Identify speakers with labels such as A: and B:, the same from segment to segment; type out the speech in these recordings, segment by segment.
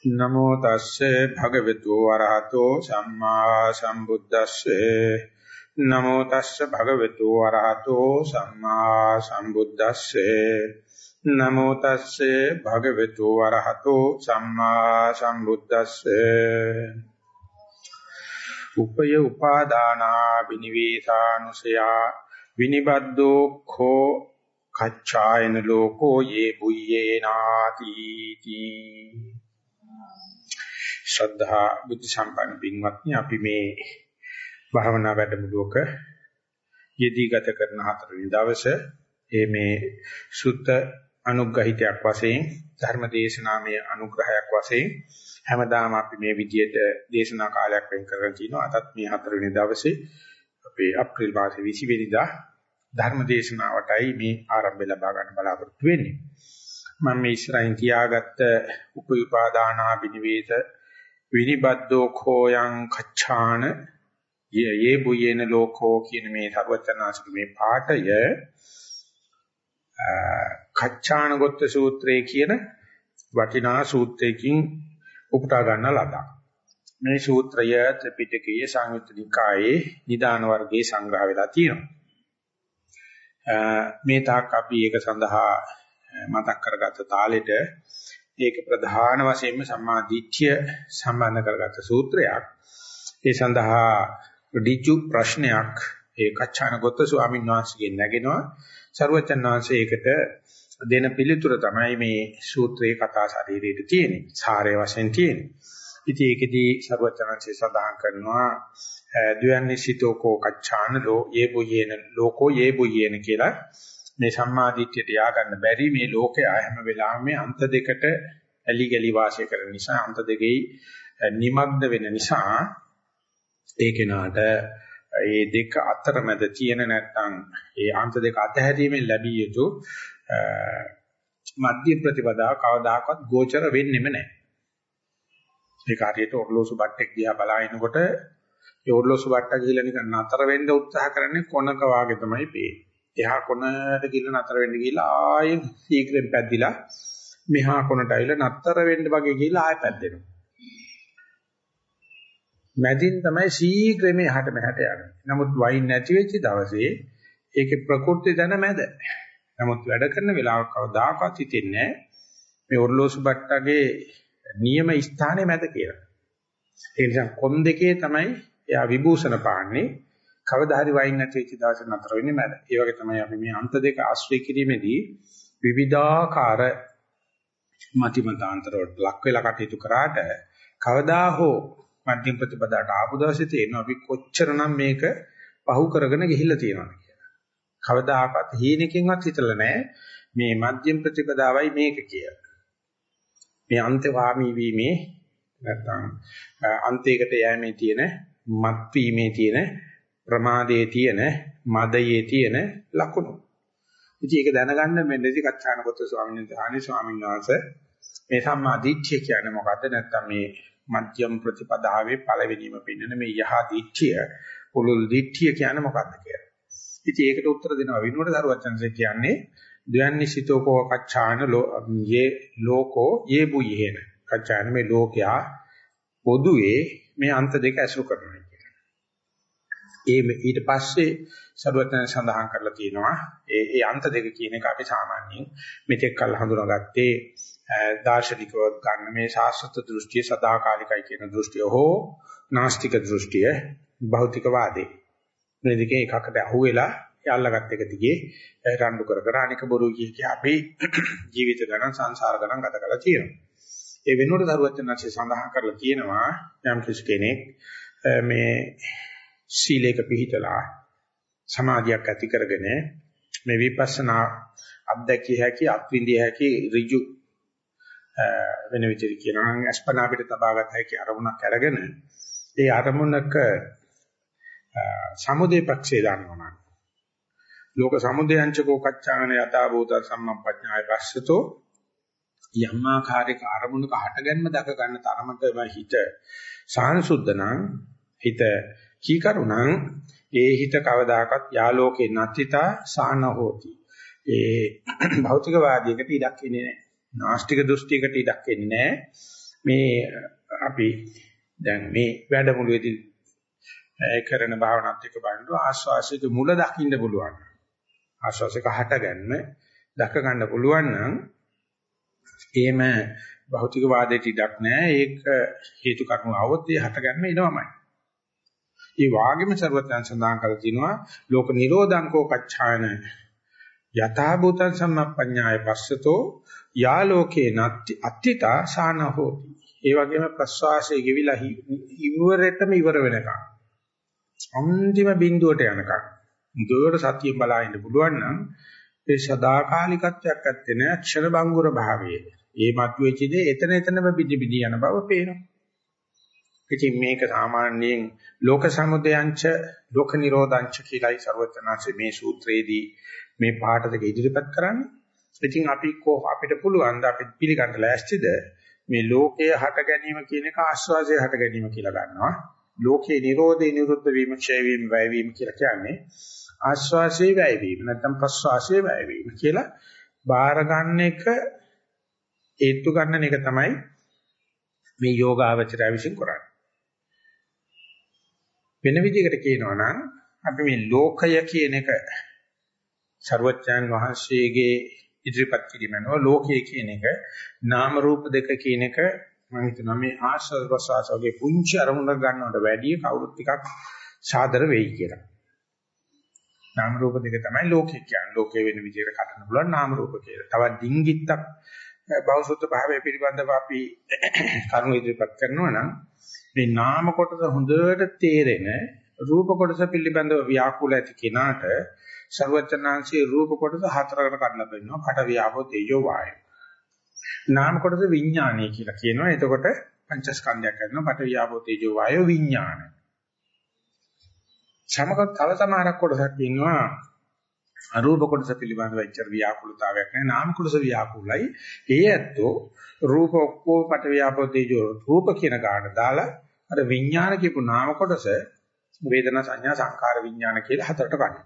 A: නමෝ තස්සේ භගවතු වරහතෝ සම්මා සම්බුද්දස්සේ නමෝ තස්සේ භගවතු වරහතෝ සම්මා සම්බුද්දස්සේ නමෝ තස්සේ භගවතු වරහතෝ සම්මා සම්බුද්දස්සේ උපය උපාදානා විනිවේසානුසයා විනිබද්දෝ khෝ කච්චායන ලෝකෝ යේ බුයේනාති තී ශ්‍රද්ධා බුද්ධ සම්පන්න පින්වත්නි අපි මේ භාවනා වැඩමුළුවක යෙදී ගත කරන හතරවෙනි දවසේ මේ සුත්ත අනුග්‍රහිතයක් වශයෙන් ධර්ම දේශනාමය අනුග්‍රහයක් වශයෙන් හැමදාම අපි මේ විදියට දේශනා කාලයක් වෙන් කරගෙන තිනවා. අදත් මේ හතරවෙනි දවසේ අපේ අප්‍රේල් මාසේ 20 වෙනිදා ධර්ම දේශනාවටයි මේ ආරම්භය ලබා ගන්න බලාපොරොත්තු වෙන්නේ. මම මේ ඉස්සරහින් තියාගත්ත උපවිපාදානා විනිවේද විනිබද්දෝ khෝයං කච්ඡාන යේ බුයේන ලෝකෝ කියන මේ සර්වචනාසික මේ පාඨය කච්ඡාන ගොත්ත සූත්‍රයේ කියන වටිනා සූත්‍රයකින් උපුටා ගන්න ලදා. මේ සූත්‍රය ත්‍රිපිටකයේ සංයුත්ත නිකායේ නිදාන වර්ගයේ සංග්‍රහ වෙලා තියෙනවා. මේ තාක් අපි ඒක සඳහා මතක් කරගත්ත තාලෙට ඒක ප්‍රධාන වශයෙන්ම සම්මා දිට්ඨිය සම්බන්ධ කරගත්ත සූත්‍රයක්. ඒ සඳහා ඍජු ප්‍රශ්නයක් ඒ කච්චාන ගොත්ත ස්වාමීන් වහන්සේගෙන් නැගෙනවා. සර්වචන් වහන්සේ ඒකට දෙන පිළිතුර තමයි මේ සූත්‍රයේ කතා ශරීරයේ තියෙන්නේ. සාරය වශයෙන් තියෙන්නේ. ඉතින් ඒකෙදී සර්වචන් වහන්සේ සඳහන් කරනවා ද්වයන්නිසිතෝකෝ කච්චාන ලෝ යේ බුයේන ලෝකෝ යේ බුයේන කියලා මේ සම්මාදිට්ඨියට යා ගන්න බැරි මේ ලෝකය හැම වෙලාවෙම අන්ත දෙකට ඇලි ගලි වාසය කරන නිසා අන්ත දෙකේ නිමග්න වෙන නිසා ඒ කෙනාට ඒ දෙක අතරමැද තියෙන නැත්නම් ඒ අන්ත දෙක අතහැරීමෙන් ලැබිය යුතු මධ්‍ය ප්‍රතිපදාව කවදාකවත් ගෝචර වෙන්නෙම නැහැ. ඒක හරියට ඔර්ලෝසු බට්ටෙක් දිහා බලාගෙනකොට ඒ ඔර්ලෝසු බට්ටා ගිහලා නිකන් නතර වෙන්න උත්සාහ කරන්නේ කොනක වාගේ තමයි පේන්නේ. එහා කොනට ගිහලා නතර වෙන්න ගිහලා ආයෙත් ශීඝ්‍රයෙන් පැද්දිලා මෙහා කොනට ඇවිල්ලා නතර වෙන්න වගේ ගිහලා ආයෙ පැද්දෙනවා. මැදින් තමයි ශීඝ්‍රයෙන් එහාට මෙහාට යන්නේ. නමුත් වයින් නැති වෙච්ච දවසේ ඒකේ ප්‍රകൃති දැන මැද. නමුත් වැඩ කරන වෙලාවක කවදාකවත් හිතෙන්නේ මේ ඔර්ලෝසු බට්ටගේ නියම ස්ථානයේ මැද කියලා. ඒ නිසා කොන් දෙකේ තමයි එයා විභූෂණ පාන්නේ. කවදා හරි වයින් නැති වෙච්ච දවසක නතර වෙන්නේ මැද. ඒ වගේ තමයි අපි මේ අන්ත දෙක ආශ්‍රය කිරීමේදී විවිධාකාර මතිමතාන්තර වලට ලක් වෙලා කටයුතු කරාට කවදා හෝ මධ්‍යම ප්‍රතිපදාට ආපු දවසේ තේරෙනවා අපි කොච්චරනම් මේක පහු කරගෙන ගිහිල්ලා තියෙනවද කියලා. කවදාකවත් හීනකින්වත් හිතලා නැහැ මේ මධ්‍යම ප්‍රතිපදාවයි මේක කියලා. මේ අන්තවාමී වීමේ නැත්නම් අන්තයකට යෑමේ තියෙන මත් වීමේ තියෙන ප්‍රමාදයේ තියෙන මදයේ තියෙන ලකුණු. ඉතින් ඒක දැනගන්න මෙන්නදී කච්චානකොත්ත ස්වාමීන් වහන්සේ මේ සම්මා දිට්ඨිය කියන්නේ මොකද්ද? නැත්නම් මේ මධ්‍යම ප්‍රතිපදාවේ පළවෙනිම පින්නන මේ යහ දිට්ඨිය, පුලුල් දිට්ඨිය කියන්නේ මොකද්ද කියලා. ඉතින් ඒකට උත්තර දෙනවා විනුවට දරුවචන්සේ කියන්නේ ද්වයන්නිසිතෝකෝ කච්චාන යේ ලෝකෝ යේ බුයේන. කච්චාන මේ ලෝකයා පොදුවේ මේ අන්ත දෙක ඇසුරු කරනවා. ඊට පස්සේ සරුවත්න සඳහන් කරලා තියෙනවා ඒ අන්ත දෙක කියන එක අපි සාමාන්‍යයෙන් මෙතෙක් කල් හඳුනාගත්තේ දාර්ශනිකව ගන්න මේ ශාස්ත්‍ර දෘෂ්ටිය සදාකාලිකයි කියන දෘෂ්ටිය හෝ නාස්තික දෘෂ්ටිය භෞතිකවාදී මේ දෙකේ එකකට අහුවෙලා යල්ලාගත් එක දිගේ රණ්ඩු කර කර අනික බොරු කිය අපි ජීවිත ගණන් සංසාර ගණන් ගත කරලා තියෙනවා. ඒ වෙනුවට සරුවත්නන්සේ සඳහන් කරලා තියෙනවා යම් කෙනෙක් මේ සීලයක පිහිටලා සමාධියක් ඇති කරගෙන මේ විපස්සනා අත්දැකිය හැකි අත්විඳිය හැකි ඍජු වෙන විදිහට කියනවා නම් අස්පනා පිට තබාගත හැකි අරමුණක් අරගෙන ඒ අරමුණක සමුදේ පක්ෂේ දානවා. ලෝක සමුදයංචකෝ කච්චාන යතා භූත සම්මප්පඥාය පස්සතෝ යම්මාකාරයක අරමුණක හටගන්ම දක ගන්න තරමටම හිත සාහනසුද්ධ නම් හිත කීකරුණං ඒ හිත කවදාකවත් යාලෝකේ නැතිතා සාන හෝති. ඒ භෞතිකවාදයකට ඉඩක් ඉන්නේ නැහැ. නාස්තික දෘෂ්ටියකට ඉඩක් එන්නේ නැහැ. මේ අපි දැන් මේ වැඩමුළුවේදී කරන භාවනාවත් එක්ක බලනකොට ආස්වාසික මුල දකින්න පුළුවන්. ආස්වාසික හටගන්න දක ගන්න පුළුවන් නම් එහෙම භෞතික වාදයට ඉඩක් නැහැ. ඒක හේතු කර්ම આવොත් ඒ හටගන්න එනවමයි. ඒ වාගෙම ਸਰවඥයන් සඳහන් කරලා තිනවා ලෝක නිරෝධංකෝ කච්ඡායන යථා භූතං සම්මප්පඤ්ඤාය පස්සතෝ යා ලෝකේ නත්ති අත්තිතා සාන හෝති. ඒ වගේම ප්‍රස්වාසයේ ගෙවිලා ඉවරෙටම ඉවර වෙනකම් අන්තිම බිඳුවට යනකම් දුරට සතිය බලා ඉන්න පුළුවන් නම් ඒ සදාකාලිකත්වයක් ඇත්තේ නැහැ ක්ෂණ බංගුර භාවයේ. ඒ මතුවෙච්ච දේ එතනම බිදි යන බව පේනවා. ඉතින් මේක සාමාන්‍යයෙන් ලෝක සමුදයංච ලෝක නිරෝධංච කියලායි ਸਰවඥාන්සේ මේ සූත්‍රයේදී මේ පාඩ දෙක ඉදිරිපත් කරන්නේ. ඉතින් අපිට පුළුවන් ද අපි පිළිගන්න ලෑස්තිද මේ ලෝකයේ හට ගැනීම කියන එක ආස්වාදයේ හට ගැනීම කියලා ගන්නවා. ලෝකේ නිරෝධේ නිරුද්ධ වීම ක්ෂය වීම වැය වීම කියලා කියන්නේ ආස්වාදයේ වැය වීම නැත්නම් ප්‍රස්වාසයේ වැය වීම කියලා බාර ගන්න එක හේතු ගන්න එක තමයි මේ යෝගාවචරය විසින් කරන්නේ. වෙන විදිහකට කියනවා නම් අපි මේ ලෝකය කියන එක සර්වඥයන් වහන්සේගේ ඉදිරිපත් කිරීමනෝ ලෝකය කියන එක නාම රූප දෙක කියන එක මම හිතනවා මේ ආශ්‍රව ප්‍රසවාස වගේ පුංචි අරමුණක් ගන්නවට වැඩිය කවුරුත් ටිකක් සාදර වෙයි කියලා. නාම රූප දෙක තමයි ලෝකය කියන්නේ. ලෝකයේ වෙන විදිහකට කඩන්න පුළුවන් නාම රූප කියලා. තවත් ඩිංගිත්තක් බෞද්ධ භාවය පිළිබඳව අපි කරුණු ඉදිරිපත් කරනවා නම් මේ නාම කොටස හොඳට තේරෙන රූප කොටස පිළිබඳව ව්‍යාකූල ඇති කෙනාට සර්වචනාංශයේ රූප කොටස හතරකට කඩලා බලනවා. පඨ ව්‍යාපෝ තේජෝ වායෝ. නාම කොටස විඥානය කියලා කියනවා. එතකොට පංචස්කන්ධයක් කරනවා. පඨ ව්‍යාපෝ තේජෝ වායෝ විඥාන. සමගත තව සමහරක් කොටසක් ඉන්නවා. අරූප කොටස පිළිබඳව ඉච්ඡර ව්‍යාකූලතාවයක් නැහැ. නාම කොටස ව්‍යාකූලයි. ඒ ඇත්තෝ රූප ඔක්කොම පඨ ව්‍යාපෝ තේජෝ රූප කියන ගාන දාලා අර විඥාන කියපු නාම කොටස වේදනා සංඥා සංකාර විඥාන කියලා හතරට කඩනවා.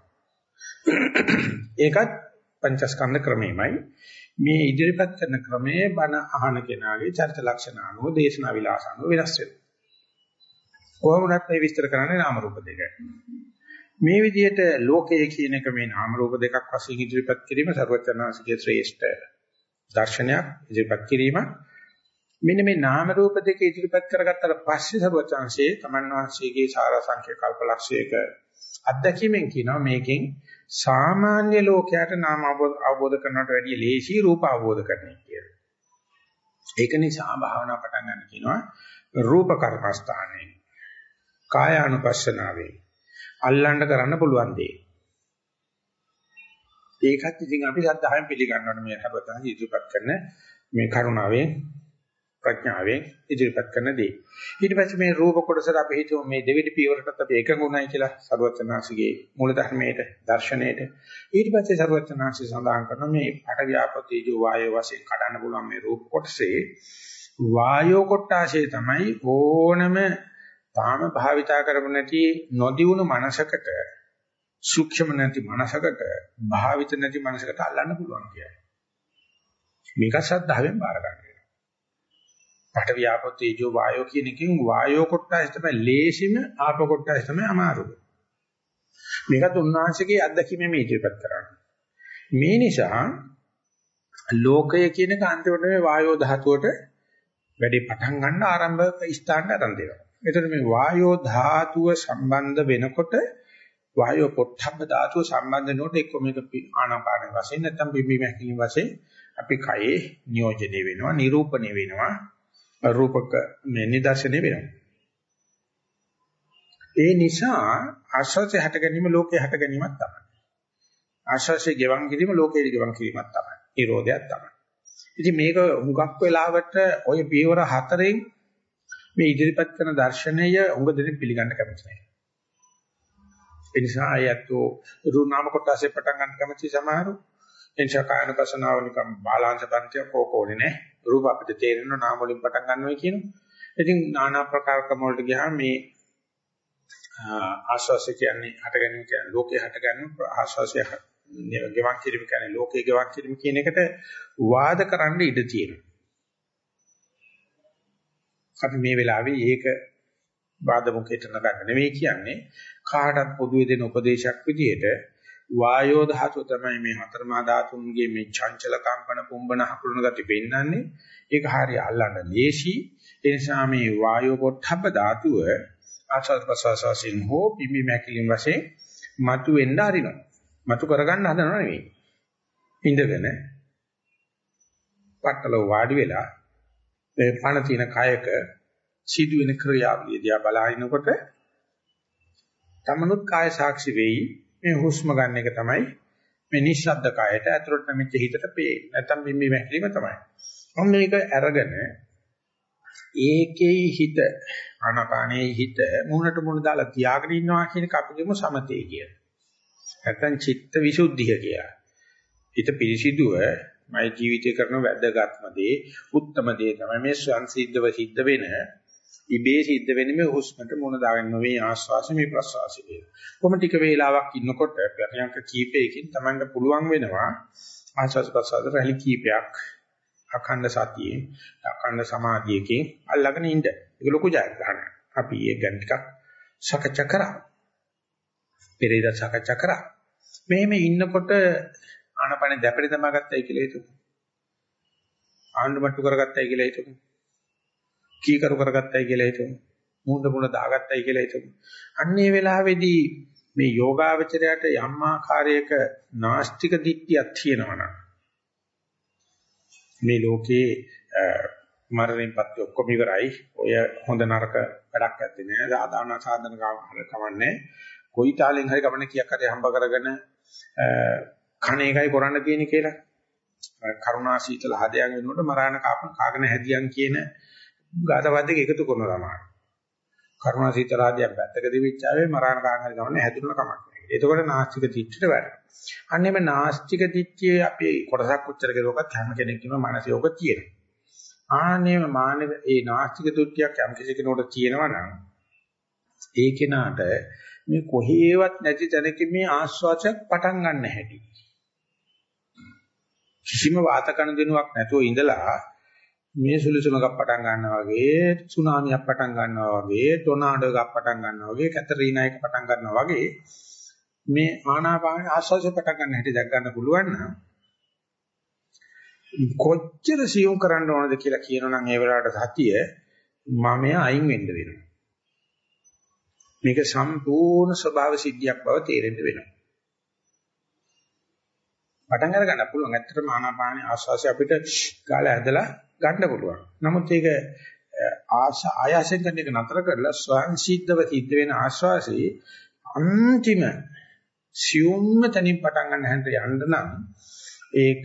A: ඒකත් පංචස්කන්ධ ක්‍රමෙමයි. මේ ඉදිරිපත් කරන ක්‍රමයේ බණ අහන කෙනාගේ චරිත ලක්ෂණ අනුව දේශනා විලාස අනුව වෙනස් වෙනවා. කොහොමවත් මේ විස්තර කරන්නේ නාම රූප දෙක. මේ විදිහට ලෝකයේ කියන එක මේ නාම රූප දෙකක් වශයෙන් ඉදිරිපත් කිරීම සර්වචනාංශිකේ ශ්‍රේෂ්ඨ දර්ශනයක් ඉදිරිපත් කිරීම. මෙන්න මේ නාම රූප දෙක ඉදිරිපත් කරගත්තට පස්සේ සර්වචනාංශයේ තමන් වහන්සේගේ සාරා සංඛ්‍ය කල්පලක්ෂයක අත්දැකීමෙන් කියනවා මේකෙන් සාමාන්‍ය ලෝකයට නාම අවබෝධ කරනවට වැඩිය ලේසි රූප අවබෝධ කරගන්න කියලා. ඒක නිසා භාවනා පටන් ගන්න කියනවා රූප කර්මස්ථානයේ කායානුපස්සනාවේ අල්ලන්න කරන්න පුළුවන් දේ. ඒකත් ඉතින් අපි ශ්‍රද්ධාවෙන් පිළිගන්නවනේ මේ හැබතන ඉදිරිපත් කරන මේ කරුණාවෙන් ප්‍රඥාවෙන් ඉදිරිපත් කරන දේ. ඊට පස්සේ මේ රූප කොටසට අපි හිතුව මේ දෙවිඩි පියවරටත් අපි එකඟුණයි කියලා සරුවචනාංශගේ මූල ධර්මයේට දර්ශනයේට. ඊට පස්සේ සරුවචනාංශය සඳහන් කරන මේ පඨ ව්‍යාපෝ තේජෝ වායෝ වශයෙන් කඩන්න පුළුවන් මේ රූප කොටසේ වායෝ කොටාශේ තමයි ඕනම තාම භාවිතා කරමු නැති නොදියුණු මනසකට සූක්ෂම නැති මනසකට භාවිත නැති මනසකට අල්ලන්න පුළුවන් කියන්නේ. මේක ශ්‍රද්ධාවෙන් බාර ගන්න. පඨ ව්‍යාපෝ තේජෝ වායෝ කියන එකෙන් වායෝ කොටස තමයි ලේසිම ආපෝ කොටස තමයි අමාරුම. මේකත් උන්වහන්සේගේ අත්දැකීම මේ ඉදිරිපත් කරන්නේ. මේ නිසා ලෝකය කියන කාන්තේට මේ වායෝ ධාතුවට වැඩි පටන් ගන්න ආරම්භක ස්ථානට අරන් දෙනවා. එතකොට මේ වායෝ ධාතුව සම්බන්ධ වෙනකොට වායෝ පොට්ටබ්බ ධාතුව සම්බන්ධ වෙනකොට එක්ක මේක ආනාපාන වශයෙන් නැත්නම් බිම්බීම හැකිලිම වශයෙන් අපි කයේ නියෝජනය වෙනවා නිරූපණය වෙනවා රූපක මේ නිදර්ශනය වෙනවා. ඒ නිසා ආශ්වාසය හට ගැනීම ලෝකේ හට ගැනීමක් තමයි. ආශ්වාසය ගෙවන් කිරීම ලෝකේ ගෙවන් කිරීමක් තමයි. නිරෝධයක් තමයි. ඉතින් මේක හුඟක් වෙලාවට ওই පියවර හතරෙන් මේ ඉදිරිපත් කරන දර්ශනය උඟ දෙනෙක් පිළිගන්න කැමති නැහැ. ඒ නිසා අයත්ෝ රුණාම කොටසේ පටන් ගන්න කැමති සමහරු එනිසා කායනපසනාව නිකම් බාලාංශ පන්තිය කෝකෝනේ නේ. රූප අපිට තේරෙනවා නාම වලින් පටන් ගන්නවා කියනවා. ඉතින් নানা ප්‍රකාර ක්‍රම වලට ගියාම මේ ආශ්වාසය කියන්නේ හට ගැනීම කියන්නේ ලෝකේ හට ගැනීම ආශ්වාසය ගෙවන් කිරීම කියන්නේ ලෝකේ ගෙවන් කිරීම කියන එකට වාද කරන්න ඉඩ තියෙනවා. අපි මේ වෙලාවේ ඒක බාධමුකේට නගන්න නෙවෙයි කියන්නේ කාටත් පොදුවේ දෙන උපදේශයක් විදියට වායෝ ධාතුව තමයි මේ හතර මහා ධාතුන්ගේ මේ චංචල කම්පන පුම්බන හකුලන ගති පෙන්වන්නේ. ඒක හරිය අල්ලන්න ලේසි. ඒ නිසා මේ වායෝ පොට්ටබ්බ ධාතුව ආස්වාද ප්‍රසවාසයෙන් හෝ පිම්බි මැකිලින් වශයෙන් මතු වෙන්න හරිනවා. මතු කරගන්න හදනව නෙවෙයි. ඉඳගෙන පట్టල වාඩි වෙලා පණ තියෙන කයක සිදුවෙන ක්‍රියාවලිය දිහා බලනකොට තමනුත් කාය සාක්ෂි වෙයි. මේ හුස්ම ගන්න එක තමයි මේ නිශ්ශබ්ද කයට ඇතුළට නැමිච්ච හිතට පේන්නේ. නැත්තම් බිම්බි මැකිලිම තමයි. මොන මේක අරගෙන ඒකේ හිත ආනාපානයේ හිත මුහුණට මුහුණ දාලා තියාගෙන ඉන්නවා කියන එක අපි කියමු සමතේ කියලා. නැත්තම් චිත්ත විසුද්ධිය කියලා. හිත පිරිසිදුව මයි ජීවිතේ කරන වැදගත්ම දේ, උත්තරම දේ තමයි මේ සංසිද්ධව සිද්ධ වෙන ඉබේ සිද්ධ වෙන්නේ මේ හුස්මට මුණ දාගෙන මේ ආශ්වාස මේ ප්‍රශ්වාසය කියලා. කොහොම ටික වේලාවක් ඉන්නකොට පරියන්ක කීපයකින් Tamanට පුළුවන් වෙනවා ආශ්වාස ප්‍රශ්වාස රැලි කීපයක් අඛණ්ඩ සතියේ අඛණ්ඩ සමාධියකින් අල්ලගෙන ඉන්න. ඒක ලොකු ජයග්‍රහණයක්. අපි ඒක ගැන ටිකක් සාකච්ඡා කරා. පෙරේද සාකච්ඡා කරා. මෙහෙම ඉන්නකොට ආනපන දැපෙන තමාගත්තයි කියලා හිතමු. ආණ්ඩුමට්ටු කරගත්තයි කියලා හිතමු. කීකරු කරගත්තයි කියලා හිතමු. මුහුණ දාගත්තයි කියලා හිතමු. අන්නේ වෙලාවේදී මේ යෝගාවචරයට යම් ආකාරයක නාස්තික දිට්ඨියක් තියෙනවනම් මේ ලෝකේ මරණයෙන් පස්සේ ඔක්කොම ඉවරයි. ඔය හොඳ නරක වැඩක් නැත්තේ නෑ. සාධාරණ සාධන කමන්නේ. කොයි තාලෙන් හරි ගමන කීයක් හරි හම්බ කරගෙන කණ එකයි කරන්න තියෙන්නේ කියලා. කරුණා සීතල හදයන් වෙනකොට මරාණ කාගෙන හැදියන් කියන ගාතවද්දක එකතු කරනවා තමයි. කරුණා සීතල හදයන් පැත්තක දෙවිච්චාවේ මරාණ කාගෙන හරි ගමන හැදුන කමක් නෑ. එතකොට නාස්තික දිට්ඨියට වැඩ. අන්නේම නාස්තික දිට්ඨියේ අපි කොටසක් උච්චර කෙරුවොත් හැම කෙනෙක්ගේම මනසේ ඔක තියෙනවා. ආන්නේම මානව ඒ නාස්තික දිට්ඨියක් යම් කිසි කෙනෙකුට තියෙනවා නම් ඒ කෙනාට මේ කොහේවත් නැති තැනකින් මේ ආස්වාදයක් පටන් ගන්න හැටි. කිසිම වාතකන දිනුවක් නැතුව ඉඳලා මේ සුළුසුමක් පටන් ගන්නවා වගේ, සුනාමියක් පටන් ගන්නවා වගේ, ටොනාඩෝ එකක් පටන් ගන්නවා වගේ, කැතරීනා එක පටන් ගන්නවා වගේ මේ ආනාපාන ආස්වාදය පටන් ගන්න හැටි දැක් ගන්න පුළුවන් නම් කොච්චර සියුම් කරන්න ඕනද කියලා කියනනම් ඒ වෙලාවට සතිය මමයා අයින් වෙන්න වෙනවා. මේක සම්පූර්ණ ස්වභාව සිද්ධියක් බව තේරෙන්න වෙනවා. පටන් අර ගන්න පුළුවන්. ඇත්තටම ආනාපානී ආශ්වාසය අපිට ගාලා ඇදලා ගන්න පුළුවන්. නමුත් ඒක ආයාසයෙන් කරන එක නතර කරලා ස්වයන් සිද්ධව සිද්ධ වෙන ආශ්වාසයේ අන්තිම සියුම්ම තනින් පටන් ගන්න හැන්ට යන්න නම් ඒක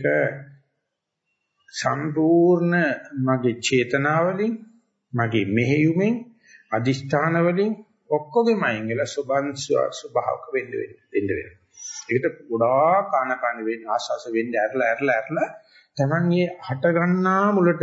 A: සම්පූර්ණ මගේ චේතනාවලින්, මගේ මෙහෙයුමෙන්, අදිෂ්ඨාන වලින් ඔක්කොගෙම අයින් වෙලා ස්වභාවක වෙන්න වෙනවා. ඒකට ගොඩාක් ආනපාන වෙන්න ආශාස වෙන්න ඇරලා තමන් මේ හට ගන්නා මුලට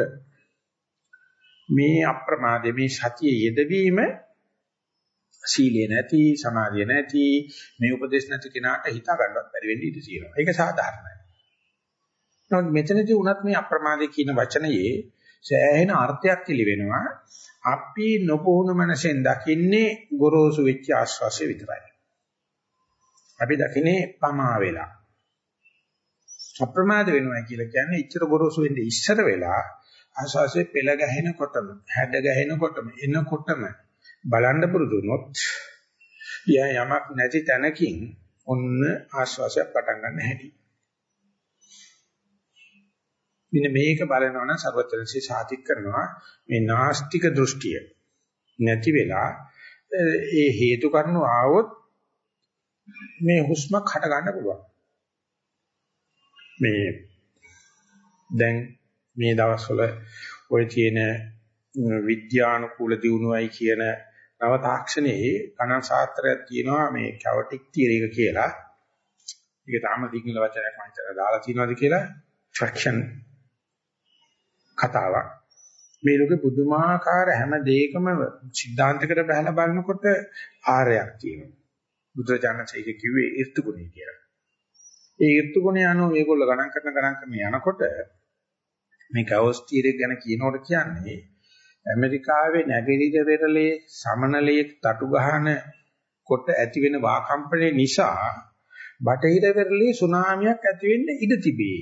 A: මේ අප්‍රමාදයේ මේ සතිය යෙදවීම සීලිය නැති, සමාධිය නැති, මේ උපදේශ නැති කෙනාට හිතා ගන්නවත් බැරි වෙන්න ඉඩ තියෙනවා. ඒක සාධාරණයි. නමුත් මෙතනදී උනත් මේ අප්‍රමාදයේ කියන වචනයේ සෑහෙන අර්ථයක් පිළිවෙනවා. අපි නොපුහුණු මනසෙන් දකින්නේ ගොරෝසු වෙච්ච ආශ්වාසය විතරයි. අපි දකින්නේ පමා වෙලා. අප්‍රමාද වෙනවා කියලා කියන්නේ ඉච්ඡර ගොරෝසු වෙන්නේ ඉස්සර වෙලා ආශ්වාසයේ පෙළ ගැහෙනකොටම, හැඩ ගැහෙනකොටම, එනකොටම බලන්න පුරුදු වුණොත් යමක් නැති තැනකින් ඔන්න ආශ්වාසය පටන් ගන්න හැටි. මෙන්න මේක බලනවා නම් සර්වඥන්සේ සාතික් කරනවා මේ නාස්තික දෘෂ්ටිය නැති වෙලා ඒ හේතු කරනු ආවොත් මේ හුස්මක් හට ගන්න පුළුවන්. මේ දැන් මේ දවස්වල ඔය තියෙන විද්‍යානුකූල දියුණුවයි කියන නව තාක්ෂණයේ ගණන් ශාස්ත්‍රයක් තියෙනවා මේ කැවටික් තියරි එක කියලා. ඒක තාම සිංහල වචනයක් මම හිතලා දාලා තියෙනවාද කියලා ෆ්‍රැක්ෂන් කතාවක්. මේ ලෝකේ පුදුමාකාර හැම දෙයකම සිද්ධාන්තයකට බහලා බලනකොට ආරයක් තියෙනවා. බුදුරජාණන්සේ කිව්වේ ඍතු ගුණය කියලා. ඒ ඍතු ගුණය අනුව මේගොල්ලෝ ගණන් කරන යනකොට මේ ගවස් තීරයක් ගැන කියනකොට කියන්නේ ඇමරිකාවේ නැගෙනහිර වෙරළේ සමනලයේ තටු ගහන කොට ඇති වෙන වාකම්පනය නිසා බටහිර වෙරළේ සුනාමියක් ඇති වෙන්න ඉඩ තිබේ.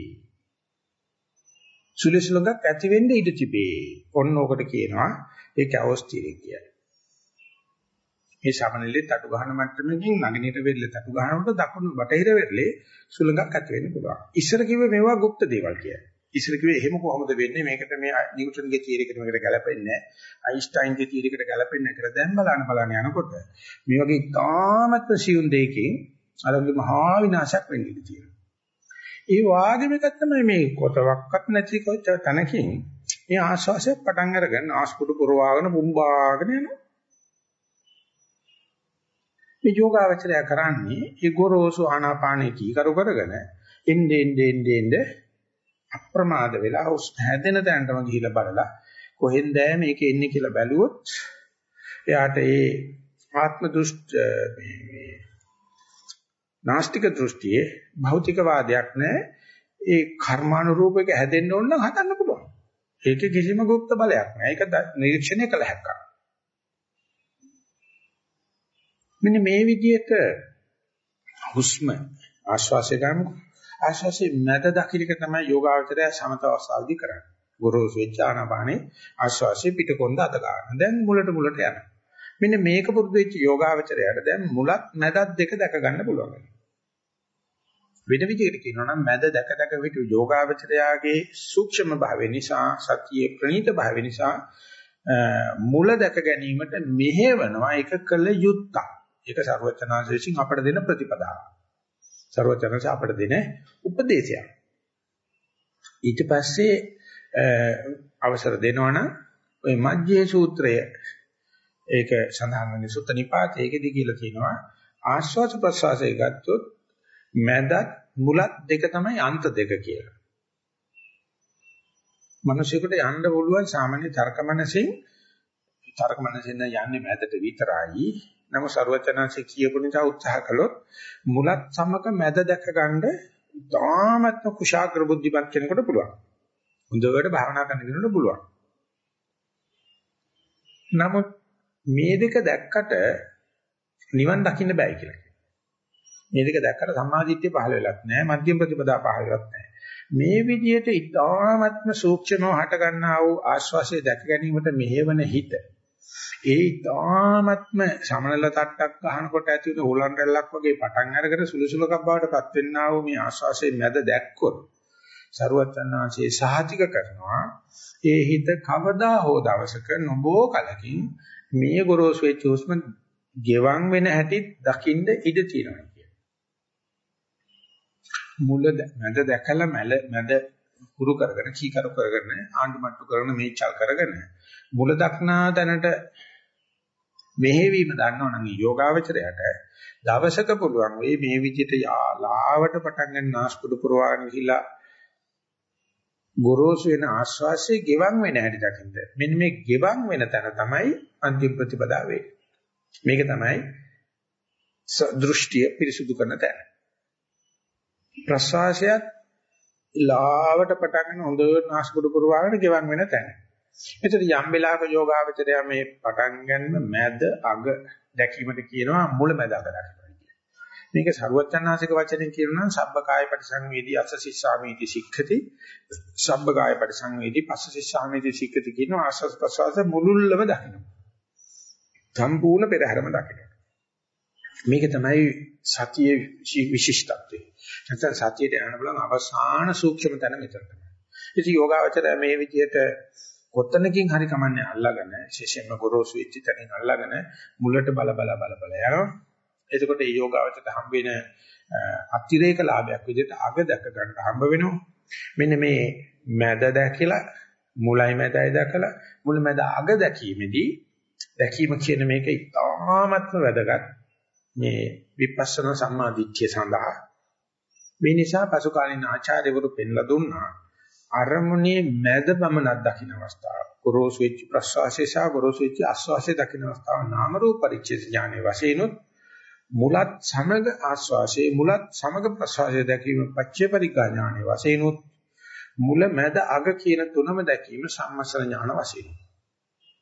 A: සුලිසුලඟක් ඇති වෙන්න ඉඩ තිබේ. ඔන්න ඔකට කියනවා ඒ කැවොස් තියරි කියලා. මේ සමනලයේ තටු ගහන මට්ටමකින් නැගෙනහිර වෙරළේ තටු ගහනකොට දකුණු බටහිර වෙරළේ සුලඟක් ඇති වෙන්න පුළුවන්. ඉස්සර කිව්වේ මේවා গুপ্ত දේවල් කියලා. ඉස්සර කිව්වේ එහෙම කොහොමද වෙන්නේ මේකට මේ නිව්ටන්ගේ තියරි එකට මේකට ගැලපෙන්නේ නැහැ අයින්ස්ටයින්ගේ තියරි එකට ගැලපෙන්නේ නැහැ කියලා දැන් බලන්න යනකොට මේ වගේ තාමත් සියුම් දෙයකින් අරගේ මහා විනාශයක් වෙන්න ඉඩ තියෙනවා. ඒ වාගේම එකක් තමයි මේ කොටවක්වත් නැති තැනකින් මේ ආශ්වාසය පටන් අරගෙන ආස්පුඩු පුරවාගෙන බුම්බාගෙන යනවා. මේ යෝගාවචරය කරන්නේ ඒ ගොරෝසු ආනාපානෙ කීකරු කරගෙන එන්නේ අප්‍රමාද වෙලා හැදෙන තැනටම ගිහිල්ලා බලලා කොහෙන්ද මේක එන්නේ කියලා බැලුවොත් එයාට ඒ ආත්ම දෘෂ්ටි මේ නාස්තික දෘෂ්ටියේ භෞතික වාදයක් නැහැ. ඒ කර්මානුරූපයක හැදෙන්න ඕන නම් හදන්න පුළුවන්. ඒකේ කිසිම গুপ্ত බලයක් නැහැ. ඒක නිරීක්ෂණය කළ හැකියි. මෙන්න මේ විදිහට හුස්ම ආශ්වාසය ගන්නකො ආශ්වාසයේ මැද දකින්නක තමයි යෝගාවචරය සමත අවස්ථාවේදී කරන්නේ. ගොරෝසු වෙච්ච ආනාපානේ ආශ්වාසයේ පිටකොන්ද අද ගන්න. දැන් මුලට යනවා. මෙන්න මේක පුරුදු වෙච්ච යෝගාවචරයට දැන් මුලත් මැදත් දෙක දැක ගන්න පුළුවන්. වෙන විදිහකට කියනවා නම් මැද දැක විට යෝගාවචරයාගේ සූක්ෂම භාවය නිසා සතියේ ප්‍රණීත භාවය නිසා මුල දැක ගැනීමට මෙහෙවනවා එක කළ යුත්තක්. ඒක සර්වචනාංශයෙන් අපට දෙන ප්‍රතිපදාවක්. සර්වචනාංශ අපට දෙන උපදේශයක්. ඊට පස්සේ අවසර දෙනවනම් ওই මජ්ජේ සූත්‍රය ඒක සඳහන් වෙන සුත්ත නිපාතේ ඒකෙදි කියලා තියෙනවා ආශ්වාස ප්‍රශ්වාසය ගත්තොත් මැදත් මුලත් දෙක තමයි අන්ත දෙක කියලා. මිනිසෙකුට යන්න පුළුවන් සාමාන්‍ය තර්කමනසින් යන්නේ මැදට විතරයි. නමුත් ਸਰවචනංශේ කියපු නිසා උත්සාහ කළොත් මුලත් සමග මැද දැක ගන්න ඉතාමත්ම කුශාග්‍ර බුද්ධිමත් කෙනෙකුට පුළුවන්. හොඳට භාවනා කරන කෙනෙකුට පුළුවන්. නමුත් මේ දෙක දැක්කට නිවන් දකින්න බෑ කියලා. මේ දෙක දැක්කට සම්මාදිට්ඨිය පහළ වෙලත් නැහැ, මධ්‍යම ප්‍රතිපදා පහළ වෙලත් නැහැ. මේ විදිහට ඉතාමත්ම සූක්ෂමව හට ගන්නා වූ ආශ්වාසය දැක ගැනීමට මෙහෙවන හිත. ඒ ඉතාමත්ම සමනල තට්ටක් ගන්නකොට ඇති වෙන හුලන් රැල්ලක් වගේ පටන් අරගෙන සුළුසුලකක් බවට පත් වෙන්නා වූ මේ ආශ්වාසයේ මැද දැක්කොත් සරුවචනාංශයේ සහතික කරනවා ඒ හිත කවදා හෝ දවසක නොබෝ කලකින් මේ ගොරෝසු වෙච්ච හුස්ම ගෙවන් වෙන හැටි දකින්න ඉඩ තියෙනවා කියන. මුල මැද දැකලා මැද පුරු කරගෙන කීකරු කරගෙන ආණ්ඩුමට්ටු කරන මේචල් කරගෙන මුල දක්නා තැනට මෙහෙවීම දන්නවනම් යෝගාවචරයට දවසක පුළුවන් වෙයි මේ විදිහට ලාවට පටන් ගන්න නාස්පුඩු පුරවාගෙන ගිහිලා ගොරෝසු වෙන ආශ්වාසයේ ගෙවන් වෙන හැටි දකින්න. මෙන්න මේ ගෙවන් වෙන තැන තමයි අන්තිම ප්‍රතිපදාව වෙන්නේ. මේක තමයි දෘෂ්ටිය පිරිසුදු කරන තැන. ප්‍රශ්වාසයත් ලාවට පටන් ගන්න හොඳට නාස්පුඩු පුරවාගෙන ගෙවන් වෙන තැන. එතකොට යම් වෙලාවක යෝගාවචරය මේ පටන් ගන්න මැද අග දැකීමට කියනවා මුල මැද අග දකිනවා කියන්නේ. මේක සරුවචනාසික වචනෙන් කියනවා සබ්බකාය පරිසංවේදී අස්සසිස්සාමීති සික්ඛති සබ්බකාය පරිසංවේදී පස්සසිස්සාමීති සික්ඛති කියනවා ආස්වාද ප්‍රසවාස මුලුල්ලම දකිනවා. සම්පූර්ණ පෙරහැරම දකිනවා. මේක තමයි සතියේ විශිෂ්ටත්වය. නැත්නම් සතියට යන බලන් අවසාන සූක්ෂම තැන මෙතන තමයි. ඉතින් යෝගාවචරය මේ විදිහට කොතනකින් හරි කමන්නේ අල්ලාගෙන විශේෂයෙන්ම ගොරෝසු වෙච්ච තැනින් අල්ලාගෙන මුලට බල යනවා. එතකොට මේ යෝගාවචරයට හම්බ වෙන අතිරේක ලාභයක් විදිහට අග දැක ගන්න හම්බ වෙනවා. මෙන්න මේ මැද දැකලා මුලයි මැදයි දැකලා මුල මැද අග දැකීමේදී දැකීම කියන මේක ඉතාමත්ම වැදගත් මේ විපස්සනා සම්මාදිට්ඨිය සඳහා. මේ නිසා පසු කාලින ආචාර්යවරු පෙන්ලා දුන්නා අරමුණේ මැද පමණක් දකින්න අවස්ථාව. ගොරෝසු වෙච්ච ප්‍රස්වාසය සහ ගොරෝසු වෙච්ච ආස්වාසය දකින්න අවස්ථාව නාම රූප පරිච්ඡේද ඥානයේ වශයෙන්ුත් මුලත් සමග ආස්වාසයේ මුලත් සමග ප්‍රස්වාසය දැකීම පච්චේ පරිග්ගා ඥානයේ වශයෙන්ුත් මුල මැද අග කියන තුනම දැකීම සම්මස්තර ඥාන වශයෙන්.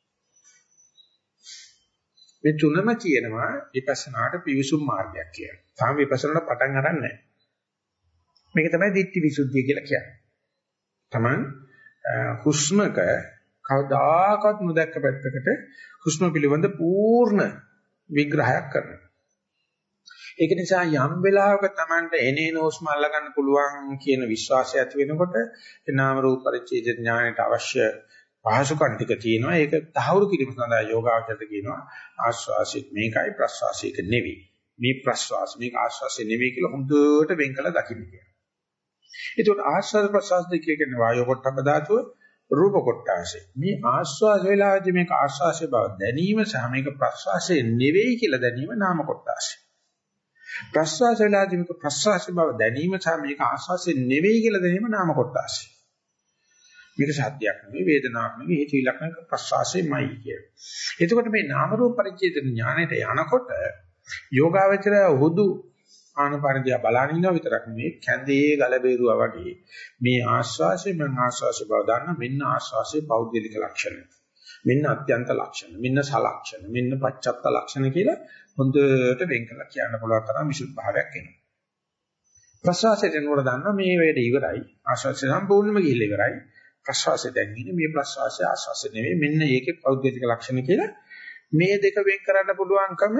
A: මේ තුනම කියනවා විපස්සනාට පිවිසුම් මාර්ගයක් කියලා. තාම විපස්සනාට පටන් ගන්න නැහැ. මේක තමයි දිට්ඨි විසුද්ධිය කියලා කියන්නේ. Taman හුස්මක කවදාකවත් නොදැක්ක පැත්තකට හුස්ම පිළිබඳ පූර්ණ විග්‍රහයක් කරනවා. ඒක නිසා යම් වෙලාවක Tamanට එනේන හුස්ම අල්ල ගන්න පුළුවන් කියන විශ්වාසය ඇති වෙනකොට නාම රූප පරිච්ඡේද ඥානයට අවශ්‍ය පහසුකම් ටික තියෙනවා. ඒක තහවුරු කිරීම සඳහා යෝගාවචරයට කියනවා ආශ්වාසෙත් මේකයි ප්‍රශ්වාසයක නෙවෙයි. මේ ප්‍රශ්වාස මේක ආශ්වාසය නෙවෙයි කියලා හොඳට වෙන් කළ දකින්න කියනවා. ඒකට ආශ්වාස ප්‍රශ්වාස දෙකේ කියන වායෝ පොට්ටබ්බ ධාතුව රූප කොටාසේ. මේ ආශ්වාස වේලාවේදී මේක ආශ්වාසයේ බව දැනීම සහ මේක ප්‍රශ්වාසයේ නෙවෙයි කියලා දැනීම නාම කොටාසේ. ප්‍රශ්වාස වේලාවේදී මේක ප්‍රශ්වාසයේ බව දැනීම සහ මේක ආශ්වාසයේ නෙවෙයි කියලා දැනීම නාම කොටාසේ. මේක සත්‍යයක් නෙවෙයි වේදනාවක් නෙවෙයි හේතුලක් නෙවෙයි ප්‍රශ්වාසයමයි කියන්නේ. එතකොට මේ නාම රූප පරිච්ඡේද ඥාණයට යනකොට යෝගාවචරය හුදු ආනපානදියා බලන ඉන්නවා විතරක් නෙවෙයි කැඳේ ගල බේරුවා වගේ මේ ආශ්වාසය මම ආශ්වාසය බව දන්න මෙන්න ආශ්වාසයේ පෞද්ගලික ලක්ෂණ මෙන්න අත්‍යන්ත ලක්ෂණ මෙන්න සලක්ෂණ මෙන්න පච්චත්ත ලක්ෂණ කියලා හොඳට වෙන් කරලා කියන්න පුළුවන් තරම් විසුද්ධ භාවයක් එනවා. ප්‍රශ්වාසයෙන් නෝර දන්න මේ වේද ඉවරයි ආශ්වාසය සම්පූර්ණයෙන්ම ගිහිල්ලා ඉවරයි ප්‍රශ්වාසය දැන් ඉන්නේ මේ ප්‍රශ්වාසය ආශ්වාසය නෙවෙයි මෙන්න ඒකේ පෞද්ගලික ලක්ෂණ කියලා මේ දෙක වෙන් කරන්න පුළුවන්කම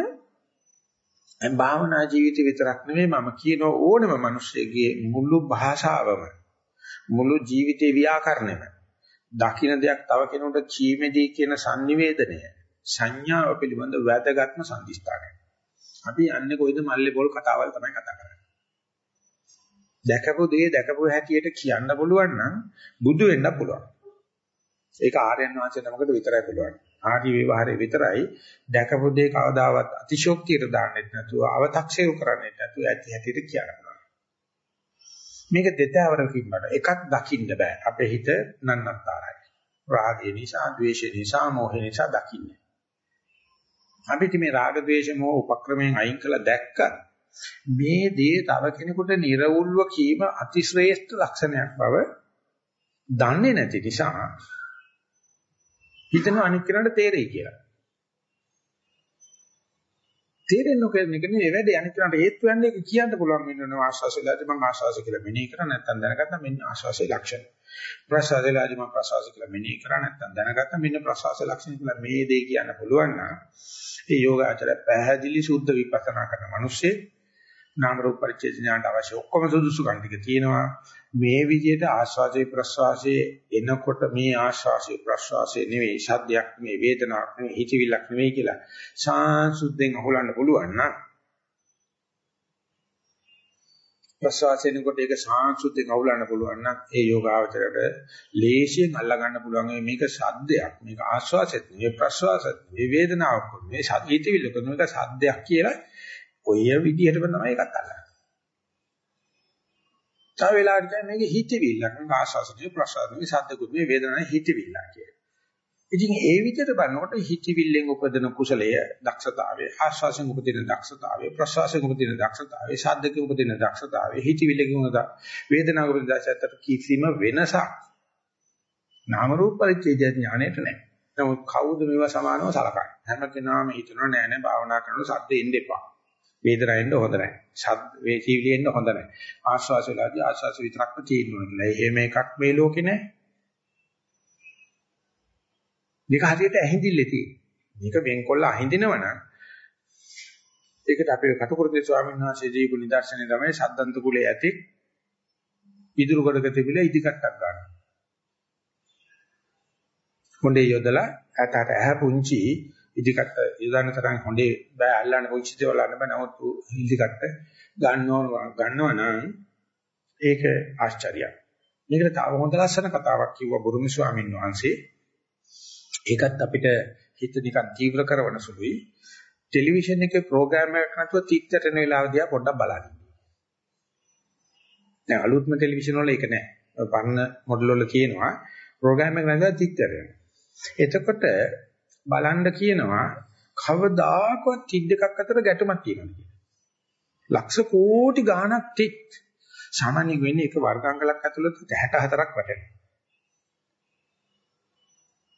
A: භාවනා ජීවිතය විතරක් නෙවෙයි මම කියන ඕනම මිනිස්සෙගේ මුළු භාෂාවම මුළු ජීවිතේ ව්‍යාකරණයම දකින්න දෙයක් තව කෙනෙකුට කීමේදී කියන sannivedanaya සංඥාව පිළිබඳ වැදගත්ම සම්දිස්ථානයි. අපි යන්නේ කොයිද මල්ලේ පොල් කතාවල් තමයි කතා කරන්නේ. දැකපු දේ දැකපු හැටියට කියන්න පුළුවන් නම් බුදු වෙන්න පුළුවන්. ඒක ආර්යයන් වහන්සේ නමකට විතරයි පුළුවන්. ආදි විවහාරේ විතරයි දැකපු දේ කවදාවත් අතිශෝක්තියට දාන්නෙත් නැතුව අව탁සේරු කරන්නෙත් නැතුව ඇති හැටියට කියන්න පුළුවන්. මේක දෙතවරකින් බඩ එකක් දකින්න බෑ. අපේ හිත නන්නත්තරයි. රාගය නිසා, ද්වේෂය නිසා, මෝහය නිසා දකින්නේ. අපිට මේ රාග, ද්වේෂ, මෝහ උපක්‍රමයෙන් අයින් කළා දැක්ක මේ දේ තව කෙනෙකුට නිර්වුල්ව කීම අතිශ්‍රේෂ්ඨ ලක්ෂණයක් බව දන්නේ නැති නිසා හිතන අනික් කෙනාට තේරෙයි කියලා. තේරෙන්නේ නොකරන එක නෙවෙයි වැඩේ අනික් කෙනාට හේතු වෙන්නේ ඒක කියන්න පුළුවන් වෙනවා ආශාසෙලාදී මම ආශාසය කියලා මෙනෙහි කරා නැත්නම් දැනගත්තා මෙන්න ආශාසයේ ලක්ෂණ. ප්‍රසාසෙලාදී මම ප්‍රසාසය කියලා මෙනෙහි කරා නැත්නම් දැනගත්තා මෙන්න ප්‍රසාසයේ ලක්ෂණ කියලා මේ දේ කියන්න පුළුවන් නම් ඒ යෝගාචරය පැහැදිලි සුද්ධ විපස්සනා කරන මිනිස්සේ නාම රූප පරිච්ඡේද ඥානට අවශ්‍ය ඔක්කොම සුදුසුකම් ටික තියෙනවා. මේ විදිහට ආස්වාදයේ ප්‍රස්වාසයේ එනකොට මේ ආස්වාසයේ ප්‍රස්වාසයේ නෙවෙයි ශබ්දයක් මේ වේදනාවක් නෙවෙයි හිතවිල්ලක් නෙවෙයි කියලා සාංශුද්ධෙන් අහුලන්න පුළුවන් නම් ප්‍රස්වාසයෙන් කොට ඒක සාංශුද්ධෙන් අහුලන්න පුළුවන් නම් ඒ යෝගාවචරයට ලේසියෙන් අල්ලා ගන්න පුළුවන් මේක ශබ්දයක් මේක ආස්වාසෙත් නෙවෙයි ප්‍රස්වාසෙත් නෙවෙයි වේදනාවක් නෙවෙයි හිතවිල්ලක් නෙවෙයි මේක ශබ්දයක් කියලා ඔය විදිහටම තමයි ඒකත් අල්ලන්නේ. තව වෙලාවකට මේක හිතවිල්ලක් නෙවෙයි ආස්වාසනේ ප්‍රසාරනේ සද්දකුත් නෙවෙයි වේදනාවේ හිතවිල්ලක් කියලා. ඉතින් ඒ විදිහට බලනකොට හිතවිල්ලෙන් උපදින කුසලය දක්ෂතාවය ආස්වාසෙන් උපදින දක්ෂතාවය ප්‍රසාසයෙන් උපදින දක්ෂතාවය සද්දකෙන් උපදින දක්ෂතාවය හිතවිල්ලකින් උපදින වේදනාවක උපදින දක්ෂතාවයට කිසිම වෙනසක් නාම රූප පරිච්ඡේද ඥාණයට නැහැ. නමුත් කවුද මේවා සමානව සලකන්නේ? හැම කෙනාම හිතනවා නෑ නෑ භාවනා කරනකොට සද්ද එන්න එපා. වේදනාවෙන්න හොඳ නැහැ. ශබ්ද වේචීවිලියෙන්න හොඳ නැහැ. ආශ්වාස වේලාදී ආශ්වාස විතරක්ම තියෙනවා කියලා. එහෙම එකක් මේ ලෝකේ නැහැ. මේක හරියට ඇහිඳිල්ලේ තියෙන. මේක වෙන්කොල්ල අහිඳිනවනම් ඒකට අපේ කටුකුරුදේ ස්වාමීන් වහන්සේ දීපු නිදර්ශනය තමයි සද්දන්ත කුලයේ ඇති ඉදිරි කොටක තිබිලා ඉදිකටක් ගන්නවා. හොඳේ යොදලා ඇටට ඇහ පුංචි ඉදිකට යොදන්න තරම් හොඳේ බෑ අල්ලන්න පුංචි දේවල් අල්ලන්න බෑ. නමුත් ඉදිකට ගන්නවා නම් ඒක ආශ්චර්යයක්. මේකට තව හොඳ ලස්සන කතාවක් කිව්වා බුරුමි ස්වාමීන් වහන්සේ. ඒකත් අපිට හිත නිකන් තීව්‍ර කරන සුළුයි. ටෙලිවිෂන් එකේ ප්‍රෝග්‍රෑම් එකක් නැතුව තිත්තරන වෙලාවදී පොඩ්ඩක් බලන්න. දැන් අලුත්ම ටෙලිවිෂන් වල ඒක නෑ. පරණ මොඩල් වල කියනවා ප්‍රෝග්‍රෑම් එක නැතුව තිත්තරන. එතකොට බලන්න කියනවා කවදාකවත් තිත් දෙකක් අතර ගැටුමක් තියෙනවා කියලා. ලක්ෂ කෝටි ගාණක් තිත් සාමාන්‍යයෙන් වෙන්නේ එක වර්ගාංගලක් ඇතුළත 64ක් වැටෙනවා.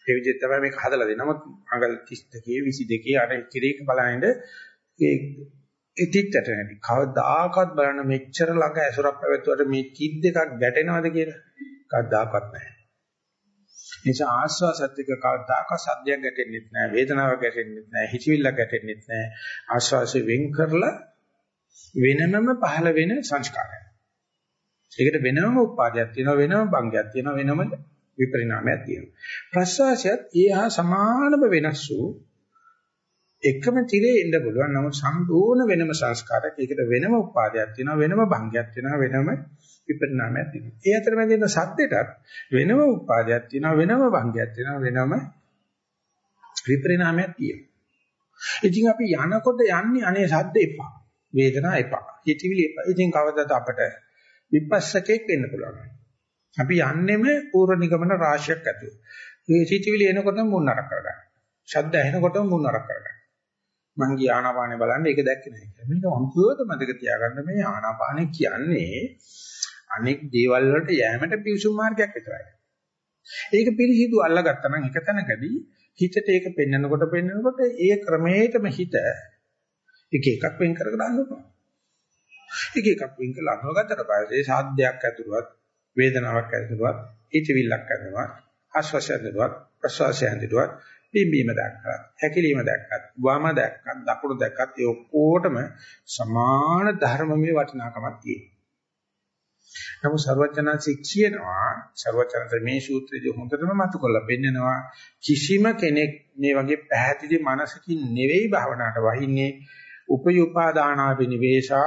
A: ඒ විදිහට තමයි මේක හදලා දෙන්නේ. නමුත් අඟල් 32 22 අර කිරීක බලනින්ද ඒ ඉතිත්තට නැති. කවදාකවත් බලන්න මෙච්චර ළඟ ඇසුරක් පැවැත්වුවට මේ කිත් දෙකක් ගැටෙනවද කියලා කවදාකවත් නැහැ. නිසා ආස්වාසත් එක්ක කවදාකවත් සද්දයක් ගැටෙන්නේ නැහැ, වේදනාවක් ගැටෙන්නේ නැහැ, හිතවිල්ලක් ගැටෙන්නේ නැහැ. ආස්වාසය වෙන් කරලා වෙනමම පහළ වෙන සංස්කාරයක්. ඒකට වෙනම උපාදයක් තියෙනවා, වෙනම භංගයක් තියෙනවා, වෙනම විපරිණාමයක් තියෙනවා. ප්‍රස්වාසයත් ඒහා සමානම වෙනස් වූ එකම තිරේ ඉන්න පුළුවන්. නමුත් සම්පූර්ණ වෙනම සංස්කාරයක්. ඒකට වෙනම උපාදයක් තියෙනවා, වෙනම භංගයක් තියෙනවා, වෙනම විපරිණාමයක් තියෙනවා. ඒ අතරමැද ඉන්න සද්දෙටත් වෙනම උපාදයක් තියෙනවා, වෙනම භංගයක් තියෙනවා, වෙනම විපරිණාමයක් තියෙනවා. ඉතින් අපි යනකොට යන්නේ අනේ සද්ද එපා, වේදනා එපා, හිතවිලි එපා. ඉතින් කවදාද අපට විපස්සකෙක් වෙන්න පුළුවන්? අපි යන්නේම පූර්ව නිගමන රාශියක් ඇතුළු. මේ හිතවිලි එනකොටම මුන් නරක කරගන්න. ශබ්ද ඇහෙනකොටම මුන් නරක කරගන්න. මං ගිය ආනාපානෙ බලන්න ඒක දැක්කේ නැහැ කියලා. මේක අන්තිමට මතක තියාගන්න මේ ආනාපානෙ කියන්නේ අනෙක් දේවල් වලට යෑමට පිවිසුම් මාර්ගයක් විතරයි. ඒක පිළිසිදු අල්ලගත්තා නම් එක තැනකදී හිතට ඒක පෙන්නකොට ඒ ක්‍රමයටම හිත එක එකක් වෙන් කරගෙන අඳුරනවා. එක එකක් වෙන් කරලා අඳුරගත්තට පස්සේ සාධ්‍යයක් ඇතුළවත් වේදනාවක් ඇතුළවත් හිතවිල්ලක් ඇතුළවත් ආශ්වාසය ඇතුළවත් ප්‍රශ්වාසය ඇතුළවත් බිම්බීම දැක්කත් හැකිලිම දැක්කත් වම දැක්කත් දකුණු දැක්කත් ඒ ඔක්කොටම සමාන ධර්මමය වටිනාකමක් තියෙනවා. නමුත් සර්වඥාන්සේ කියනවා සර්වඥාන්සේ මේ සූත්‍රයේදී හොඳටම මතු කරලා පෙන්නනවා කිසිම කෙනෙක් මේ වගේ පැහැදිලි මනසකින් නෙවෙයි භවනාට වහින්නේ උපය උපාදානාපි නිවේෂා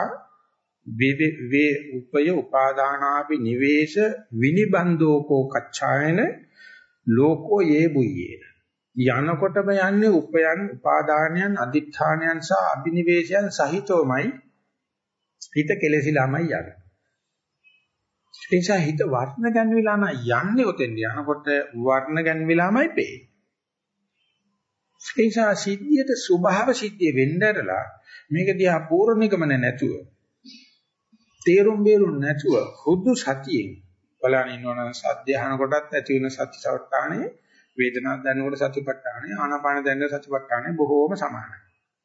A: උපය උපාදානාපි නිවේෂ විනිබන්ධෝකෝ කච්ඡායන ලෝකෝ යේ බුයේන යනකොටම යන්නේ උපයන් උපාදානයන් අදිඨානයන් සහ අබිනිවේෂයන් සහිතවමයි හිත කෙලෙසිලාමයි යන්නේ. ඒ නිසා හිත වර්ණ ගැන්විලා නම් යන්නේ ඔතෙන් යනකොට වර්ණ ගැන්විලාමයි පේන්නේ. ඒ නිසා සිද්ධියට ස්වභාව සිද්ධිය වෙන්නදලා මේක දිහා පූර්ණ නිගමන නැතුව තේරුම් බේරුම් නැතුව හුදු සතියෙන් බලන ඉන්නවනම් සද්ද අහනකොටත් ඇති වෙන සතිපට්ඨානේ වේදනාවක් දැනනකොට සතිපට්ඨානේ ආනාපාන දැනන සතිපට්ඨානේ බොහෝම සමානයි.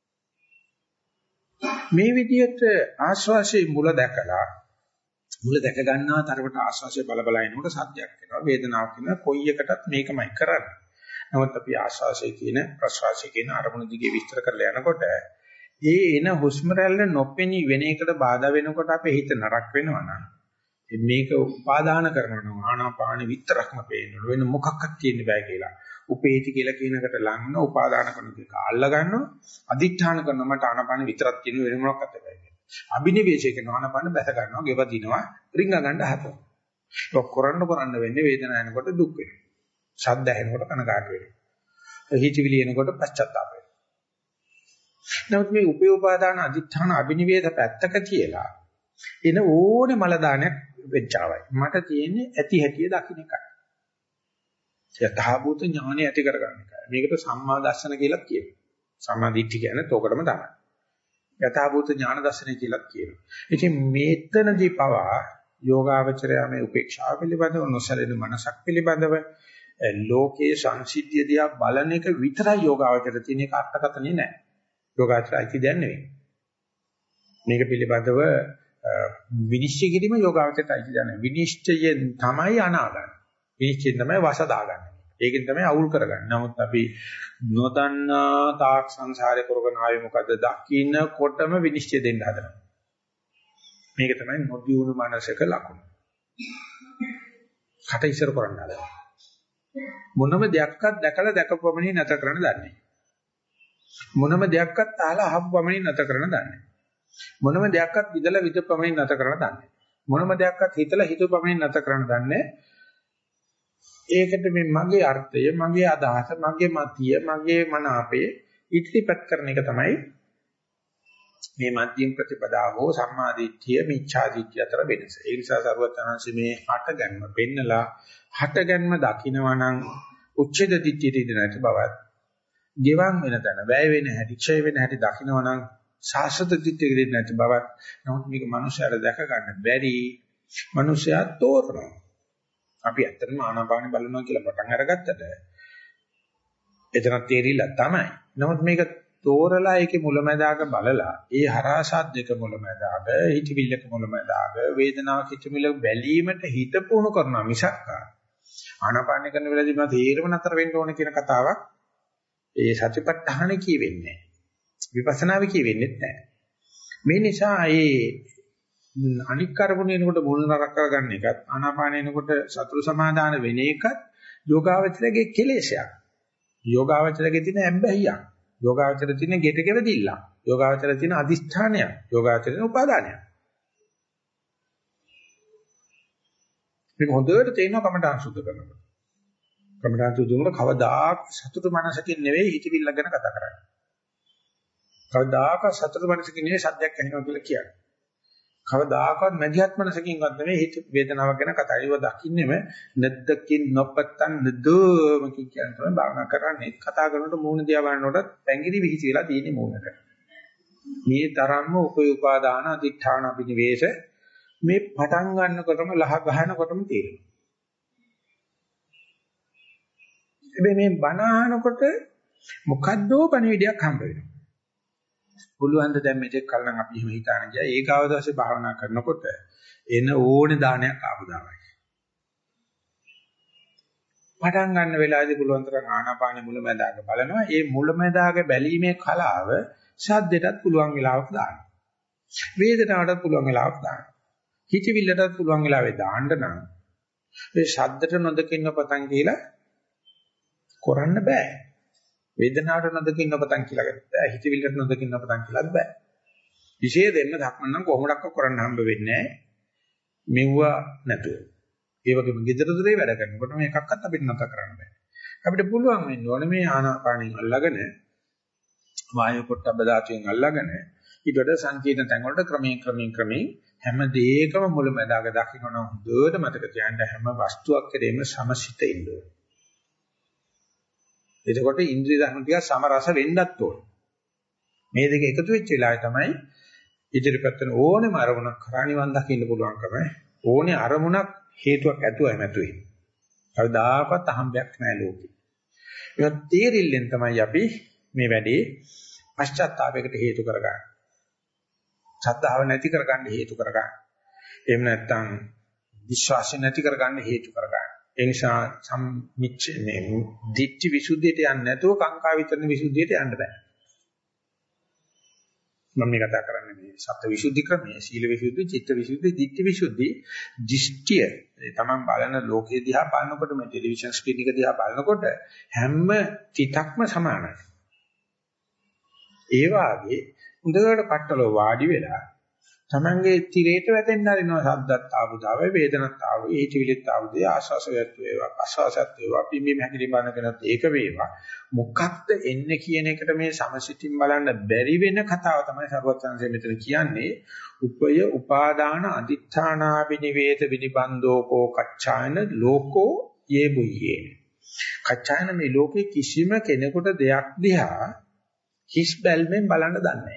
A: මේ විදිහට ආශ්වාසයේ මුල දැකලා මුල දැක ගන්නවා තරමට ආශ්වාසය බල එනකොට සද්දයක් එනවා වේදනාවක් එනවා කොයි එකටත් මේකමයි කරන්නේ. නමුත් අපි ආශ්වාසයේ කියන ප්‍රශ්වාසයේ කියන අරමුණු දිගේ විස්තර කරලා යනකොට ඒ එන හුස්ම රැල්ල නොපෙනී වෙන එකට බාධා වෙනකොට අපේ හිත නරක වෙනවා නම් මේක උපාදාන කරනවා නම් ආනාපාන විතරක්ම පේනවා වෙන මොකක්වත් තියෙන්න බෑ කියලා. උපේති කියලා කියන එකට ලඟන උපාදාන කරන එක අල්ලා ගන්නවා අදිඨාන කරනවා මට ආනාපාන විතරක් තියෙන වෙන මොනක්වත් බෑ කියලා. අබිනිවේෂය කරනවා ආනාපාන බැස ගන්නවා ගෙව දිනවා රිංග ගන්න හදනවා. ඒක කරන්න වෙන්නේ වේදනාව එනකොට දුක් වෙනවා. ශබ්ද ඇහෙනකොට කනගාටු වෙනවා. හිතවිලි එනකොට පශ්චාත්තාප වෙනවා. නමුත් මේ උපයෝපාදාන අදිඨාන අබිනිවේෂ පැත්තක තියලා එන ඕනේ මල දානයක් වෙච්චාවයි. මට තියෙන්නේ ඇති හැටිය දකින්න එකයි. යථාභූත ඥානය ඇති කරගන්න එකයි. මේකට සම්මා දර්ශන කියලා කියනවා. සම්මා දිට්ඨි කියන්නේ තෝකටම තමයි. යථාභූත ඥාන දර්ශනය කියලා කියනවා. ඉතින් මේතනදී පවා යෝගාවචරය මේ උපේක්ෂාව පිළිබඳව නොසැලෙන මනසක් පිළිබඳව ලෝකයේ සංසිද්ධිය දිහා බලන එක විතරයි යෝගාවචරය තියෙන එක අර්ථකථනය නෑ. යෝගාචරය අයිති දෙයක් නෙවෙයි. මේක පිළිබඳව විනිශ්චය කිරීම යෝගාවචරයට අයිති දෙයක් නෙවෙයි. විනිශ්චයෙන් තමයි අනාගන්නේ. විනිශ්චයෙන් තමයි වස දාගන්නේ. ඒකෙන් තමයි අවුල් කරගන්නේ. නමුත් අපි නොදන්නා තාක් සංසාරේ කරගෙන ආවේ මොකද්ද? දකින්නකොටම විනිශ්චය දෙන්න හදනවා. මේක තමයි නොදියුණු මනසක ලක්ෂණ. කට ඉස්සර කරන්න හදනවා. මොනම දෙයක්වත් දැකලා දැකපොමණින් නැතර කරන්න දන්නේ. මොනම දෙයක්වත් අහලා අහපු පමණින් නැතර කරන්න දන්නේ. මොනම දෙයක්වත් විදලා විදපමණින් නැතර කරන්න දන්නේ. මොනම දෙයක්වත් හිතලා හිතුව පමණින් නැතර කරන්න දන්නේ. ඒකට මේ මගේ අර්ථය, මගේ අදහස, මගේ මතිය, මගේ මනාපය ඉදිරිපත් කරන එක තමයි මේ මධ්‍යම ප්‍රතිපදාව හෝ සම්මාදිට්ඨිය මිච්ඡාදිට්ඨිය අතර වෙනස. ඒ නිසා සරුවචනංශ මේ හටගන්ම පෙන්නලා හටගන්ම දකින්නවා නම් උච්ඡේද දිට්ඨියට ඉඳ නැති බවත්, ගෙවන් වෙන තැන, වැය වෙන හැටි, ක්ෂය වෙන හැටි දකින්නවා නම් සාස්වත දිට්ඨියට ඉඳ නැති බවත්. නමුත් මේක මනුස්සයාට දැක ගන්න බැරි. මනුස්සයා තෝරනවා. අපි ඇත්තටම ආනාපානෙ බලනවා කියලා පටන් අරගත්තට එතන තේරිලා තමයි. නමුත් මේක තෝරලා ඒකේ මුලැමැදාක බලලා ඒ හරහා සද්දක මුලැමැදාක හිතවිල්ලක මුලැමැදාක වේදනාවක් හිතවිල්ල බැලීමට හිත පුහුණු කරනවා මිසක් ආනාපාන කරන වෙලාවදී මම තීරම නතර වෙන්න ඕන කියන කතාවක් ඒ සතිපට්ඨාන කියවෙන්නේ නැහැ. විපස්සනාවේ කියවෙන්නේ නැහැ. මේ නිසා ඒ අනික් කරමුණ එනකොට මුල් නරක කරගන්න එකත් ආනාපාන එනකොට සතුරු සමාදාන වෙන එකත් යෝගාවචරයේ කෙලෙසයක්. යෝගාවචරයේ තියෙන ඇබ්බැහියක්. යෝගාවචරයේ තියෙන ගෙට ගෙවදිල්ල. යෝගාවචරයේ තියෙන අදිෂ්ඨානයක්. යෝගාවචරයේ තියෙන උපාදානයක්. මේක හොඳට තේරෙනවා කමඨාන් සුද්ධ කරනකොට. කමඨාන් සුද්ධ කරනකොට කවදාක් සතුටු මනසකින් නෙවෙයි හිතවිල්ල ගැන කතා කරන්නේ. කවදාක සතුටු මනසකින් නෙවෙයි සද්දයක් ඇහෙනවා කියලා කියන්නේ. කවදාකවත් මධ්‍යස්ථ මනසකින්වත් නෙවෙයි හිත වේදනාවක් ගැන කතා කරව දකින්නෙම නැද්දකින් නොපත්තන් නදෝමකින් කියන තමයි භාවනා කරන්නේ. කතා කරනකොට මූණ දිහා බලනකොට පැංගිරි විහිසි වෙලා තියෙන මූණට. මේ තරම්ම උපයෝපාදාන අධිඨාන අභිනිවේෂ මේ පටන් ගන්නකොටම ලහ ගහනකොටම තේරෙනවා. හැබැයි මේ බණ අහනකොට මොකද්දෝ පණිවිඩයක් හම්බ වෙනවා. පුළුවන් ද දැන් මෙතෙක් කල නම් අපි එහෙම හිතාන ගියා ඒකාව දවසේ භාවනා කරනකොට එන ඕනේ දානයක් ආපුදාමයි. පටන් ගන්න වෙලාවේදී පුළුවන් තරම් ආනාපානෙ මුලැමැදාක බලනවා. ඒ මුලැමැදාක බැලීමේ කලාව ශබ්දයටත් පුළුවන් වෙලාවක දානවා. වේදනාවටත් පුළුවන් වෙලාවක දානවා. හිතවිල්ලටත් පුළුවන් වෙලාවේ දාන්න නම් මේ ශබ්දට නොදකින්න පතන් කියලා කරන්න බෑ. වේදනාවට නොදකින්න පතන් කියලා බෑ. හිතවිල්ලට නොදකින්න පතන් කියලාත් බෑ. විශේෂ දෙන්න ධක්මන් නම් කොහොමඩක්ක කරන්න හම්බ වෙන්නේ නැහැ. මෙව්වා නැතුව. ඒ වගේම gedara dure වැඩ කරනකොට මේ එකක්වත් අපිට නැත කරන්න බෑ. අපිට පුළුවන් වෙන්න ඕනේ මේ ආනාපානින් අල්ලගෙන වායු පොට්ටබ්බ ධාතුවෙන් අල්ලගෙන ඊට වඩා සංකීර්ණ තැන් වලට ක්‍රමයෙන් හැම දෙයකම මුලැමැදාක දකින්න හොඳට මතක තියාගන්න හැම වස්තුවක් කෙරෙහිම සමසිත ඉන්න ඕනේ. එතකොට ඉන්ද්‍රිය ධර්ම ටික සමරස වෙන්නත් ඕනේ. මේ දෙක එකතු වෙච්ච වෙලාවේ තමයි ඉදිරිපත් වෙන ඕනෙම අරමුණක් කරා නිවන් දකින්න පුළුවන්කම ඕනේ අරමුණක් හේතුවක් ඇතුවයි නැතුයි. කවදාකවත් අහම්බයක් නැහැ ලෝකේ. ඒක තේරිල්ලෙන් තමයි අපි මේ වැඩේ පශ්චාත්තාවයකට හේතු කරගන්නේ. ශ්‍රද්ධාව නැති කරගන්න හේතු කරගන්න. එහෙම නැත්නම් විශ්වාසය නැති කරගන්න හේතු කරගන්න. ඒ නිසා සම්මිච්ඡනේ දිට්ඨි විසුද්ධියට යන්නේ නැතුව කාංකා විතරන විසුද්ධියට යන්න බෑ. මම මේ කතා කරන්නේ මේ සත්‍ය විසුද්ධි ක්‍රමයේ සීල විසුද්ධි, චිත්ත විසුද්ධි, දිට්ඨි විසුද්ධි, දිෂ්ටිය. තමන් බලන ලෝකයේ දිහා බලනකොට මේ ටෙලිවිෂන් ස්ක්‍රීන් එක දිහා බලනකොට හැම තිතක්ම සමානයි. ඒ වාගේ හොඳට පట్టල වාඩි වෙලා තමන්ගේ තිරේට වැටෙන්න හරිනවා සද්දත් ආවුදාවේ වේදනත් ආව ඒචිවිලිත් ආවුදේ ආශාසයත් වේවා ආශාසයත් වේවා පිම්බි මහකිලි බණකනත් ඒක වේවා මොකක්ද එන්නේ කියන එකට මේ සමසිතින් බලන්න බැරි වෙන කතාව තමයි සර්වඥාන්සේ මෙතන කියන්නේ උපය උපාදාන අදිඨානාබිනිවේද විනිබන්දෝකෝ කච්චායන ලෝකෝ යෙබුයේ කච්චායන මේ ලෝකේ කිසිම කෙනෙකුට දෙයක් දිහා හිස් බැල්මෙන් බලන්න දන්නේ නැහැ.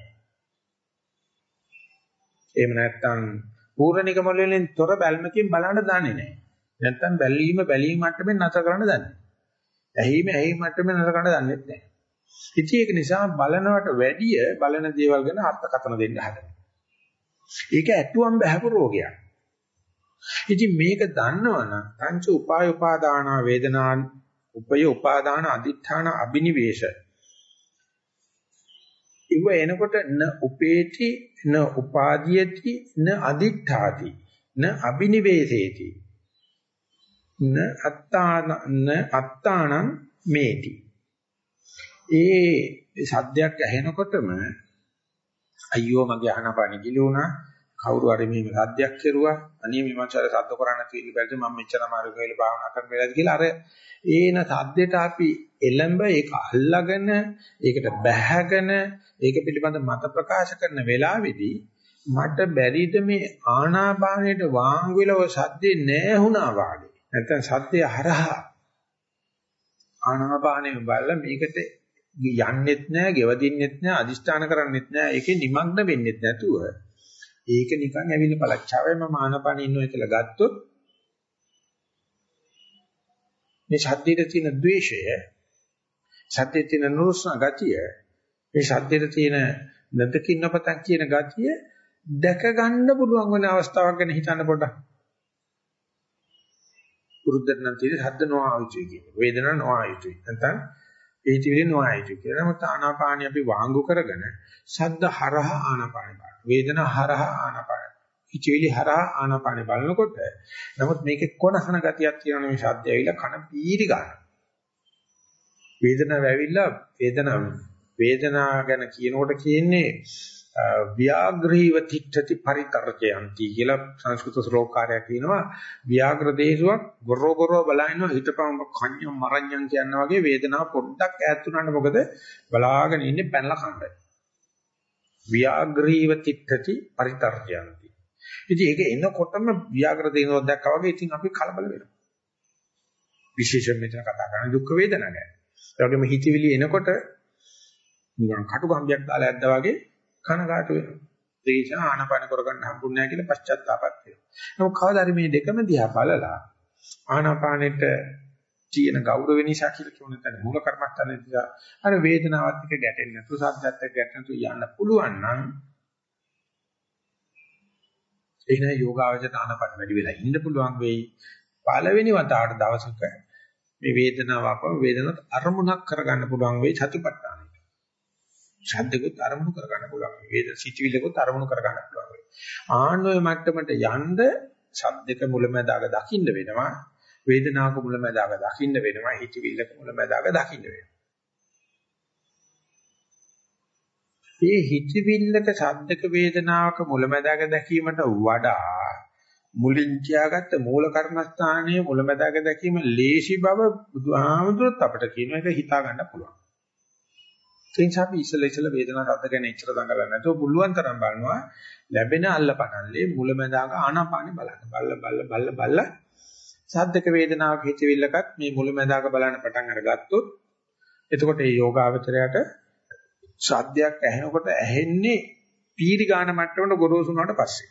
A: එහෙම නැත්නම් පූර්ණික මොළයෙන් තොර බැල්මකින් බලන්න දන්නේ නැහැ. නැත්නම් බැලීම මට්ටමින් නැතර කරන්න දන්නේ නැහැ. ඇහිම මට්ටමින් නැතර කරන්න දන්නේ නැහැ. ඉතින් ඒක නිසා බලනවට වැඩිය බලන දේවල් ගැන අර්ථකථන දෙන්න හදනවා. ඒක ඇතුම් බහැපු රෝගයක්. ඉතින් මේක දන්නවනම් පංච උපාය උපාදාන වේදනාන් උපය උපාදාන අදිඨාන අබිනිවේෂ ඉව එනකොට න උපේති න උපාදීයති න අදිඨාති න අබිනිවේසේති න අත්තානං මේති ඒ සද්දයක් ඇහෙනකොටම අයියෝ මගේ අහනපාන ගිලුණා කවුරු හරි මේ සද්දයක් කෙරුවා අනේ මේ මංසාර සද්ද කරන්න තියෙන බැරිද මම මෙච්චර අමාරු වෙලා භාවනා කරන්න වෙලාද කියලා අර ඒන සද්දෙට අපි එළඹ ඒක අල්ලාගෙන ඒකට බැහැගෙන ඒක පිළිබඳ මත ප්‍රකාශ කරන වෙලාවේදී මට බැරිද මේ ආනාපානයට වාංගු වෙලා ඔය සද්දේ නැහැ වාගේ නැත්නම් සද්දේ හරහා ආනාපානෙම බලලා මේකට යන්නෙත් නැහැ ගෙවදින්නෙත් නැහැ අදිෂ්ඨාන කරන්නෙත් නැහැ ඒකේ නිමග්න වෙන්නෙත් නැතුව ඒක නිකන් ඇවිල්ලා පළච්චාවේ මම ආනාපානෙ ඉන්නවා කියලා ගත්තොත් මේ සද්දේට තියෙන ද්වේෂය සද්දේ තියෙන නුරුස්නා ගතිය, මේ සද්දේට තියෙන නැදකින්නපතක් කියන ගතිය දැක ගන්න පුළුවන් වෙන අවස්ථාවක් ගැන හිතන්න පොඩ්ඩක්. පුරුද්දට නම් තියෙන ශබ්ද නොආයුතුයි කියන්නේ. වේදනා නොආයුතුයි. නැත්නම් ඒහිතිවිලි නොආයුතුයි කියලා. නමුත් ආනාපානිය අපි වාංගු කරගෙන ශබ්ද හරහා ආනාපානිය බලන. වේදනා හරහා ආනාපානිය. හිතවිලි හරහා ආනාපානිය බලනකොට නමුත් මේකේ කොනහන ගතියක් තියෙනවා මේ ශබ්දය ඇවිල්ලා කන පීරි ගන්න. වේදනාව ඇවිල්ලා වේදනාව ගැන කියනකොට කියන්නේ ව්‍යාග්‍රීව තිට්ඨති පරිතරජයන්ති කියලා සංස්කෘත ශ්ලෝකාරයක් කියනවා. ව්‍යාග්‍ර දේශුවක් ගොරෝ බලනවා හිතපම කන්‍යම් මරඤ්ඤම් කියන වගේ වේදනාව පොඩ්ඩක් ඈත් වුණාට මොකද බලාගෙන ඉන්නේ පැනලා කණ්ඩ. ව්‍යාග්‍රීව තිට්ඨති පරිතරජයන්ති. ඉතින් ඒක එනකොටම ව්‍යාග්‍ර දේශුවක් දැක්කා වගේ ඉතින් අපි කලබල වෙනවා. විශේෂයෙන් මෙතන කතා කරන්නේ දුක් වේදනා ගැන. ඒ වගේම හිතවිලි එනකොට නිකන් කටුගම්බියක් දාලා ඇද්දා වගේ කනගාටු වෙනවා. ඒ නිසා ආනාපාන කරගන්න හම්බුන්නේ නැහැ කියලා පශ්චාත්තාපත් වෙනවා. නමුත් කවදා හරි මේ දෙකම දිහා බලලා ආනාපානෙට තියෙන ගෞරව නිසා කියලා කියන තැන මූල කර්මස්ථානේ දිහා අර වේදනාවත් එක්ක ගැටෙන්නේ නැතුව සද්දත් එක්ක ගැටෙන්නේ නැතුව යන්න පුළුවන් නම් එන යෝගාවචර ආනාපාන වැඩි වෙලා ඉන්න පුළුවන් වෙයි. පළවෙනි වතාවට දවසක මේ වේදනාව අපව වේදනත් අරමුණක් කරගන්න පුළුවන් වෙයි සතිපට්ඨානෙ. ශබ්දකුත් අරමුණු කරගන්න පුළුවන්. වේද සිටිවිලකුත් අරමුණු කරගන්න පුළුවන් වෙයි. ආන්නෝය මට්ටමට යන්න ශබ්දක මුලැමැදාක දකින්න වෙනවා. වේදනාවක මුලැමැදාක දකින්න වෙනවා. හිතවිල්ලක මුලැමැදාක දකින්න වෙනවා. මේ හිතවිල්ලක ශබ්දක වේදනාවක මුලැමැදාක දැකීමට වඩා මුලින් කියාගත්ත මූල කර්මස්ථානයේ මුලැමැදාක දැකීම ලේසි බව බුදුහාමුදුරුවෝ අපට කියන එක හිතා ගන්න පුළුවන්. ඒ නිසා අපි ඉස්සෙල්ලා වේදනාව ශබ්ද ගැන ඉච්චර දඟලන්නේ නැතුව පුළුවන් තරම් බලනවා ලැබෙන අල්ලපනල්ලේ මුලැමැදාක ආනාපානෙ බලන්න. බල්ල ශබ්දක වේදනාවක හිතවිල්ලකත් මේ මුලැමැදාක බලන්න පටන් අරගත්තොත් එතකොට මේ යෝගාවචරයට ශබ්දයක් ඇහෙනකොට ඇහෙන්නේ පීරි ගාන මට්ටමට ගොරෝසු වුණාට පස්සේ.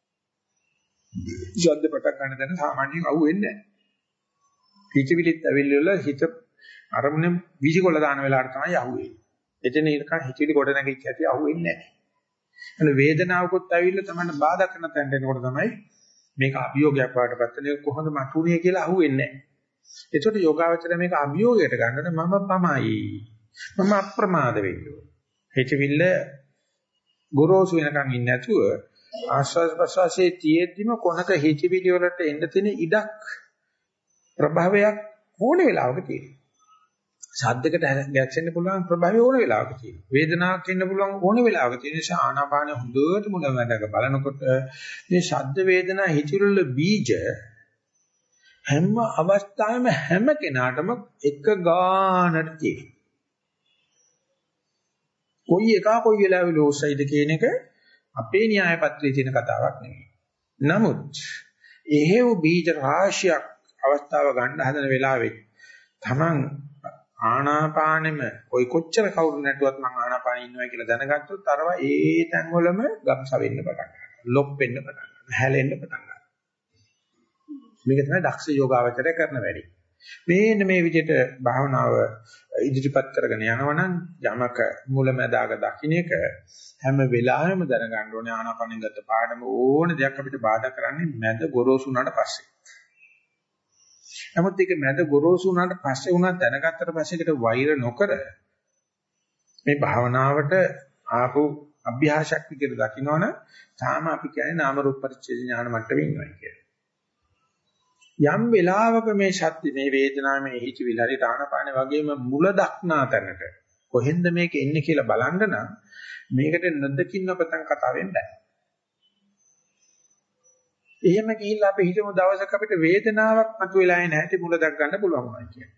A: ශබ්ද පටන් ගන්න දැන සාමාන්‍යයෙන් අහුවෙන්නේ නැහැ. හිතවිලිත් ඇවිල්ලා හිත අරමුණේ විසිකොල දාන වෙලාවට තමයි අහුවෙන්නේ. එතන ඉරකන් හිතවිලි කොට නැගිච්ච ඇති අහුවෙන්නේ නැහැ. එන වේදනාවකුත් ඇවිල්ලා තමයි බාධා කරන තැනට එනකොට තමයි මේක අභියෝගයක් වඩටපත් වෙන කොහොමද මතුනේ කියලා අහුවෙන්නේ නැහැ. ඒකට යෝගාවචරය මේක අභියෝගයට ගන්නද මම පමයි. මම අප්‍රමාද වෙන්න ඕන. හිතවිල්ල ගොරෝසු වෙනකන් ඉන්නේ නැතුව ආස්වාද ප්‍රසවාසයේ තියෙද්දිම කොනක හිතවිලි වලට එන්න තියෙන ඉඩක් ප්‍රභාවයක් ඕනේ වෙලාවක තියෙනවා. ශබ්දයකට ගැක්සෙන්න පුළුවන් ප්‍රභාවය ඕන වෙලාවක තියෙනවා. වේදනාවක් එන්න පුළුවන් ඕන වෙලාවක තියෙන නිසා ආනාපාන හොඳට මුලමඳක බලනකොට මේ ශබ්ද වේදනා හිතිරුල බීජ හැම අවස්ථාවෙම හැම කෙනාටම එක ගානට තියෙනවා. කොයි එක කොයි වෙලාවෙ ලෝසයිද කියන එක අපේ න්‍යාය පත්‍රයේ තියෙන කතාවක් නෙවෙයි. නමුත් එහෙව් බීජ රාශියක් අවස්ථාව ගන්න හදන වෙලාවෙ තමන් ආනාපානෙම ඔය කොච්චර කවුරු නැටුවත් මම ආනාපානෙ ඉන්නවා කියලා දැනගත්තොත් අරවා ඒ තැන්වලම ගම්ස වෙන්න පටන් ගන්නවා. ලොප් වෙන්න පටන් ගන්නවා. හැලෙන්න පටන් ගන්නවා. මේක තමයි දක්ෂ යෝගාවචරය කරන වැඩි. මේ විදිහට භාවනාව ඉදිරිපත් කරගෙන යනවනම් යමක මුලැමැදාක දකින්න එක හැම වෙලාවෙම දැනගන්න ඕනේ ආනාපානෙන් ගත්ත පාඩම ඕන දෙයක් අපිට බාධා කරන්නේ මැද ගොරෝසු වුණාට පස්සේ. නමුත් ඒක මැද ගොරෝසු වුණාට පස්සේ උනත් දැනගත්තට පස්සේ ඒකට වෛර නොකර මේ භාවනාවට ආපු අභ්‍යාසයක් විදිහට දකින්නවනම් තාම අපි කියන්නේ නාම රූප පරිච්ඡේද ඥාන මට්ටමේ ඉන්නවා කියලා. යම් වෙලාවක මේ ශක්ති මේ වේදනාව මේ හිතවිලි හරි ආනාපාන වගේම මුල දක්නා තැනට කොහෙන්ද මේක එන්නේ කියලා බලන්න නම් මේකට නොදකින්න පතන් කතාවෙන් බෑ. එහෙම ගිහිල්ලා අපි හිතමු දවසක අපිට වේදනාවක් මතුවලා එන හැටි මුල දක් ගන්න පුළුවන් වුණා කියන්නේ.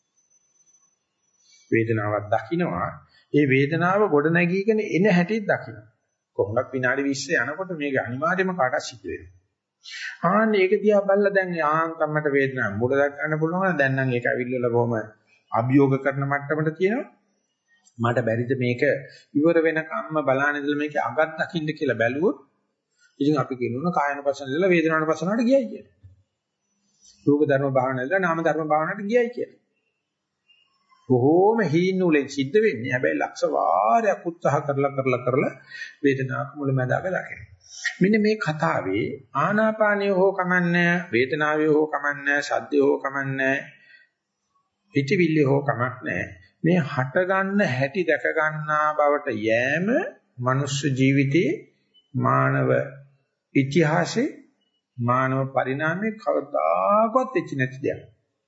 A: වේදනාවක් දකින්නවා ඒ වේදනාව ගොඩ නැගීගෙන එන හැටි දකින්න. කොහොමද විනාඩි 20 යනකොට මේක අනිවාර්යයෙන්ම කාටවත් සිද්ධ වෙනවා. ආන්න ඒක දිහා බලලා දැන් ආන්තම්මට වේදනාව මුල දක් ගන්න පුළුවන්. දැන් නම් ඒක අවිල්ලලා බොහොම අභියෝග කරන මට්ටමට තියෙනවා. මට බැරිද මේක ඉවර වෙනකම්ම බලන්න ඉඳලා මේක අගක් දකින්න කියලා බැලුවොත් ඉතින් අපි කියනවා කායන පස්සන ඉඳලා වේදනාන පස්සනට ගියයි කියලා. රූප ධර්ම භාවනාව ඉඳලා නාම ධර්ම භාවනාවට ගියයි කියලා. බොහෝම හීනුලෙන් සිද්ධ වෙන්නේ. හැබැයි ලක්ෂ වාරයක් උත්සාහ කරලා වේදනාවක් මුලැමැදාක දකින්න. මෙන්න මේ කතාවේ ආනාපානිය හෝ කමන්නේ, වේදනාවේ හෝ කමන්නේ, සද්දේ හෝ කමන්නේ, පිටිවිල්ලේ හෝ කමක් නැහැ. මේ හට ගන්න හැටි දැක ගන්නා බවට යෑම මනුෂ්‍ය ජීවිතයේ මානව ඉතිහාසයේ මානව පරිණාමයේ කවදාකවත් වෙච්ච නැති දෙයක්.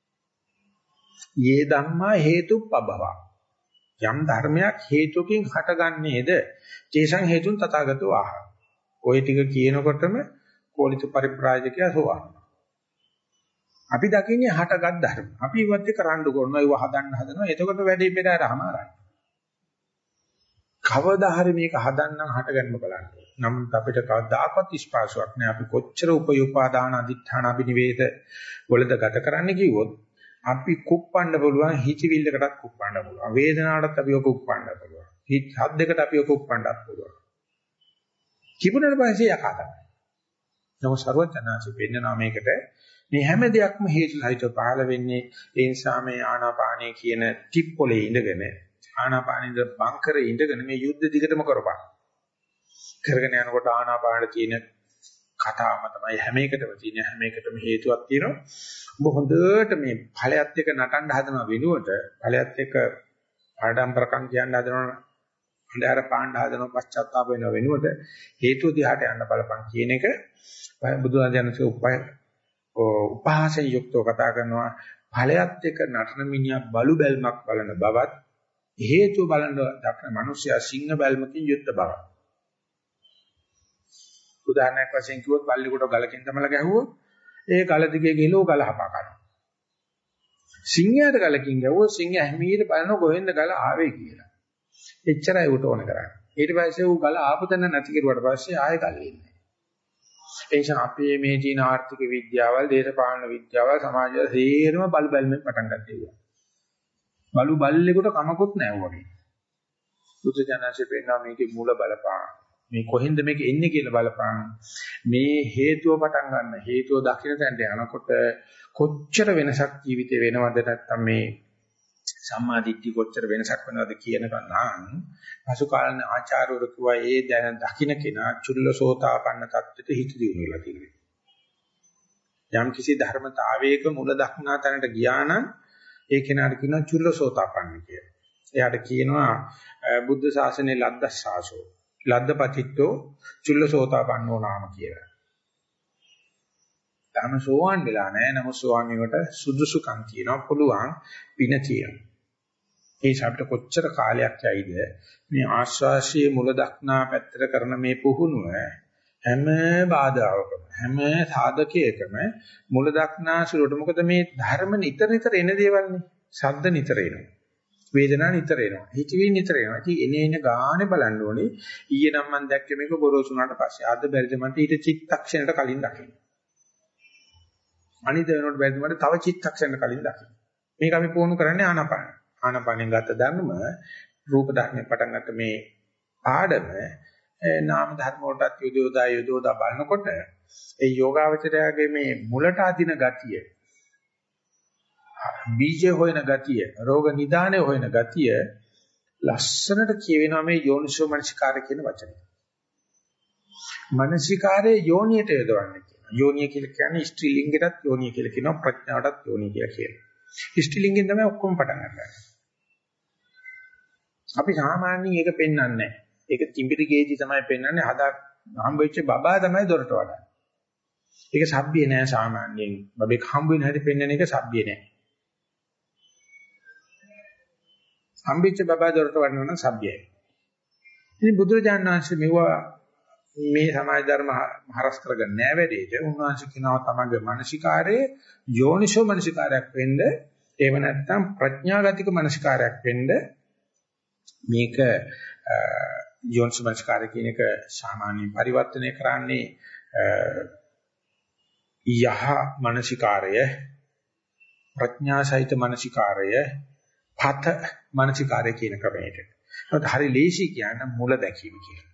A: යේ ධම්මා හේතුප්පබව. යම් ධර්මයක් හේතුකින් හටගන්නේද? තේසං හේතුන් තථාගතෝ ආහ. ওই ටික කියනකොටම කෝලිත පරිප්‍රාජකයා සෝවාන්. අපි දකින්නේ හටගත් ධර්ම. අපි ඉවත් එක රණ්ඩු කරනවා, ඒව හදන්න හදනවා. එතකොට වැඩේ පෙරහැරමාරයි. කවදා හරි මේක හදන්නම් හටගන්න බලන්න. නමුත් අපිට කවදාකවත් ස්පාසුවක් නෑ. අපි කොච්චර උපයෝපාදාන අදිඨාන අබිනිවේද වලද ගත කරන්න කිව්වොත් අපි කුප්පන්න පුළුවන්, හිතවිල්ලකටත් කුප්පන්න පුළුවන්, වේදනාවටත් අපි ඔක කුප්පන්න පුළුවන්, හිත හද්දකට අපි ඔක කුප්පන්නත් පුළුවන්. කිපුණට පස්සේ යකා තමයි. නමුත් සර්වඥාන්සේ පෙන්නනවා මේකට මේ හැම දෙයක්ම හේතු සහිතව පහළ වෙන්නේ. ඒ නිසා මේ ආනාපානය කියන ටිප් පොලේ ඉඳගෙන ආනාපානින්ද බංකරේ ඉඳගෙන මේ යුද්ධ දිගටම කරපන්. කරගෙන යනකොට ආනාපානෙ තියෙන කතාවම තමයි හැම එකටම තියෙන හැම එකටම හේතුවක් තියෙනවා. ඔබ හොඳට මේ ඵලයත් එක්ක නටන්න හදන වෙනුවට ඵලයත් එක්ක ආඩම්බරකම් කියන්න හදනවනේ අnder පාණ්ඩ හදන පශ්චාත්තාප වෙන වෙනුවට හේතුව දිහාට යන්න බලපන් කියන එක බුදුරජාණන්සේ උපහාසයෙන් යුක්තව කතා කරනවා. ඵලයත් එක්ක නටන මිනිහා බලු බැල්මක් බලන බවත් හේතුව බලන දක්න මිනිසයා සිංහ බැල්මකින් යුක්ත බව. උදාහරණයක් වශයෙන් කිව්වොත් බල්ලෙකුට ගලකින් තමල ගැහුවොත් ඒ ගල දිගේ ගිහලා ගල හපා ගන්නවා. සිංහයාට ගලකින් ගැහුවොත් සිංහයා හැමීට බලන කොහෙන්ද ගල ආවේ කියලා. එච්චරයි උට ඕන කරන්නේ. ඊට පස්සේ ඌ ගල ආපු තැන නැති කෙරුවට පස්සේ ආයෙ ගල එන්නේ. ඒ නිසා අපේ මේ තියෙන ආර්ථික විද්‍යාවල්, දේශපාලන විද්‍යාවල්, සමාජය සේරම බලු බැලමෙන් පටන් ගන්නවා. බලු බල්ලෙකුට කමකුත් නැහැ වගේ. බුදුජානසෙ පෙන්නන මේකේ මූල බලපාන. මේ කොහෙන්ද මේක එන්නේ කියලා බලපාන. මේ හේතුව පටන් ගන්න. හේතුව දකින්න තැනට යනකොට කොච්චර වෙනසක් ජීවිතේ වෙනවද නැත්නම් මේ සම්මාදිට්ඨිය කොච්චර වෙනසක් වෙනවද කියනකම් පසු කාලන ආචාර්යවරු කිව්වා ඒ දැන දකින්න කෙනා චුල්ලසෝතාපන්න தත්ත්වෙට හිත දියුණු වෙලා තියෙනවා. යම් කිසි ධර්මතාවයක මුල දක්නා තැනට ගියා නම් ඒ කෙනාට කියනවා චුල්ලසෝතාපන්න කියලා. එයාට කියනවා බුද්ධ ශාසනයේ ලද්දස්සාසෝ ලද්දපතිත්තෝ චුල්ලසෝතාපන්නෝ නාම කියලා. ධර්ම සෝවාන් වෙලා නැහැ. නමුත් සෝවාන් වීමට සුදුසුකම් තියෙනවා, පුළුවන් පින තියෙනවා. ඒ ශබ්ද කොච්චර කාලයක් යයිද මේ ආශ්වාසයේ මුල දක්නා පැත්තට කරන මේ පුහුණුව හැම බාධාවකම හැම සාධකයකම මුල දක්නා සුළුට. මොකද මේ ධර්ම නිතර නිතර එන දේවල්නේ. ශබ්ද නිතර එනවා, වේදනා නිතර එනවා, හිතවිලි නිතර එනවා. ඉතින් එන ගානේ බලන්න ඕනේ. ඊයේ නම් මම දැක්කේ මේක බොරෝසුනාට පස්සේ. අද බැරිද මන්ට ඊට චිත්තක්ෂණයට කලින් දකින්න. අනිත් වෙනකොට බැරිද මන්ට තව චිත්තක්ෂණයට කලින් දකින්න. මේක අපි පුහුණු කරන්නේ ආනාපාන. ආනාපානෙන් ගත ධර්ම රූප ධර්මයෙන් පටන් ගන්න මේ ආඩම නාම ධර්ම වලටත් යොදෝදා බලනකොට ඒ යෝගාවචරයාගේ මේ මුලට අදින ගතිය, බීජ හොයන ගතිය, රෝග නිදානය හොයන ගතිය ලස්සනට කියවෙනවා මේ යෝනිසෝ මනසිකාරය කියන වචනේ. මනසිකාරයේ යෝනියට යොදවන්නේ කියනවා. යෝනිය කියලා කියන්නේ ස්ත්‍රීලිංගයටත් යෝනිය කියලා කියනවා, ප්‍රඥාවටත් යෝනිය කියලා කියනවා. ස්ත්‍රීලිංගෙන් තමයි ඔක්කොම පටන් ගන්නේ. අපි සාමාන්‍යයෙන් ඒක පෙන්වන්නේ නැහැ. ඒක තිඹිරි ගේජි තමයි පෙන්වන්නේ. හම්බෙච්ච බබා තමයි දොරට වඩන්නේ. ඒක සભ્ય නෑ සාමාන්‍යයෙන්. බබෙක් හම්බ වෙන හැටි පෙන්වන එක සભ્ય නෑ. හම්බෙච්ච බබා දොරට වඩනවා නම් සભ્યයි. ඉතින් බුදුරජාණන් වහන්සේ මෙවුවා මේ සමාජ ධර්ම හරස් කරගන්නේ නෑ වැඩේට. උන්වහන්සේ කියනවා තමගේ මානසිකාරයේ යෝනිසෝ මානසිකාරයක් වෙන්න, එහෙම නැත්නම් ප්‍රඥාගතික මානසිකාරයක් වෙන්න. මේක යෝනිසෝ මානසිකාරය කියන එක සාමාන්‍යයෙන් පරිවර්තනය කරන්නේ යහ මානසිකාරය, ප්‍රඥා සහිත මානසිකාරය, පත මානසිකාරය කියන ක්‍රමයට. ඒත් හරි ලේසි කියන්නේ මුල දැකීම කියලා.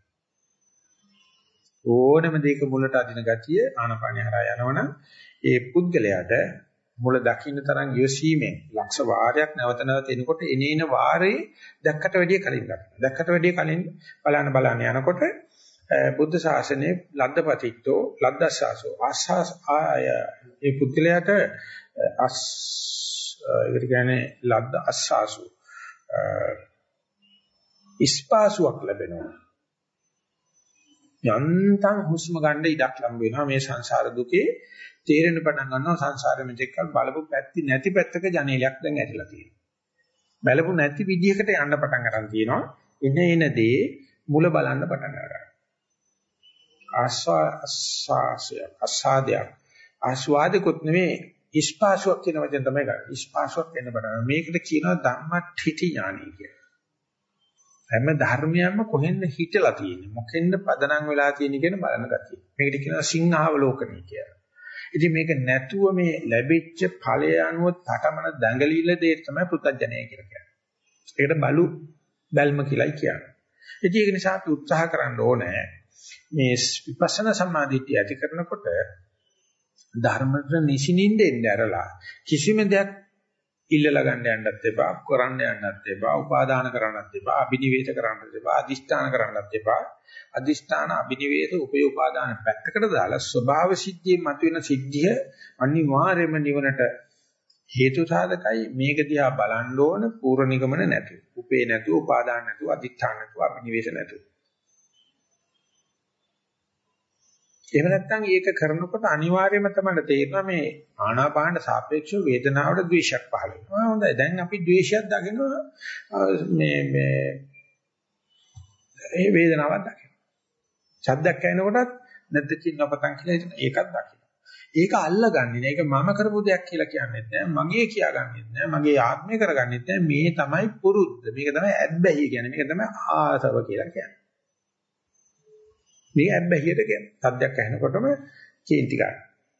A: ඕනම දෙයක මුලට අදින ගතිය ආනපානිය හරහා යනවනම් ඒ පුද්ගලයාට මුල දකින්න තරම් යොසීමෙන් ලක්ෂ වාරයක් නැවත නැවත එනකොට එනේන වාරේ දැක්කට වැඩිය කලින් ගන්නවා. දැක්කට වැඩිය කලින් බලන්න යනකොට බුද්ධ ශාසනයේ ලද්දපතිත්තෝ ලද්දස්සාසෝ ආස්වාස ඒ පුද්ගලයාට ඒකට කියන්නේ ලද්ද අස්සාසු ඉස්පාසුවක් ලැබෙනවා. යන්තම් හුස්ම ගන්න ඉඩක් ලම්බ වෙනවා මේ සංසාර දුකේ තේරෙන්න පටන් ගන්නවා සංසාරෙ මෙතෙක්කල් බලපු පැති නැති පැත්තක ජනේලයක් දැන් ඇතිලා තියෙනවා. බලපු නැති විදිහකට යන්න පටන් ගන්න තියෙනවා. එනේනදී මුල බලන්න පටන් ගන්නවා. ආස්වාදයක් ආස්වාදිකුත් නෙමෙයි ඉස්පාසුවක් කියන වචන තමයි ගන්න. ඉස්පාසුවක් වෙන්න පටන් ගන්නවා. මේකට කියනවා ධම්මඨිටි ඥානයි කියලා. හැම ධර්මයක්ම කොහෙන්ද හිටලා තියෙන්නේ මොකෙන්ද පදනම් වෙලා තියෙන්නේ කියන බලන ගතිය. මේකට කියනවා සිංහාවලෝකනයි කියලා. ඉතින් මේක නැතුව මේ ලැබිච්ච ඵලය අනුව තටමන දඟලිල දේ තමයි පුත්තජනය කියලා කියන්නේ. ඒකට බලු බැල්ම කියලායි කියන්නේ. ඉතින් ඒක නිසා අපි උත්සාහ කරන්න ඕනේ මේ විපස්සනා සමාධිය ඇති කරනකොට ධර්මයට නිසිනින්ද එන්නේ ඇරලා කිසිම දෙයක් ඉල්ලලා ගන්න යන්නත් එපා, කරන්න යන්නත් එපා, උපාදාන කරන්නත් එපා, අභිනිවේෂ කරන්නත් එපා, අදිෂ්ඨාන කරන්නත් එපා. අදිෂ්ඨාන අභිනිවේෂ උපයෝපාදාන පැත්තකට දාලා ස්වභාව සිද්ධියේ මතුවෙන සිද්ධිය අනිවාර්යයෙන්ම නිවනට හේතු සාධකයි. මේක දිහා බලන්න ඕන පූර්ව නිගමන නැතුව, උපේ නැතුව, උපාදාන නැතුව, අදිෂ්ඨාන නැතුව, අභිනිවේෂ නැතුව. එහෙම නැත්නම් ඒක කරනකොට අනිවාර්යයෙන්ම තමයි තේරෙනවා මේ ආනාපානට සාපේක්ෂව වේදනාවට ද්වේෂයක් පහළ වෙනවා. හොඳයි. දැන් අපි ද්වේෂයක් දකිනවා මේ ඒ වේදනාවක් දකිනවා. ශබ්දයක් ඇහෙනකොටත් නැද්ද චින්නපතන් කියලා හිතන ඒකත් දකිනවා. ඒක අල්ලගන්නේ නෑ. ඒක මම කරපු දෙයක් කියලා කියන්නේත් නෑ. මගේ කියාගන්නෙත් නෑ. මගේ ආත්මය කරගන්නෙත් නෑ. මේ තමයි පුරුද්ද. මේක තමයි ඇබ්බැහිය කියන්නේ. මේක තමයි ආසව කියලා කියන්නේ. මේ ඇබ්බැහියට කියන්නේ. සද්දයක් ඇහෙනකොටම කේන්ති ගන්න.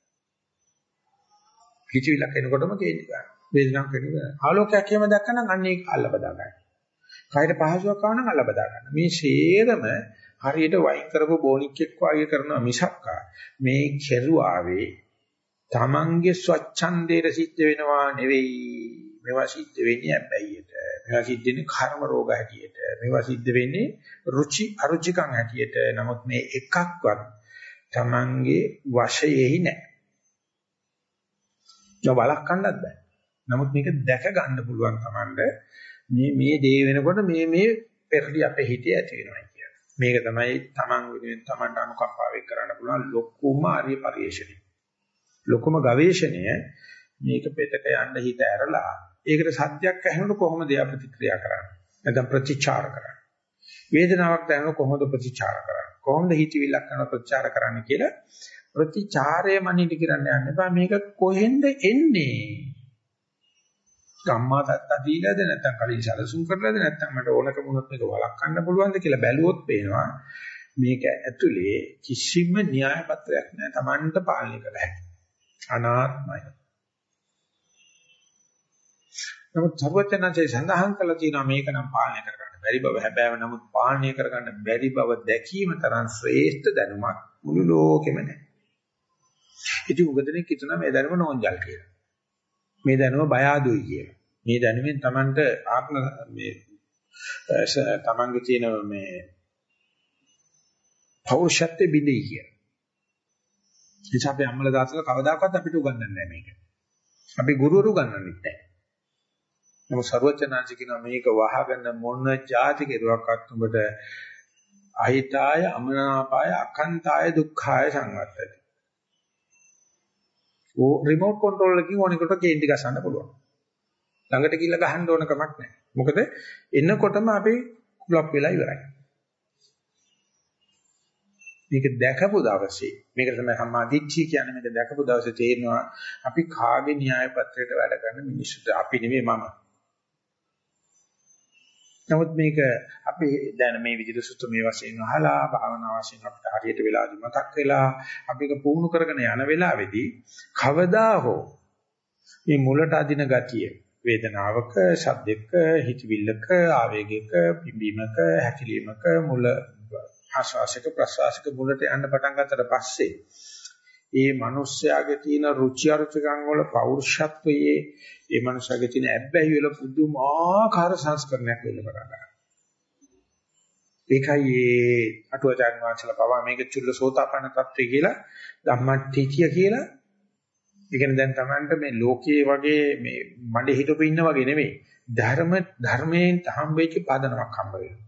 A: කිචිවිලක් එනකොටම කේන්ති ගන්න. වේදනාවක් එනකොට ආලෝකයක් කියම දැක්කනම් අන්න ඒක අල්ල බදා ගන්න. කයර පහසුවක් ආව නම් අල්ල බදා ගන්න. මේ ෂේරම හරියට වයින් කරපු බොනික්ෙක් වාගේ කරනවා මිසක්කා මේ කෙරුවාවේ තමන්ගේ ස්වච්ඡන්දේට සිද්ධ වෙනවා නෙවෙයි. මේවා සිද්ධ වෙන්නේ ඇබ්බැහියට. මේවා සිද්ධ වෙන්නේ කර්ම රෝග හැටියට. මේවා සිද්ධ වෙන්නේ රුචි අරුචිකම් හැටියට. නමුත් මේ එකක්වත් තමන්ගේ වශයෙහි නැහැ. වළක්වන්නත් බෑ. නමුත් මේක දැක ගන්න පුළුවන් තමන්ට මේ දේ වෙනකොට මේ පෙරලි අපේ හිතේ ඇති වෙනවා කියන්නේ. මේක තමයි තමන් වෙනුවෙන් තමන්ට අනුකම්පාවෙන් කරන්න පුළුවන් ලොකුම ආර්ය පරිශ්‍රණය. ලොකුම ගවේෂණය මේක පෙතට යන්න හිත ඇරලා ඒකට සත්‍යයක් ඇහෙනකොට කොහොමද එයා ප්‍රතික්‍රියා කරන්නේ? නැත්නම් ප්‍රතිචාර කරන්නේ. වේදනාවක් දැනෙනකොට කොහොමද ප්‍රතිචාර කරන්නේ? කොහොමද හිතවිල්ලක් කරන ප්‍රතිචාර කරන්නේ කියලා ප්‍රතිචාරය මනින්න කියන්න යන්න එපා. මේක කොහෙන්ද එන්නේ? ගම්මා තාත්තා දීලාද නැත්නම් කලින් සැලසුම් කරලාද නැත්නම් මට ඕනකම වුණොත් මේක වළක්වන්න පුළුවන්ද කියලා බැලුවොත් පේනවා මේක ඇතුලේ කිසිම න්‍යාය පත්‍රයක් නැහැ. Tamanට පාලනය කළ හැකි. අනාත්මයි. නමුත් සර්වඥාන්සේ සඳහන් කළා තියෙනවා මේක නම් පාලනය කරගන්න බැරි බව. හැබැයි නමුත් පාලනය කරගන්න බැරි බව දැකීම තරම් ශ්‍රේෂ්ඨ දැනුමක් මුළු ලෝකෙම නැහැ. ඉතින් උගදෙනෙක් හිතනවා මේ දැනුම නෝන්ජල් කියලා. මේ දැනුම බය ආදුයි කියලා. මේ දැනුමෙන් Tamanට ආත්ම මේ Tamanගේ තියෙන මේ පෞරුෂත්වෙ බිඳී කියලා. එනිසා අපි අම්මලා දාසලා කවදාකවත් අපිට උගන්වන්නේ නැහැ මේක. අපි ගුරුවරු උගන්වන්නේ නැහැ. නමුත් සර්වඥාන්සේ කියනවා මේක වහගෙන මොන જાති කෙරුවක්වත් උඹට අහිතාය අමනාපාය අකන්තාය දුක්ඛාය සංවත්තති. ඕ රිමෝට් කන්ට්‍රෝල් එකකින් ඕනෙකට කේන්ති ගසන්න පුළුවන්. ළඟට ගිහිල්ලා ගහන්න ඕන කමක් නැහැ. මොකද එන්නකොටම අපි ක්ලොක් වෙලා ඉවරයි. මේක දැකපු දවසේ මේක තමයි සම්මාදිට්ඨිය කියන්නේ. මේක දැකපු දවසේ තේරෙනවා අපි කාගේ න්‍යාය පත්‍රයට වැඩ කරන මිනිස්සුද. අපි නෙමෙයි මම. නමුත් මේක අපි දැන් මේ විදිහට සුත්තමේ වශයෙන් අහලා භාවනා වශයෙන් අපිට හරියට වෙලාවදී මතක් වෙලා අපි ඒක පුහුණු කරගෙන යන වෙලාවේදී කවදා හෝ මේ මුලට අදින ගතිය වේදනාවක, ශබ්දයක, හිතවිල්ලක, ආවේගයක, පිඹීමක, හැකිලීමක මුල ආශ්වාසක ප්‍රශ්වාසක මුලට යන්න පටන් ගත්තට පස්සේ ඒ මිනිස්යාගේ තියෙන රුචි අරුචිකම් වල පෞරුෂත්වයේ ඒ මිනිස්යාගේ තියෙන ඇබ්බැහි වල පුදුමාකාර සංස්කරණයක් වෙන්න පටන් ගන්නවා. ඒකයි ඒ අටුවචාන් වහන්සේලා පවා මේක චුල්ලසෝතාපන්න තත්ත්වය කියලා ධම්මට්ඨිය කියලා. ඒ කියන්නේ දැන් Tamanට මේ ලෝකයේ වගේ මේ මඩේ හිටපු ඉන්න වගේ නෙමෙයි. ධර්මයෙන් හම්බෙච්ච පදනමක් හම්බ වෙනවා.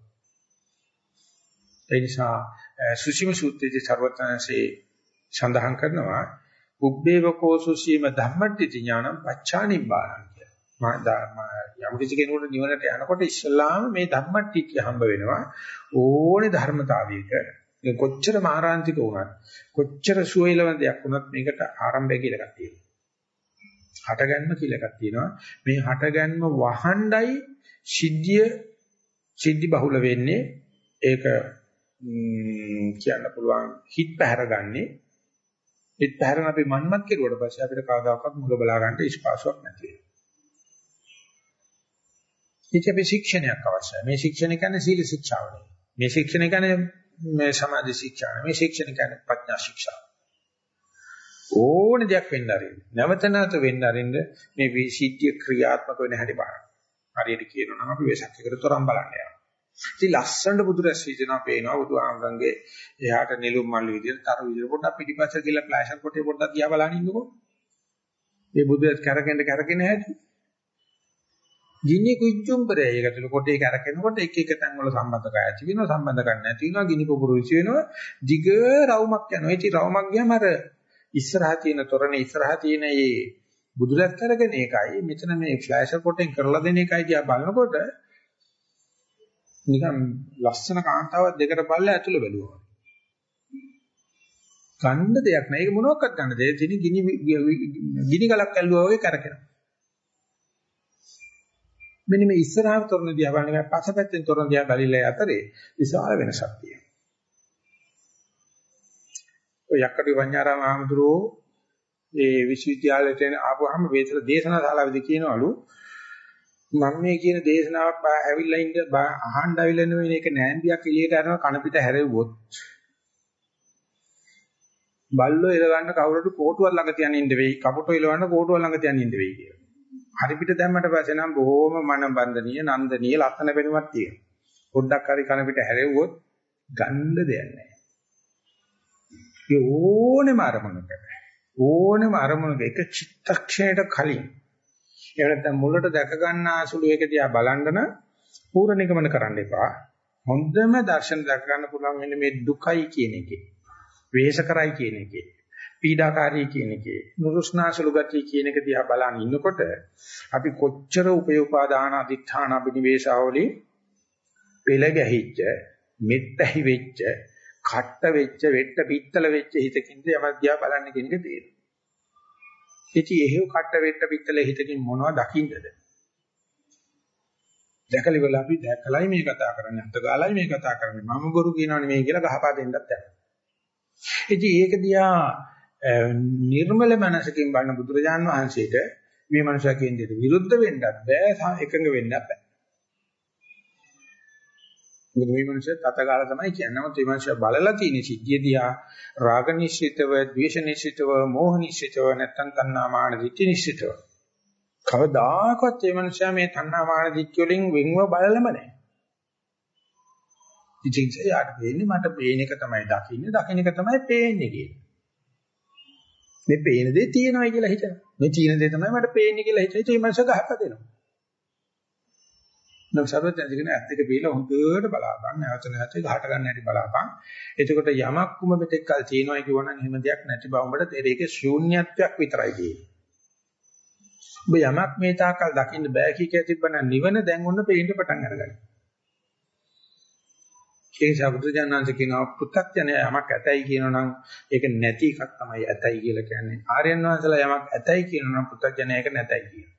A: ඒ නිසා සුසීම සූත්‍රයේ සර්වඥාන්සේ සඳහන් කරනවා උබ්බේවකෝ සුසීම ධම්මට්ඨි ඥානං පච්චානිබ්බාණං කියලා. යම් කිසි කෙනෙකුට නිවනට යනකොට ඉස්සල්ලාම මේ ධම්මට්ඨිය හම්බ වෙනවා. ඕනේ ධර්මතාවයක කොච්චර මාරාන්තික වුණත් කොච්චර සුවයලවන දෙයක් වුණත් මේකට ආරම්භය කියලා එකක් තියෙනවා. හටගන්ම කියලා එකක් තියෙනවා. මේ හටගන්ම වහණ්ඩයි සිද්ධි බහුල වෙන්නේ. ඒක කියන්න පුළුවන් හිත පැහැරගන්නේ. හිත පැහැරන අපි මන්මත් කෙරුවට පස්සේ අපිට කවදාකවත් මුල බලා ගන්න ස්පාසුවක් නැති වෙනවා. ඉතින් අපි ශික්ෂණයක් අවශ්‍යයි. මේ ශික්ෂණ කියන්නේ සීල ශික්ෂාව නෙවෙයි. මේ ශික්ෂණ කියන්නේ මේ සමාධි ශික්ෂා නෙවෙයි. මේ ශික්ෂණ කියන්නේ ප්‍රඥා ශික්ෂා. ඕන දෙයක් වෙන්න ආරින්න. නැවත නැවත වෙන්න ආරින්න මේ විසිද්ධිය ක්‍රියාත්මක වෙන හැටි බලන්න. හරියට කියනවා නම් අපි වෙසක් එකට තරම් බලන්න යනවා. ඉතින් ලස්සනට බුදුරැස් වීදෙනවා පේනවා බුදුහාමරංගේ එහාට නිලුම් මල්ලි විදියට තර විදියට පොඩ්ඩක් පිටිපස්ස ගිහලා ෆ්ලෑෂර් කොටේ පොඩ්ඩක් දිහා බලන්න ඉන්නකෝ. මේ බුදුරැස් කරගෙන හැටි. ගිනි කුච්චුම්බරය ඒකටල කොටේ කරකිනකොට එක එක තැන් වල සම්බන්ධකම් ඇති වෙනවා සම්බන්ධකම් නැති වෙනවා ගිනි පුපුරු විසි වෙනවා දිග රවුමක් යනවා. ඉතින් රවුමක් ගියාම අර ඉස්සරහා තියෙන තොරණ ඉස්සරහා තියෙන මේ බුදුරැස් කරගෙන එකයි මෙතන මේ ෆ්ලෑෂර් කොටෙන් කරලා දෙන එකයි දිහා බලනකොට නිකන් ලස්සන කාන්තාවක් දෙකට පල්ල ඇතුළ බැලුවා. ගන්න දෙයක් නෑ. ඒක මොනවාක්වත් ගන්න දෙයක් තියෙන ගිනි ගලක් ඇල්ලුවා වගේ කරකිනවා. මෙන්න මේ ඉස්සරහා තොරණ දිහා බලන එක පස්සපැත්තෙන් තොරණ දිහා බලලා අතරේ විශාල වෙනසක් තියෙනවා. ඔය යක්කඩි වඤ්ඤාරාම ආමතුරෝ ඒ විශ්වවිද්‍යාලයට ආපුවාම වේතල දේශනා ශාලාවේදී කියනවලු මම මේ කියන දේශනාවක් ඇවිල්ලා ඉන්න අහන්න අවිල්ලා නෙවෙයි මේක නෑම්බියක් එළියට යනවා කන පිට හැරෙව්වොත් බල්ලෝ එලවන්න කවුරුට කෝටුවක් ළඟ තියන් ඉන්න වෙයි කපුටෝ එලවන්න කෝටුවක් ළඟ තියන් ඉන්න වෙයි කියලා. හරි පිට දැම්මට පස්සේ නම් බොහොම මනබන්ධනීය නන්දනීය ලස්සන වෙනවක් තියෙනවා. පොඩ්ඩක් හරි කන පිට හැරෙව්වොත් ගන්න දෙයක් නෑ. ඒ ඕනෙම අරමුණක එක චිත්තක්ෂණයට කලින් එහෙම නැත්නම් මුලට දැක ගන්න ආසුළු එක දිහා බලන්න නම් පූර්ණ නිගමන කරන්න එපා. හොඳම දර්ශන දැක ගන්න පුළුවන් වෙන්නේ මේ දුකයි කියන එකේ. වේශ කරයි කියන එකේ. පීඩාකාරී කියන එකේ. නුරුස්නාසුළු ගතිය කියන එක දිහා බලන ඉන්නකොට අපි කොච්චර උපයෝපාදාන අදිඨාන අභිනිවේෂාවලි පෙළ ගැහිච්ච, මෙත්තැහි වෙච්ච, කට්ට වෙච්ච, වෙට්ට පිත්තල වෙච්ච හිතකින්ද යමක් දිහා බලන්න කියන එක තේරෙනවා. ඉතින් එහෙව කට්ට වෙට්ට පිටතලේ හිතකින් මොනවද දකින්නද? දැකලිවල අපි දැකලයි මේ කතා කරන්නේ, අතගාලයි මේ කතා කරන්නේ. මම බොරු කියනවා නෙමෙයි කියලා ගහපා දෙන්නත් යනවා. ඉතින් ඒක දිහා නිර්මල මනසකින් බලන බුදුරජාන් වහන්සේට මේ මනුෂයා කියන දෙයට විරුද්ධ වෙන්නත් බෑ, එකඟ වෙන්නත් බෑ. මොකද මේ මනුෂයා අතගාලා තමයි කියන්නේ. නමුත් මේ මනුෂයා බලලා තියෙන සිද්ධිය දිහා රාග නිශ්චිතව, ද්වේෂ නිශ්චිතව, මෝහ නිශ්චිතව නැත්නම් තණ්හා මාන දිට්ඨි නිශ්චිතව. කවදාකවත් මේ මනුෂයා මේ තණ්හා මාන දිට්ඨි වලින් වෙන්ව බලලම නැහැ. ඉතින් යාට වෙන්නේ මට පේන එක තමයි දකින්නේ, දකින්න එක තමයි පේන්නේ කියන්නේ. මේ පේන දේ තියෙනවයි කියලා හිතනවා. මේ තියෙන දේ තමයි මට පේන්නේ කියලා හිතයි. ඒ මනුෂයා ගහපදිනවා. නම් සර්වඥයන් ඇත්ත එක බීලා හොඳට බලාපන් නැවත නැවත ගහට ගන්න හැටි බලාපන්. එතකොට යමක් කුම මෙතෙක් කල් තියෙනවා කියවනම් එහෙම දෙයක් නැති බව උඹට තේරෙක ශූන්‍යත්වයක් විතරයි තියෙන්නේ. ඔබ යමක් මේ තාකල් දකින්න බෑ කිය තිබ්බනම් නිවන දැන් ඔන්න පේන්න පටන් අරගන්න. ඒ සබුදුජානන්ත කියනවා පුත්තක්ජනය යමක් ඇතයි කියනනම් ඒක නැති එකක් තමයි ඇතයි කියලා කියන්නේ. ආර්යයන් වහන්සේලා යමක් ඇතයි කියනනම් පුත්තක්ජනය ඒක නැතයි කියනවා.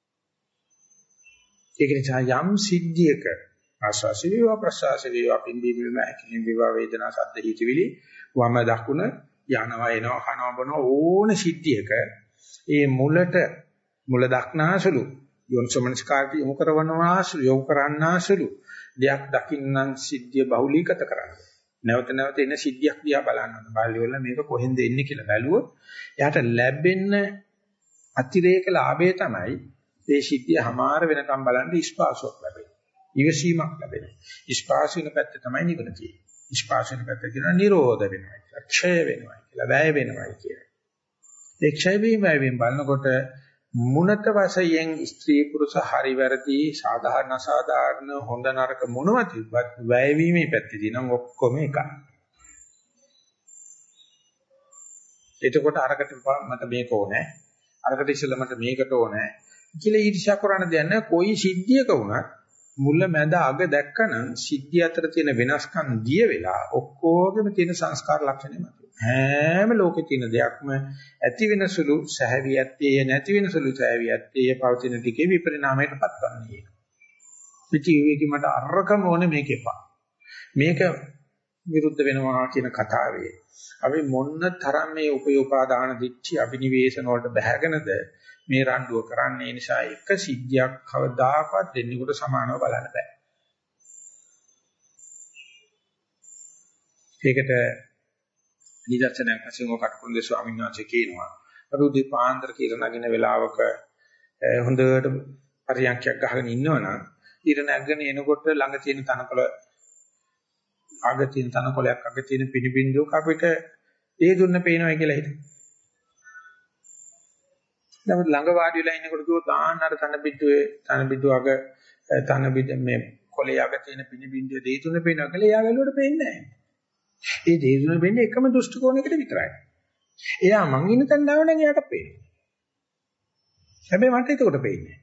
A: ඒක නිසා යම් සිද්ධියක ආශාස වේවා ප්‍රසආස වේවා පිම්බීම වේවා ඇකිලිම් වේවා වේදනා සද්ද හිතවිලි වම දකුණ යනවා එනවා කනවා බොනවා ඕන සිද්ධියක ඒ මුල දක්නාසුළු යොන්සමනස්කාරී යොමු කරවනාසුළු යොමු කරන්නාසුළු දෙයක් දකින්නම් සිද්ධිය බහුලීගත කරන්න. නැවත නැවත එන සිද්ධියක් දිහා බලන්න. බලලිවල මේක කොහෙන්ද එන්නේ කියලා බැලුවොත් එයාට ලැබෙන අතිරේක ලාභය තමයි මේ සිද්ධිය හමාර වෙනකම් බලන්න ඉස්පාසුවක් ලැබෙන්නේ. ඉවසීමක් ලැබෙනවා. ඉස්පාසු වෙන පැත්ත තමයි නිවන තියෙන්නේ. ඉස්පාසු වෙන පැත්ත කියන නිරෝධ වෙනවා කියලා, ක්ෂය වෙනවා කියලා, වැය වෙනවා කියලා. ඒ ක්ෂය වීම බලනකොට මුණත වශයෙන් ස්ත්‍රී පුරුෂ හරි වැරදි සාධාරණ අසාධාරණ හොඳ නරක මොනවද වැය වීමේ පැත්තේදී නම් ඔක්කොම එකයි. එතකොට අරකට මට මේක ඕනේ. අරකට ඉස්සෙල්ලා මට මේකට ඕනේ. කියලා ඊර්ෂ්‍යා කරන දෙයක් නෑ. කොයි සිද්ධියක වුණත් මුල මැද අග දැක්කනම් සිද්ධිය අතර තියෙන වෙනස්කම් දිය වෙලා ඔක්කොගෙම තියෙන සංස්කාර ලක්ෂණය මත. හැම ලෝකේ තියෙන දෙයක්ම ඇති වෙන සුළු සැහැවියත්තේ නැති වෙන සුළු සැහැවියත්තේ පවතින ටිකේ විපරිණාමයටපත් කරන්නේ. පිටිවිකි මට අරකම ඕනේ මේක එපා. මේක විරුද්ධ වෙනවා කියන කතාවේ අපි මොන්න තරම් මේ උපයෝපාදාන දිච්චි අභිනිවේෂණ වලට බැහැගෙනද මේ රණ්ඩුව කරන්නේ. නිසා එක සිද්ධියක් කවදාකවත් දෙන්නෙකුට සමානව බලන්න බෑ. ඒකට නිදර්ශනයක් වශයෙන් කටුකුරුන්දේ ස්වාමීන් වහන්සේ කියනවා අපි උදේ පාන්දර කියලා නගින වෙලාවක හොඳට පරියන්ඛයක් ගහගෙන ඉන්නවනම් ඊට නැගගෙන එනකොට ළඟ තියෙන තනකොළ අග තියෙන තනකොළයක් අග තියෙන පිනිබින්දුවක අපිට ඒ දුන්න පේනවා කියලා හිතේ. නමුත් ළඟ වාඩි වෙලා ඉන්නකොට කිව්වොත් ආන්න අර තන බිඳුව අග මේ කොළේ අග තියෙන පිනිබින්දුවේ දේ තුන පේනවා කියලා එයා වැළුවට පේන්නේ නැහැ. ඒ දේ තුන වෙන්නේ එකම දෘෂ්ටි කෝණයකට විතරයි. එයා මං ඉන්න තැන දාව නම් එයාට පේනවා. හැබැයි මට ඒකට පේන්නේ නැහැ.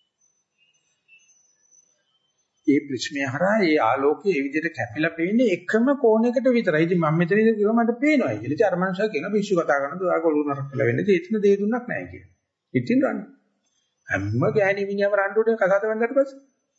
A: ඒ ප්‍රශ්නය හරහා ඒ ආලෝකයේ ඒ විදිහට කැපිලා පේන්නේ එකම කෝණයකට විතරයි. ඉතින් මම මෙතන ඉඳලා මට පේනවා කියලා. ඉතින් අර මනුස්සයා කියන පිස්සු කතා කරනකොට ඔයාගේ ඔළුව නරක වෙලා වෙන්නේ. ඉතින් එතන දේ දුන්නක් නැහැ කියලා. ඉතින් රන් හැම ගෑණි මිනිහම රණ්ඩුවට කතාත වෙනකට පස්සේ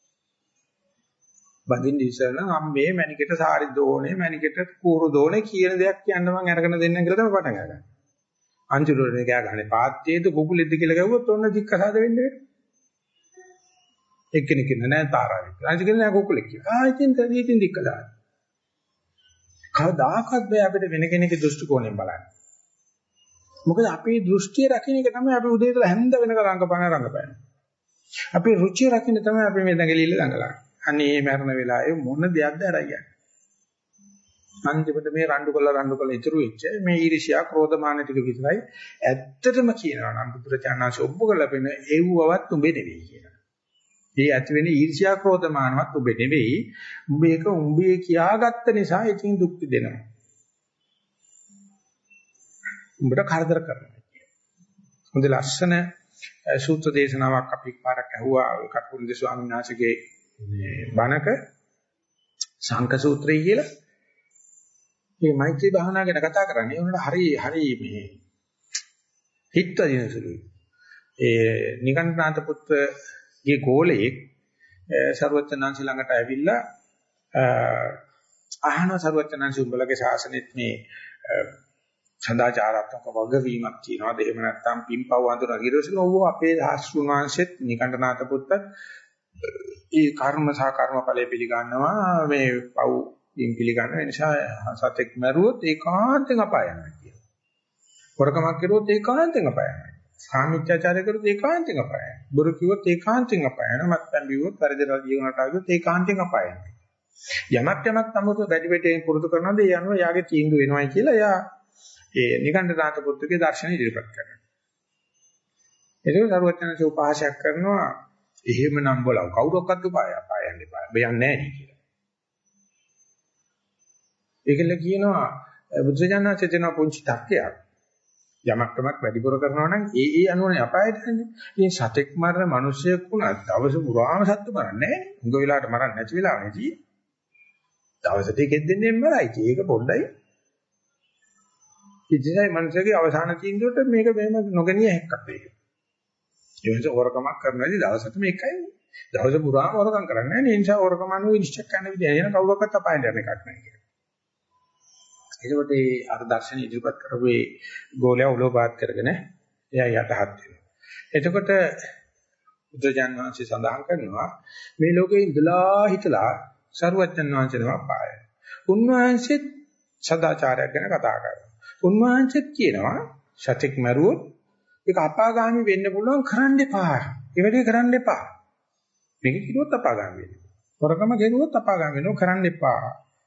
A: බඳින්න ඉස්සෙල්ලා අම්මේ මැනිකට සාරි දෝනේ මැනිකට කූරු දෝනේ කියන දෙයක් කියන්න මම අරගෙන දෙන්නම් කියලා තමයි පටන් ගන්නේ. අන්තිමට කෑ ගහන්නේ පාත්තේද කුකුලෙද්ද කියලා ගැව්වොත් ඔන්න දික්කසාද වෙන්නේ. එක්කෙනෙක් ඉන්න නෑ තාරාවෙක්. අනිත් කෙනෙක් නෑ කුකුලෙක් කියලා. ඉතින් දික්කසාද. කවදාකවත් බෑ අපිට වෙන කෙනෙකුගේ දෘෂ්ටි කෝණයෙන් බලන්න. මොකද අපේ දෘෂ්ටිය රකින්න එක තමයි අපි උදේ ඉඳලා හැන්ද වෙනකන් රංගපෑන. අපේ රුචිය රකින්න තමයි අපි මේ දඟලිල්ල දඟලන්නේ. අනේ මරණ වෙලාවේ මොන දෙයක්ද අරයන්නේ. අන්තිමට මේ රණ්ඩු කළ ඉතුරු වෙච්ච මේ ඊර්ෂ්‍යා ක්‍රෝධමාන ටික විතරයි ඇත්තටම කියනවා නම් පුදුරචානංශ ඔබ කරලා පෙන එව්වවත් උඹේ නෙවෙයි කියනවා. මේ ඇති වෙන ඊර්ෂ්‍යා ක්‍රෝධමානවත් උඹේ නෙවෙයි. උඹ ඒක උඹේ කියාගත්ත නිසා ඉතින් දුක් දෙනවා. උඹට කරදර කරනවා කියන. හොඳ ලස්සන සූත්‍ර දේශනාවක් අපි පාරක් ඇහුවා කටුකුරුන්දේ ස්වාමීන් වහන්සේගේ බණක සංක සූත්‍රය කියලා. මේ මෛත්‍රී භාවනාව ගැන කතා කරන්නේ උනට හරි මේ හිත දිනසුලුයි. ඒ නිකණ්ඨනාත පුත්‍රගේ ගෝලයේ සර්වචනංශ ළඟට ඇවිල්ලා අහන සර්වචනංශ උඹලගේ ශාසනෙත් මේ සදාචාරාත්මක වගවීමක් තියෙනවා. එහෙම නැත්නම් පින්පව් අඳුර ගිරොසින ඕව අපේ සාස්ෘණ වංශෙත් නිකණ්ඨනාත පුත්ත ඒ කර්ම සහ කර්මඵලය පිළිගන්නවා. මේ පව් පින් පිළිගන්න නිසා සතෙක් මරුවොත් ඒකාන්තයෙන් අපාය යනවා කියනවා. වරකමක් කරුවොත් ඒකාන්තයෙන් අපාය යනවා. කාමීච්ඡාචාරය කරුවොත් ඒකාන්තයෙන් අපාය යනවා. බොරු කිව්වොත් ඒකාන්තයෙන් අපාය යනවා. මත්පැන් බිව්වොත් පරිදේශ ජීවනට ආවොත් ඒකාන්තයෙන් අපාය යනවා. යමක් තමුතු වැඩි වැඩියෙන් පුරුදු කරනවාද ඒ අනුව යාගේ තීන්දුව වෙනවයි කියලා යා ඒ නිකණ්ඨනාත පුත්‍රගේ දර්ශන ඉදිරිපත් කරනවා. ඒක සරුවචනසේ උපහාසයක් කරනවා. එහෙමනම් බලව කවුරක්වත් අපාය යන්න එපා. බයන්නේ නැහැ නේ කියලා. ඒකල කියනවා බුදුසජාණන්සේ දෙන පුංචි තක්කයක්. යමක් තමක් වැඩිපුර කරනවා නම් ඒ අනුවනේ අපායට යන්නේ. ඉතින් සතෙක් මරන මිනිසෙක් වුණත් දවස පුරාම සත්තු මරන්නේ නැහැ. උඟ වෙලාවට මරන්නේ නැති වෙලාවනේදී දවසට එකෙක් දෙන්නේ මරයි. ඒක පොඩ්ඩයි. ඉතින්යි මිනිසෙගේ අවසාන තීන්දුවට මේක මෙහෙම නොගනිය හැක්කක් මේක. ඒ නිසා හොරකමක් කරනවාදී දවසට මේකයි. දවස පුරාම හොරකම් කරන්නේ නැහැ. ඒ නිසා හොරකම අනුව නිශ්චය කරන්න විදිය එන කවුරක්වත් අපායට යන එකක් නැහැ කියලා. ඒකට ඒ අර දර්ශන ඉදිරිපත් කරපු ඒ ගෝලයා උලෝපාත් කරගෙන එයා යටහත් වෙනවා. එතකොට බුදුජාන විශ්වාසය සඳහන් කරනවා මේ ලෝකේ ඉඳලා හිටලා සරුවච්චන් වහන්සේ තමයි පාය. උන්වහන්සේත් සදාචාරයක් ගැන කතා කරනවා. උන්වහන්සේත් කියනවා සතෙක් මරුවොත් ඒක අපාගාමි වෙන්න පුළුවන් කරන්න එපා. ඒ වැඩේ කරන්න එපා. මේක කිව්වොත් අපාගාමි වෙනවා. හොරකම ගෙනුවොත් අපාගාමි වෙනවා කරන්න එපා.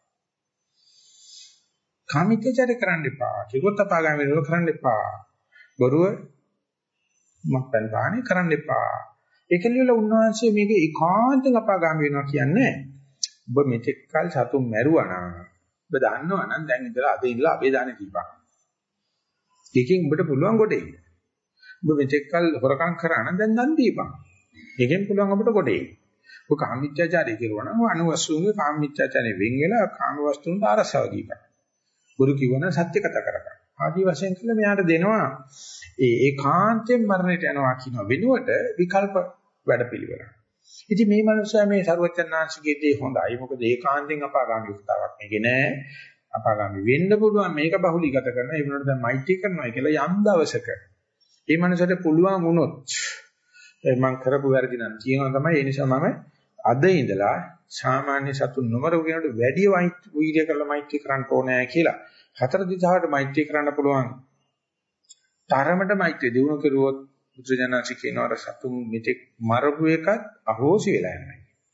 A: කාමීත්‍යචාරය කරන්න එපා. කිව්වොත් අපාගාමි වෙනවා කරන්න එපා. බොරුව මත්පැන් පානේ කරන්න එපා. ඒකලියල උන්වහන්සේ මේක ඒකාන්තයෙන් අපාගාමී වෙනවා කියන්නේ ඔබ මෙතෙක් කල සතුන් මැරුවා නම් ඔබ දන්නවා නම් දැන් ඉඳලා අද ඉඳලා අබේ දානේ දීපන්. ඒකෙන් ඔබට පුළුවන් කොට එන්න. ඔබ මෙතෙක් කල හොරකම් කරා නම් දැන් දන් දීපන්. ඒකෙන් පුළුවන් ඔබට කොට එන්න. ඔබ කාමීත්‍යචාරය කෙරුවා නම් අනුවස්තුන්ගේ කාමීත්‍යචාරයෙන් වෙන් වෙලා කාම වස්තුන්ට ආරසාව දීපන්. බුදු කිව්වනම් සත්‍ය කතා කරපන්. ආදි වශයෙන් කියලා මෙයාට දෙනවා ඒකාන්තයෙන් මරණයට යනවා කියන වෙනුවට විකල්ප වැඩපිළිවෙල. ඉතින් මේ මනුස්සයා මේ සරුවචනාංශිකයේ දේ හොඳයි. මොකද ඒකාන්තයෙන් අපාගාමී උත්තාවක් මේකේ නෑ. අපාගාමී වෙන්න පුළුවන් මේක බහුලීගත කරන ඒ වෙනුවට දැන් මෛත්‍රී කරනවා කියලා යම් දවසක මේ මනුස්සයට පුළුවන් වුණොත් මම කරපු වැරදි නම් කියනවා තමයි ඒ නිසා මම අද ඉඳලා සාමාන්‍ය සතුන් නොමරව කෙනෙකුට වැඩි වෛද්‍ය කරලා මෛත්‍රී කරන්න ඕනේ කියලා හතර දිශාවට මෛත්‍රී කරන්න පුළුවන් තරමට මෛත්‍රී දිනු කරුවොත් බුදුජානක කියනවාර සතුන් මෙතෙක් මරපු එකත් අහෝසි වෙලා යනවා.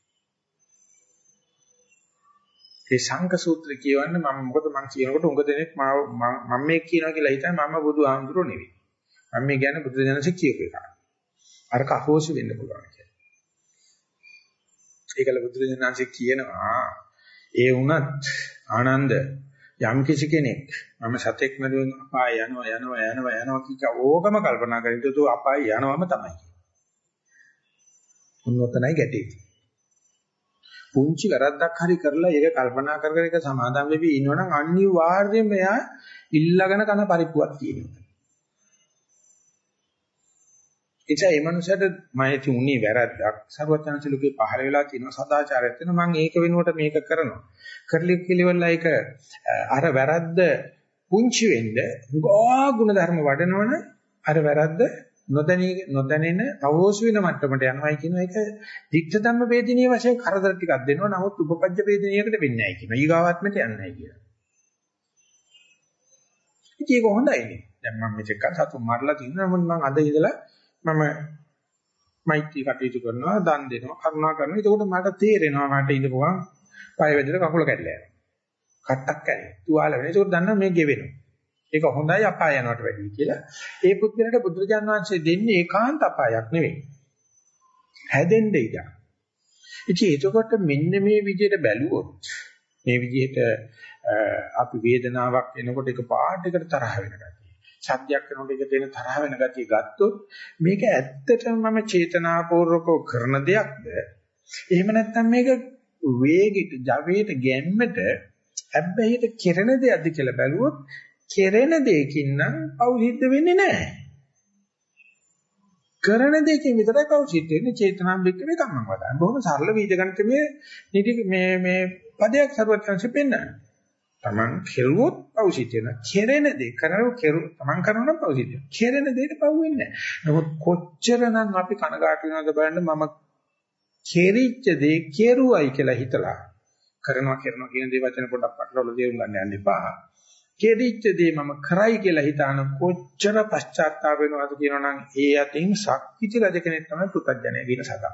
A: ඒ සංඝ සූත්‍රය කියවන්න මම මොකද මම කියනකොට උඟ දෙනෙක් මම මේ කියනවා කියලා හිතන්නේ මම බුදු ආමඳුරෝ නෙවෙයි. මම මේ කියන්නේ බුදුජානක කියපු එක. අරක අහෝසි වෙන්න පුළුවන් කියලා. ඒකල බුදුරජාණන්සේ කියනවා ඒ වුණත් ආනන්ද යම් කිසි කෙනෙක් මම සතෙක් මරුවෙන් අපාය යනවා කික ඕකම කල්පනා කරද්දී તો අපාය යනවම තමයි. උන්නතනයි ගැටේ. පුංචි වැරද්දක් හරි කරලා ඒක කල්පනා කර කර ඒක සමාදම් වෙවි ඉන්නවනම් අනිවාර්යයෙන්ම එයා ඉල්ලගෙන කන පරිප්පුවක් තියෙනවා. එචා මේ මනුස්සයාට මයිති උනේ වැරද්දක් සර්වඥාන්සලුගේ පහළ වෙලා තියෙන සදාචාරයක් තියෙනවා මම ඒක වෙනුවට මේක කරනවා කරලි කිලිවලා ඒක අර වැරද්ද පුංචි වෙන්න ගෝ ගුණ ධර්ම වඩනවන අර වැරද්ද නොදැනෙන අවෝසු වෙන මට්ටමට යනවායි කියන එක දික්ත ධම්ම වේදිනිය වශයෙන් කරදර ටිකක් දෙනවා නමුත් උපපජ්ජ වේදිනියකට වෙන්නේ නැහැ කියන ඊගාවාත්මයට යන්නේ නැහැ කියන. ඉතින් ඒක හොඳයිනේ. දැන් මම මේක සතුන් මරලා තිනවා නමුත් මම අද ඉඳලා මම මෛත්‍රී කටයුතු කරනවා දන් දෙනවා කරුණා කරනවා එතකොට මට තේරෙනවා මට ඉඳපුවා පය වැදලා කකුල කැඩලා යනවා කට්ටක් කැඩේ තුවාල වෙනවා ඒකට දන්නවා මේ ගෙවෙනවා ඒක හොඳයි අපාය යනවට වැඩිය කියලා ඒ පුද්ගලයාට බුදුරජාන් වහන්සේ දෙන්නේ ඒකාන්ත අපායක් නෙවෙයි හැදෙන්න ඉඩ. ඉතින් එතකොට මෙන්න මේ විදිහට බැලුවොත් මේ විදිහට අපි වේදනාවක් එනකොට ඒක පාඩයකට තරහ වෙනවා සත්‍යයක් කරනකොට ඒක දෙන තරහ වෙන ගතිය ගත්තොත් මේක ඇත්තටම මම චේතනාපූර්වකව කරන දෙයක්ද එහෙම නැත්නම් මේක වේගෙට ජවයට ගැම්මට හැබැයිට කෙරෙන දෙයක්ද කියලා බැලුවොත් කෙරෙන දෙයකින් නම් පව් සිද්ධ වෙන්නේ නැහැ කරන දෙයකින් විතරයි පව් සිද්ධ වෙන්නේ චේතනාම් බික්කේ කම්මං වදා බොහොම සරල වීජ ගණිතමේ නිදි මේ පදයක් සරුවත්ංශෙ පෙන්නන තමන් කෙරුවොත් පව් සිද්ධ වෙනවා. කෙරෙන දේ තමන් කරනවා නම් පව් සිද්ධ වෙනවා. කෙරෙන දෙයට පව් වෙන්නේ නැහැ. නමුත් කොච්චරනම් අපි කනගාටු වෙනවද බලන්න මම කෙරිච්ච දේ කෙරුවයි කියලා හිතලා කරනවා කියන දේ වචන පොඩ්ඩක් පටලවලා තේරුම් ගන්න යන්න එපා. කෙරිච්ච දේ මම කරයි කියලා හිතාන කොච්චර පශ්චාත්තාප වෙනවද කියනවනම් ඒ අතින් ශක්තිච රජ කෙනෙක් තමයි පුතඥය කියන සතා.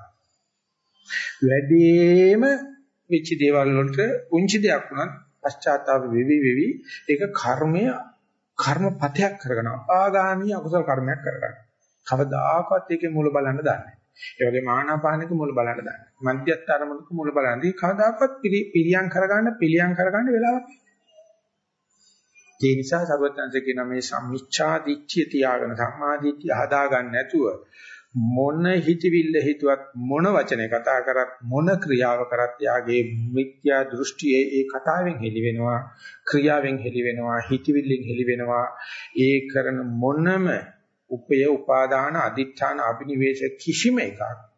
A: වැඩිම වෙච්ච දේවල් වලට උන්චි දෙයක් වුණත් පශ්චාත්තාප වෙවි ඒක කර්මපතයක් කරගෙන අපාගාමී අකුසල කර්මයක් කරගන්න. කවදාකවත් ඒකේ මූල බලන්න දන්නේ නැහැ. ඒ වගේම ආනාපානික මූල බලන්න දන්නේ නැහැ. මධ්‍යස්ථ අරමුණක මූල බලන්නේ කවදාකවත් පිළියම් කරගන්න වෙලාවක් නැහැ. ඒ නිසා සර්වඥාන්සේ කියන මේ සම්මිච්ඡා දිට්ඨිය තියාගෙන සම්මා දිට්ඨිය හදාගන්න නැතුව මොන හිතවිල්ල හිතුවත් මොන වචනේ කතා කරත් මොන ක්‍රියාව කරත් යාගේ මිත්‍යා දෘෂ්ටියේ ඒ කතාවෙන් හෙලි වෙනවා ක්‍රියාවෙන් හෙලි වෙනවා හිතවිල්ලෙන් හෙලි වෙනවා ඒ කරන මොනම උපය උපාදාන අදිඨාන අභිනිවේෂ කිසිම එකක්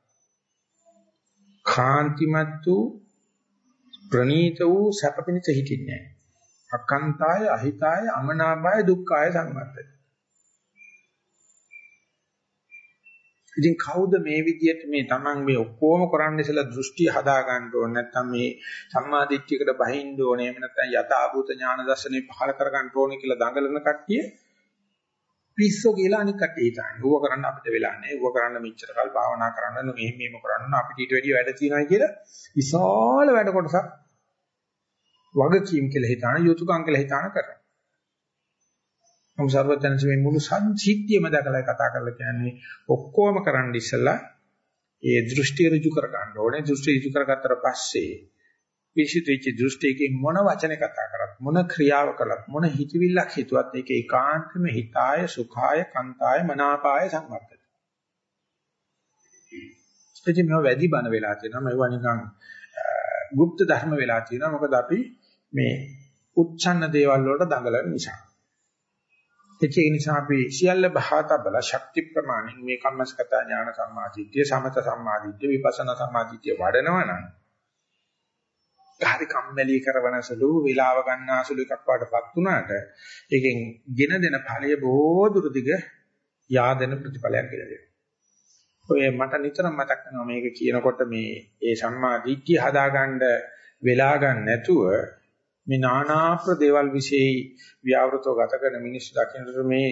A: කාන්තිමත් වූ ප්‍රණීත වූ සැපපිනිත හිටින්නේ නැහැ අකන්තාය අහිතාය අමනාපාය දුක්ඛාය සම්මතය ඉතින් කවුද මේ විදියට මේ Taman මේ ඔක්කොම කරන්න ඉස්සලා දෘෂ්ටි හදා ගන්න ඕනේ නැත්නම් මේ සම්මාදිට්ඨියකට බහින්න ඕනේ එහෙම නැත්නම් යථාභූත ඥාන දර්ශනේ පහල කර ගන්න ඕනේ කියලා දඟලන කට්ටිය පිස්සෝ කියලා අනික් කට්ටිය හිතන්නේ. ඌව කරන්න අපිට වෙලා නැහැ. ඌව කරන්න මෙච්චර කල් භාවනා කරන්න මෙහෙම කරන්න අපිට ඊට වැඩිය වැඩ තියෙනවා කියලා විශාල වැඩ කොටසක් වගකීම් කියලා හිතාන යුතුයකම් කියලා හිතාන කරනවා. මොකද සර්වඥාන්සේ මේ මුළු සංසිද්ධියම දැකලා කතා කරලා කියන්නේ ඔක්කොම කරන්න ඉස්සලා ඒ දෘෂ්ටි ඍජු කර ගන්න ඕනේ. දෘෂ්ටි ඍජු කරගත්තට පස්සේ විශේෂිත දෘෂ්ටියකින් මොන වචනේ කතා කරත් මොන ක්‍රියාව කළත් මොන හිතවිල්ලක් හිතුවත් ඒක ඒකාන්තම හිතාය සුඛාය කන්තාය මනාපාය සංවර්ධන. ඉතින් මේ වැඩි බණ වෙලා තියෙනවා මේවා නිකන් গুপ্ত ධර්ම වෙලා තියෙනවා. මොකද අපි මේ උච්ඡන්න දේවල් වලට දඟලන නිසා. ඒ නිසා අපි සියල්ල බහාතබල ශක්ති ප්‍රමාණින් මේ කම්මස්කත ඥාන සම්මාදිට්ඨිය සමත සම්මාදිට්ඨිය විපස්සනා සම්මාදිට්ඨිය වඩනවා නම් හරි කම්මැලි කරවනසලු විලාව ගන්නාසලු එකක් වඩපත් වුණාට ඒකෙන් ගෙන දෙන ඵලය බොහෝ දුර දිග yaadena ප්‍රතිඵලයක් කියලා දෙනවා. ඔය මට නිතරම මතක් වෙනවා මේක කියනකොට මේ ඒ සම්මාදිට්ඨිය හදාගන්න වෙලා ගන්න නැතුව මේ නානා ප්‍රදේවල් વિશેයි ව්‍යවෘතව ගත කරන මිනිස්සු දකින්නට මේ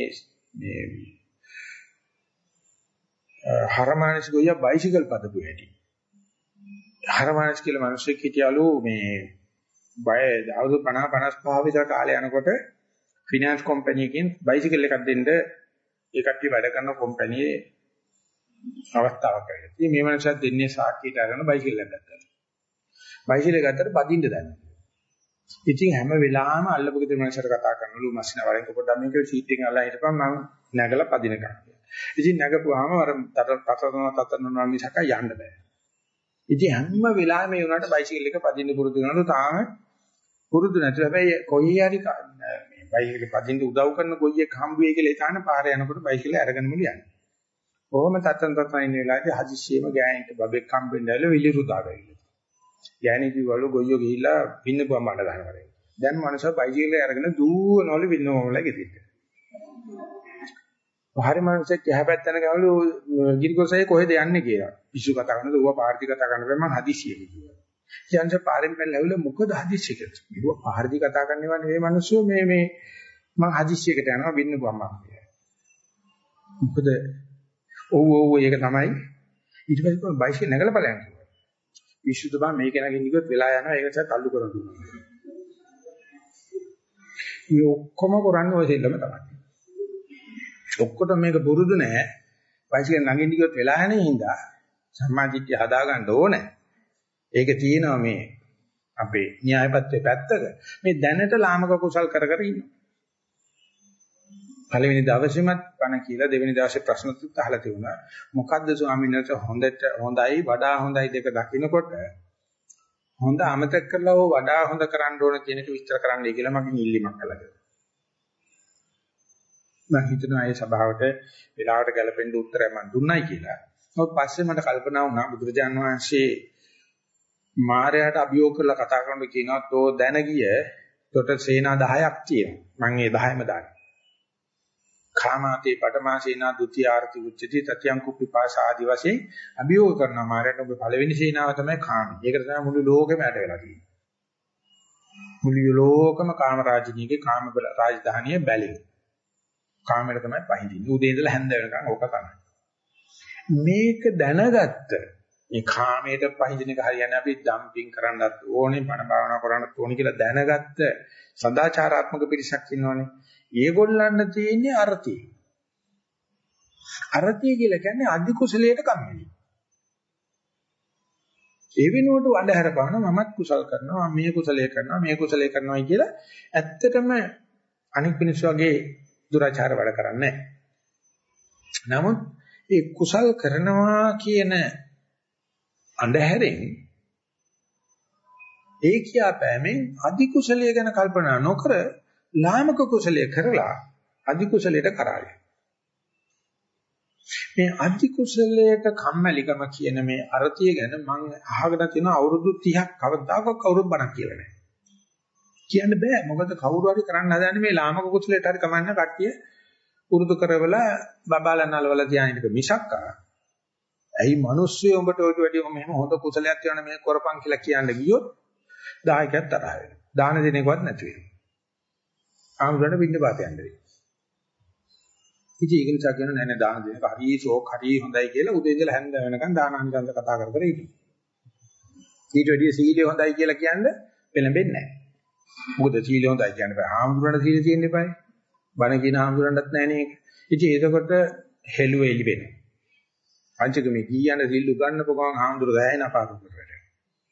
A: හරමානස් ගෝයා බයිසිකල් පදපු හැටි. හරමානස් කියලා මිනිස්සෙක් හිටියලු මේ බය අවුරුදු 50 55 විතර කාලේ යනකොට ෆිනෑන්ස් කම්පැනි එකකින් බයිසිකල් එකක් දෙන්න ඒ කට්ටිය වැඩ කරන කම්පැනියේ අවස්ථාවක් ඇවිල්ලා. ඉතින් මේ මනුස්සයා දෙන්නේ සාක්කියට අරගෙන බයිසිකල් එකක් ගත්තා. බයිසිකල් එක ගත්තට පදින්න දැන්නේ. ඉතින් හැම වෙලාවෙම අල්ලපු ගෙදර මනසට කතා කරනලු මස්සින වරෙන් පොඩ්ඩක් මේක සීට් එකෙන් අල්ලලා හිටපන් මම නැගලා පදිනකම්. ඉතින් නැගපුවාම අර තතරනවා මිසක යන්න බෑ. ඉතින් හැම වෙලාවෙම මේ උනාට බයිසිකල් එක පදින්න පුරුදු වෙනලු තාම පුරුදු නැතු. හැබැයි කොයි හරි මේ බයිසිකල් පදින්න උදව් කරන කොයි එක හම්බ වෙයි කියලා හිතාන පාරේ යනකොට බයිසිකල් අරගෙන මුල යන්නේ. කොහොම තත්තන් ඉන්න වෙලාවේදී හදිස්සියෙම ගෑනිට බබෙක් හම්බෙන්න ඇවිල්ලා විලිරුදා ගිහිල්ලා. ගෑණි කිව්වලු ගොයියෝ ගිහිල්ලා පින්නපුවම මඩ ගන්නවා. දැන් මනුස්සය බයිසිකල් අරගෙන දුවනවලු වින්නවමලා ගෙදින්න. පහරි මනුස්සයෙක් යහපැත්තන ගවලු ගිරිගොසයි කොහෙද යන්නේ කියලා. පිස්සු කතා කරනද ඌව පාර්ටි කතා කරන බෑ මං හදිසියෙක කිව්වා. ඊයන්ස පාරෙන් පැනලා මොකද හදිසියකට? ඌව පාර්ටි කතා කරනවා නෙවෙයි මනුස්සයෝ මේ මං හදිසියකට යනවා වින්නපුවම කියලා. මොකද ඔව් ඒක තමයි. ඊට පස්සේ බයිසිකල් නැගලා බලන්න. විශ්ුද්ධ බා මේක නැගින්න ගියොත් වෙලා යනවා ඒක නිසා තල්ලු කරන් දුන්නා. මේ ඔක්කොම කරන්නේ ඔය දෙල්ලම තමයි. ඔක්කොටම මේක පුරුදු නැහැ. වයිසිකෙන් නැගින්න ගියොත් වෙලා යන්නේ හින්දා සම්මාදිට්ඨිය හදා ගන්න ඕනේ. ඒක තියෙනවා මේ අපේ න්‍යායපත්‍රයේ පැත්තක. මේ දැනට ලාමක කුසල් කර කර ඉන්නවා. පළවෙනි දවසේමත් බණ කියලා දෙවෙනි දවසේ ප්‍රශ්නත් අහලා තිබුණා. මොකද්ද ස්වාමීන් වහන්සේ හොඳයි වඩා හොඳයි දෙක දකින්නකොට හොඳ අමතක කරලා හෝ වඩා හොඳ කරන්න ඕන කියන එක විස්තර කරන්නයි කියලා මගෙන් ඉල්ලීමක් කළා. මම හිතනවා ඒ සභාවට වෙලාවට ගැලපෙන්න උත්තරය මම දුන්නයි කියලා. නමුත් පස්සේ මට කල්පනා වුණා බුදුරජාණන් වහන්සේ මායයට අභියෝග කරලා කතා කරනකොට කියනවා තෝ දැන ගිය තොට සේනා 10ක් තියෙනවා. මම ඒ 10ම දානවා. කාමාතේ පඨමාසේනා ဒုတိ ආර්ති උච්චති තතියං කුප්පිපාස ආදි වශයෙන් අභියෝග කරන මායයට ඔබ පළවෙනි සේනාව තමයි කාමී. ඒකට තමයි මුළු ලෝකෙම ඇට වෙලා තියෙන්නේ. මුළු ලෝකම කාම රාජිනීගේ කාම රාජධානිය බැලේ. කාමයට තමයි පහදින්නේ. උදේ ඉඳලා හැන්ද වෙනකන් ඕක තමයි. මේක දැනගත්ත මේ කාමයට පහදින එක හරියන්නේ අපි ඩම්පින් කරන්නත් ඕනේ, බණ භාවනා කරන්නත් ඕනේ කියලා දැනගත්ත සදාචාරාත්මක පිරිසක් ඉන්නවනේ. ඒගොල්ලන්ට තියෙන්නේ අරතිය. අරතිය කියලා කියන්නේ අධි කුසලයට කම්මැලි. ඒ වෙනුවට වඩහැර පාන මමත් කුසල් කරනවා, මේ කුසලයේ කරනවා, මේ කුසලයේ කරනවායි කියලා ඇත්තටම අනික් මිනිස්සු වගේ දුරාචාර වැඩ කරන්නේ නැහැ. නමුත් ඒ කුසල් කරනවා කියන අඳුරෙන් ඒ කියාපෑමෙන් අධි කුසලයේ ගැන කල්පනා නොකර ලාමක කුසලයේ කරලා අධි කුසලයට කරාවේ. මේ අධි කුසලයට කම්මැලිකම කියන මේ අර්ථය ගැන මම අහගෙන තියෙන අවුරුදු 30ක් කවදාකවත් කවුරුත් බණක් කියලා නැහැ. කියන්න බෑ. මොකද කවුරු හරි කරන්න හදන්නේ මේ ලාමක කුසලයට හරි කමන්න කට්ටිය උරුදු කරවලා බබාලා නලවලා තියාගෙන ඉන්න මිසක් ඇයි මිනිස්සු උඹට ඔයිට වැඩි මෙහෙම හොඳ කුසලයක් තියන මේ කරපන් කියලා කියන්න ගියොත් දායකයන් තරහ වෙනවා. දාන දෙනේකවත් නැති වෙනවා. ආමුරණ පින්න පාත යන්න වෙයි. ඉතින් ඒක නිසා කියන නෑ නෑ දාන දෙනක හරි ෂෝක් හරි හොඳයි කියලා උදේ ඉඳලා හැන්ද වෙනකන් දාන අනිකන්ද කතා කර කර ඉන්නවා. ඊට වැඩිය සීලය හොඳයි කියලා කියන්නේ පෙළඹෙන්නේ නැහැ. මොකද සීලය හොඳයි කියන්නේ බෑ. ආමුරණ සීලය තියෙන්න එපායි. බණ කියන ආමුරණවත් නැහැ නේ ඒක. ඉතින් ඒකකොට හෙළුව එලි වෙනවා. පංචකමේ කීයන සිල් උගන්නපු ගමන් ආමුර ගෑන අපාරුකට වැටෙනවා.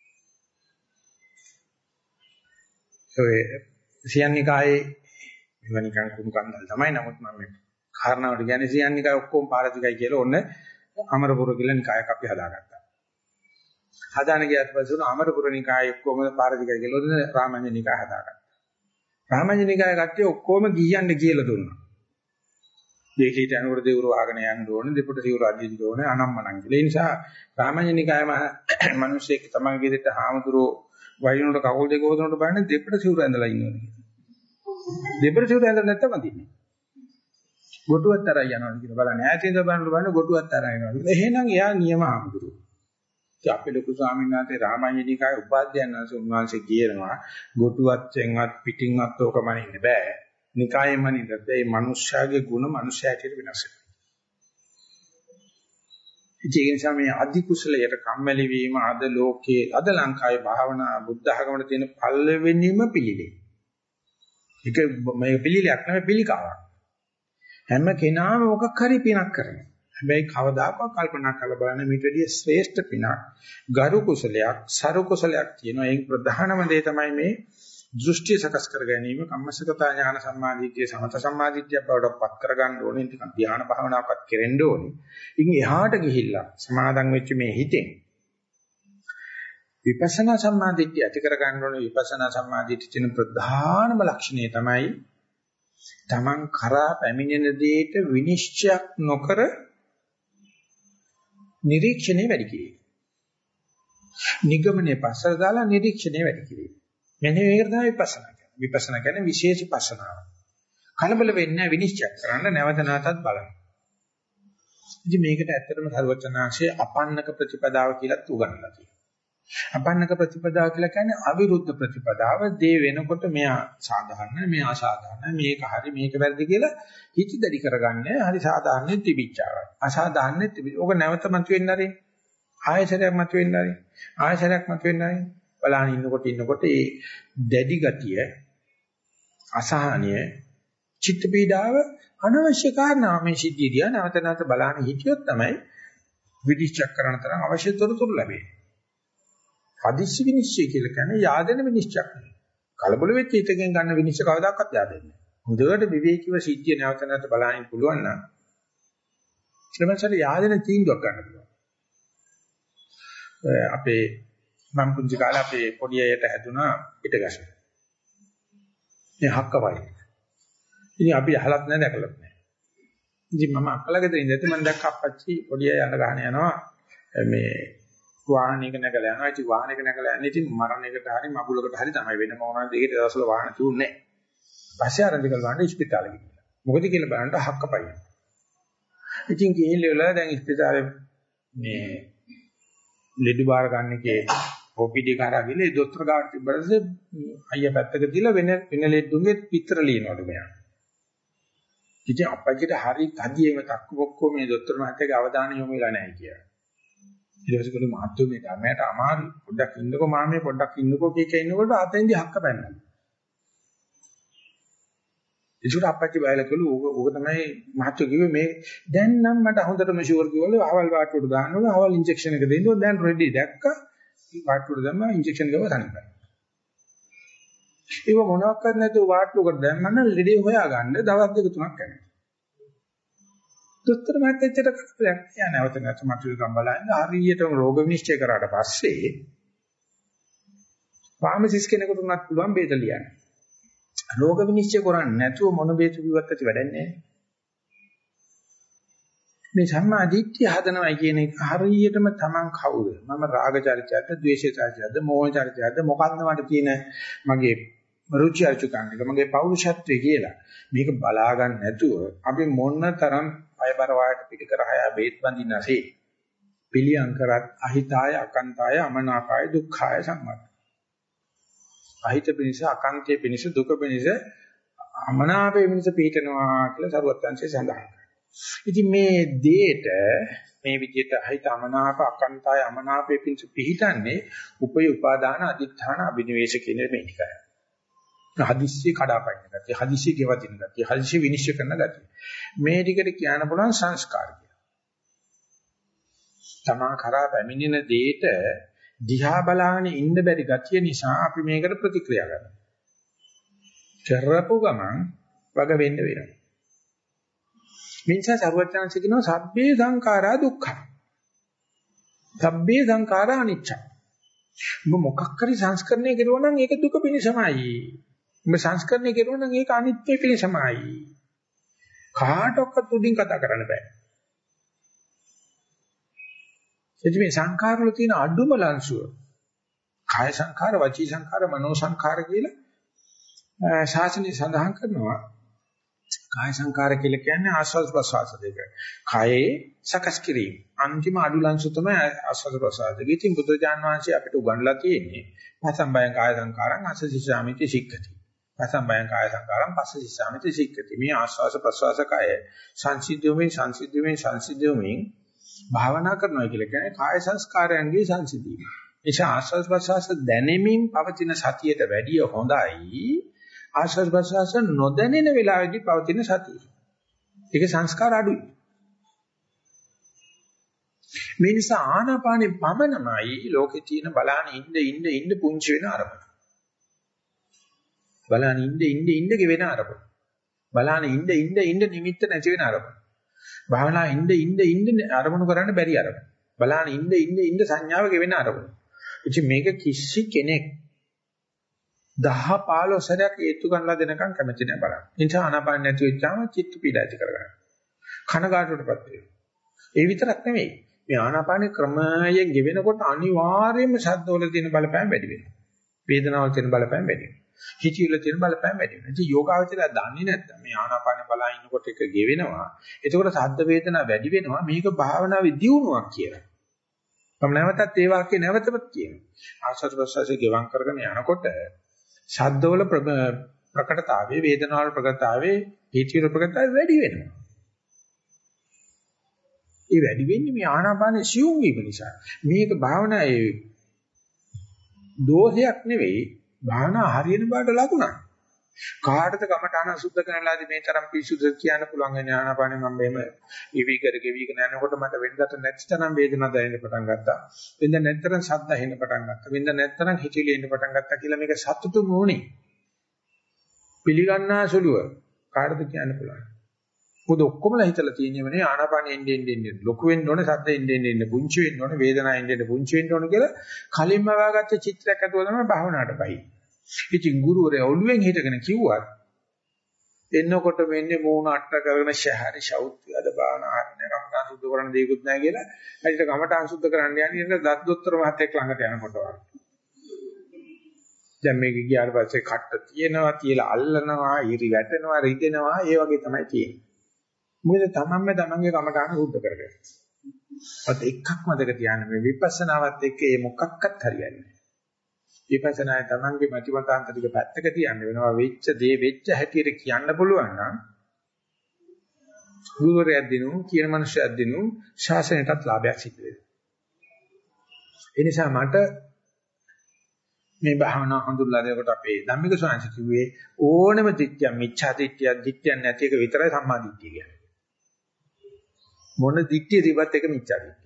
A: ඒ සියන්නිකායේ මෙවනිකන් කුණු කන්දල් තමයි. නමුත් මම මේ කාරණාවට කියන්නේ සියන්නිකාය ඔක්කොම පාරතිකයි කියලා ඔන්න අමරපුර කියලා නිකායක් අපි හදාගත්තා. හදාන ගියාට පස්සේ උන අමරපුර නිකායේ ඔක්කොම පාරතිකයි කියලා ඔන්න රාමඤ්ඤ නිකාය හදාගත්තා. රාමඤ්ඤ නිකාය කට්ටිය ඔක්කොම ගියන්න කියලා දුන්නා. දෙකීට අනුර දෙවුර වහගෙන යන්න ඕනේ, දෙපොට සිවුර අදින්න ඕනේ, අනම්මනම් කියලා. ඒ නිසා රාමඤ්ඤ නිකායම මිනිස්සෙක් තමයි ගෙදරට හාමුදුරෝ වයින්වල කකුල් දෙක හොදනකොට බලන්නේ දෙපොට සිවුර ඇඳලා ඉන්නවද කියලා. දෙපොට සිවුර ඇඳලා නැත්තම් අදින්නේ. ගොටුවත් තරයි යනවා කියලා බලන්නේ. ඈතින්ද බලන්න ගොටුවත් තරයි යනවා කියලා. එහෙනම් එයා නියම හාමුදුරුවෝ. ඉතින් අපේ ලොකු ස්වාමීන් වහන්සේ රාමඤ්ඤ නිකායේ උපාධ්‍යයන් වහන්සේ කියනවා ගොටුවත්ෙන්වත් පිටින්වත් ඕකමනින්න බෑ. නිකායෙම නිදද මේ මනුෂ්‍යයාගේ ගුණ මනුෂ්‍යයාට වෙනස් වෙනවා. ඒ නිසා මේ අධි කුසලයට කම්මැලි වීම අද ලෝකයේ අද ලංකාවේ භාවනා බුද්ධ ධර්මවල තියෙන පළවෙනිම පිළිලේ. ඒක මේ පිළිලයක් නෙවෙයි පිළිකාවක්. හැම කෙනාම මොකක් හරි පිනක් කරනවා. හැබැයි කවදාකවත් කල්පනා කරලා බලන්න මේට වැඩිය ශ්‍රේෂ්ඨ පිනක් ගරු කුසලයක් සරු කුසලයක් තියෙනවා. ඒක ප්‍රධානම දේ තමයි මේ දෘෂ්ටි සකස් කර ගැනීම කම්මසගත ඥාන සම්මාදිට්ඨිය සමත සම්මාදිට්ඨිය බවට පත් කර ගන්න ඕනේ. ටිකක් ධ්‍යාන භාවනාවක්වත් කෙරෙන්න ඕනේ. ඉතින් එහාට ගිහිල්ලා සමාදන් වෙච්ච මේ හිතෙන් විපස්සනා සම්මාදිට්ඨිය ඇති කර ගන්න ඕනේ. විපස්සනා සම්මාදිට්ඨිය තියෙන ප්‍රධානම ලක්ෂණය තමයි තමන් කරා පැමිණෙන දෙයට විනිශ්චයක් නොකර නිරීක්ෂණය වැඩි කිරීම. නිගමනයේ පස්සට දාලා නිරීක්ෂණය වැඩි කිරීම. මෙන්න මේක තමයි විපස්සනා කියන්නේ. විපස්සනා කියන්නේ විශේෂ පස්සනාව. කලබල වෙන්නේ විනිශ්චය කරන්න නැවත නැවතත් බලන්න. ඉතින් මේකට ඇත්තටම සර්වචනාංශයේ අපන්නක ප්‍රතිපදාව කියලා උගන්වලා තියෙනවා. අපන්නක ප්‍රතිපදාව කියලා කියන්නේ අවිරුද්ධ ප්‍රතිපදාව. දේ වෙනකොට මෙයා සාධාරණ, මෙයා අසාධාරණ, මේක හරි, මේක වැරදි කියලා හිත දැඩි කරගන්නේ. හරි සාධාරණෙ තිබිච්චාවයි. අසාධාරණෙ තිබි. ඕක නැවත මතුවෙන්න හරි. ආයශරයක් මතුවෙන්න හරි. ආයශරයක් මතුවෙන්න හරි. බලන්න ඉන්නකොට ඒ දැඩි ගතිය, අසහනය, චිත්ත පීඩාව අනවශ්‍ය කාරණා මේ සිද්ධියදී නැවත නැවත බලන්න හිටියොත් තමයි විනිශ්චය කරන තරම් අවශ්‍ය තොරතුරු ලැබෙන්නේ. හදිස්සි විනිශ්චය කියලා කියන්නේ yaadena විනිශ්චයක් නෙවෙයි. කලබල වෙච්ච හිතකින් ගන්න විනිශ්චය කවදාකවත් yaadෙන්නේ නැහැ. හොඳට විවේකීව සිද්ධිය නැවත නැවත බලන්න පුළුවන් නම් ශ්‍රමසල yaadena තීන්දුවක් ගන්න පුළුවන්. අපේ මම පුංචි කාලේ අපේ පොඩි අයට හැදුනා පිටගැස. මේ හක්කවයි. ඉතින් අපි අහලත් නැහැ දැකලත් නැහැ. ඉතින් මම අක්කලගෙදර ඉඳලා මම දැක්ක අප්පච්චි පොඩි අය යන ගහන යනවා මේ වාහනයක නැගලා යනවා. ඉතින් වාහනයක නැගලා යන්නේ ඉතින් මරණයකට හරි මගුලකට හරි තමයි වෙන මොනවා දෙකේ දවස්වල වාහන තුන්නේ නැහැ. පස්සේ ආරම්භ කළා ගන්න ඉස්පිතාලෙ ගිහින්. මොකද කියලා බලන්න හක්කපයි. ඉතින් ගිහිල්ලා දැන් ඉස්පිතාලේ මේ ලෙඩ බාර ගන්න එකේ ඔපිඩි කරා ගිහලා ඒ දොස්තර ගාවට තිබ්බටසේ අයියා පැත්තක තියලා වෙන ලෙඩුන්ගේ පිටර ලියනවලු මෙයා. ඉතින් අප්පච්චිට හරි තදියේම තක්කු බොක්කෝ මේ දොස්තර මහත්තයාගේ අවධානය යොමු වෙලා නැහැ කියලා. ඊට පස්සේ කළේ මහත්තයෝ මේ ධර්මයට අමාරු පොඩ්ඩක් ඉන්නකෝ මාමේ පොඩ්ඩක් ඉන්නකෝ කීක ඉන්නකොට අතෙන්දි හක්ක පැන්නලු. ඒකට අප්පච්චි බයලා කළු ඕක තමයි මහත්තයෝ කිව්වේ මේ දැන් නම් මට හොඳටම ෂුවර් කිව්වලු අවල් වාට්ටුවට දාන්නවලු අවල් ඉන්ජෙක්ෂන් එක දෙන්නෝ දැන් රෙඩි දැක්කා වාට්ටුවට දැම්මා ඉන්ජෙක්ෂන් ගාව තනිපයි. ඒක මොනවක් කරන්නේ නැතුව වාට්ටුවකට දැම්මම ලෙඩේ හොයාගන්න දවස් දෙක තුනක් යනවා. දොස්තර මහත්තයාට කස්පලයක් යා නැවත නැවත මතුවෙකම් බලන්න හරියටම රෝග විනිශ්චය කරාට පස්සේ ෆාමසිස් කෙනෙකුට උනත් පුළුවන් බේද ලියන්න. රෝග විනිශ්චය කරන්නේ නැතුව මොන බේද කිව්වත් ඇති වැඩන්නේ නැහැ. මේ සම්මා දිට්ඨිය හදනවා කියන එක හරියටම Taman කවුද? මම රාග චරිතයක්ද, ද්වේෂ චරිතයක්ද, මෝහ චරිතයක්ද මොකක්ද මට තියෙන මගේ රුචි අරුචිකම් එක මගේ පෞරුෂත්වය කියලා. මේක බලා ගන්න නැතුව අපි මොන තරම් අයබර වායට පිට කර හය බේත් බඳින්නසේ පිළියම් කරත් අහිතාය අකන්තාය අමනාපාය දුක්ඛාය සම්මත. අහිත පිනිස අකන්තේ පිනිස දුක පිනිස අමනාපේ පිනිස පිටනවා කියලා සරුවත්ංශය සඳහන් කරනවා. ඉතින් මේ දෙයට මේ විදිහට අහිත අමනාප අකන්තාය අමනාපේ පිනිස පිහිටන්නේ උපය උපාදාන අදිඨාන අභිනිවේෂ කියන මේ ටිකයි. හදිස්සිය කඩාපැන්න ගතිය, හදිස්සිය ගෙවදින ගතිය, හදිස්සිය විනිශ්චය කරන ගතිය. මේ ටිකට කියන්න පුළුවන් සංස්කාර කියලා. තමා කරා පැමිණෙන දෙයට දිහා බලාගෙන ඉන්න බැරි ගතිය නිසා අපි මේකට ප්‍රතික්‍රියා කරනවා. කරපු ගමන් වග වෙන්න වෙනවා. මිනිසා සර්වඥාන්සේ කියනවා සබ්බේ සංඛාරා දුක්ඛ. සබ්බේ සංඛාරා අනිච්ච. මොකක් හරි සංස්කරණය කරුවා නම් ඒක දුක පිණිසමයි. ඔබ සංස්කරණය කරුවා නම් ඒක අනිත්‍ය පිණිසමයි. කාටවත් උඩින් කතා කරන්න බෑ. එදිමේ සංඛාර වල තියෙන අඩුම ලංසුව කාය සංඛාර, වචී සංඛාර, මනෝ සංඛාර කියලා ශාසනය සඳහන් කරනවා. කාය සංඛාර කියලා කියන්නේ ආස්වාද ප්‍රසආස දෙක. කායේ සකස් කිරීම. අන්තිම අඩු ලංසු තමයි ආස්වාද ප්‍රසආස දෙක. ඉතින් බුදුජාන් වහන්සේ අපිට උගන්ලා තියෙන්නේ පසම්බයං කාය සංඛාරං අසසිසාමිති සික්ඛති. පසම්බයං කාය සංඛාරං පස්සසිසාමිති සික්ඛති. මේ ආස්වාද ප්‍රසආස කාය සංසිද්ධුමෙන් භාවනා කරනවා කියලා කියන්නේ කාය සංස්කාරයන්ගේ සංසිඳීම. එනිසා ආස්වාද ප්‍රසආස දැනෙමින් පවතින සතියට වැඩිය හොඳයි ආස්වාද ප්‍රසආස නොදැනෙන වෙලාවෙදී පවතින සතිය. ඒක සංස්කාර අඩුයි. මේ නිසා ආනාපානෙ පමණමයි ලෝකේ තියෙන බලාන ඉන්න පුංචි වෙන අරමුණ. බලාන ඉන්න ගෙවෙන අරමුණ. බලාන ඉන්න නිමිත්ත නැති වෙන අරමුණ. භාවනා ඉන්න අරමුණු කරන්න බැරි අරමුණ. බලාන ඉන්න සංඥාව ගෙවෙන අරමුණ. ඉතින් මේක කිසි කෙනෙක් 10-15 සැරයක් හේතු ගන්නලා දෙනකම් කැමති නැහැ බලන්න. එනිසා ආනාපාන නැති වෙච්චාම චිත්ත පීඩා ඇති කරගන්න. කනගාටුවටපත් වෙනවා. ඒ විතරක් නෙවෙයි. මේ ආනාපානේ ක්‍රමයෙන් ගෙවෙනකොට අනිවාර්යයෙන්ම ශබ්දවල තියෙන බලපෑම වැඩි වෙනවා. වේදනාවල තියෙන බලපෑම වැඩි වෙනවා. හිතවිල්ල තියෙන බලපෑම වැඩි වෙනවා. ඉතින් යෝගාවචරය දන්නේ නැත්නම් මේ ආනාපාන බලා ඉන්නකොට එක ගෙවෙනවා. එතකොට ශබ්ද වේදනා වැඩි වෙනවා. මේක භාවනාවේ දියුණුවක් කියලා. මම නැවතත් ඒ වාක්‍ය නැවතත් කියනවා. ආස්වාද ප්‍රසවාසයේ ගෙවම් කරගෙන යනකොට ශබ්දවල ප්‍රකටතාවයේ වේදනාවල ප්‍රකටතාවයේ හිතවිල්ල ප්‍රකටතාවය වැඩි වෙනවා. ඒ වැඩි වෙන්නේ මේ ආනාපානයේ සියුම් වීම නිසා. මේක භාවනාවේ දෝෂයක් නෙවෙයි. භාවනා හරියන බාට ලකුණක්. කාටද කමඨාන සුද්ධ කරනලාදී මේ තරම් පිසුද කියන්න පුළුවන් වෙන ආනාපානෙ මම මෙහෙම ගෙවිගෙන යනකොට මට වෙනදට නැති තරම් වේදනාවක් දැනෙන්න පටන් ගත්තා. වෙනද නැත්තරම් ශබ්ද ඇහෙන්න පටන් ගත්තා. වෙනද නැත්තරම් හිතිලි එන්න පටන් ගත්තා කියලා මේක සතුටු මොණේ. පිළිගන්නා සුළුව කාටද කියන්න පුළුවන්. මොකද ඔක්කොමලා හිතලා තියෙනවනේ ආනාපානෙ එන්නේ ලොකු වෙන්න ඕනේ, ශබ්ද එන්නේ පුංචි වෙන්න ඕනේ, වේදනාව එන්නේ පුංචි වෙන්න ඕනේ කියලා කලින්ම වාගත්ත චිත්‍රයක් අතුව තමයි භාවනාවට බහි. ඉතින් ගුරුවරයා ඔළුවෙන් හිටගෙන කිව්වත් එන්නකොට වෙන්නේ මූණ අට්ට කරගෙන ශහරි ශෞත්‍ය අද බාන ආරණ්‍ය කමඨාන් සුද්ධ කරන දෙයක්වත් නැහැ කියලා. හරියට කමඨාන් සුද්ධ කරන්න යන්නේ දත් දොස්තර මහත්තයෙක් ළඟට යනකොට වගේ. දැන් මේක ගියාට පස්සේ කට්ට තියෙනවා, තියලා අල්ලනවා, ඉරි වැටෙනවා, රිදෙනවා, ඒ වගේ තමයි තියෙන්නේ. මොකද තමන්ගේ කමඨාන සුද්ධ කරගන්න. අත් එකක් මතක තියාගන්න මේ විපස්සනාවත් එක්ක මේ මොකක්වත් හරියන්නේ නැහැ. විපස්සනාය තමන්ගේ මතිමතාන්තරික පැත්තක තියන්න වෙනවා. වෙච්ච දේ වෙච්ච හැටියට කියන්න පුළුවන් නම් ගුරුවරයෙක් දිනු කියන මනුස්සයෙක් දිනු ශාසනයටත් ලාභයක් සිද්ධ වෙනවා. ඒ නිසා මට මේ භාවනා හඳුල්ලා දෙනකොට අපේ ධම්මික ස්වාමීන් කිව්වේ ඕනම දිට්ඨිය මිච්ඡා දිට්ඨිය නැති එක විතරයි සම්මා දිට්ඨිය කියන්නේ. මොන දිට්ඨිය තිබ්බත් එක මිච්ඡා දිට්ඨිය.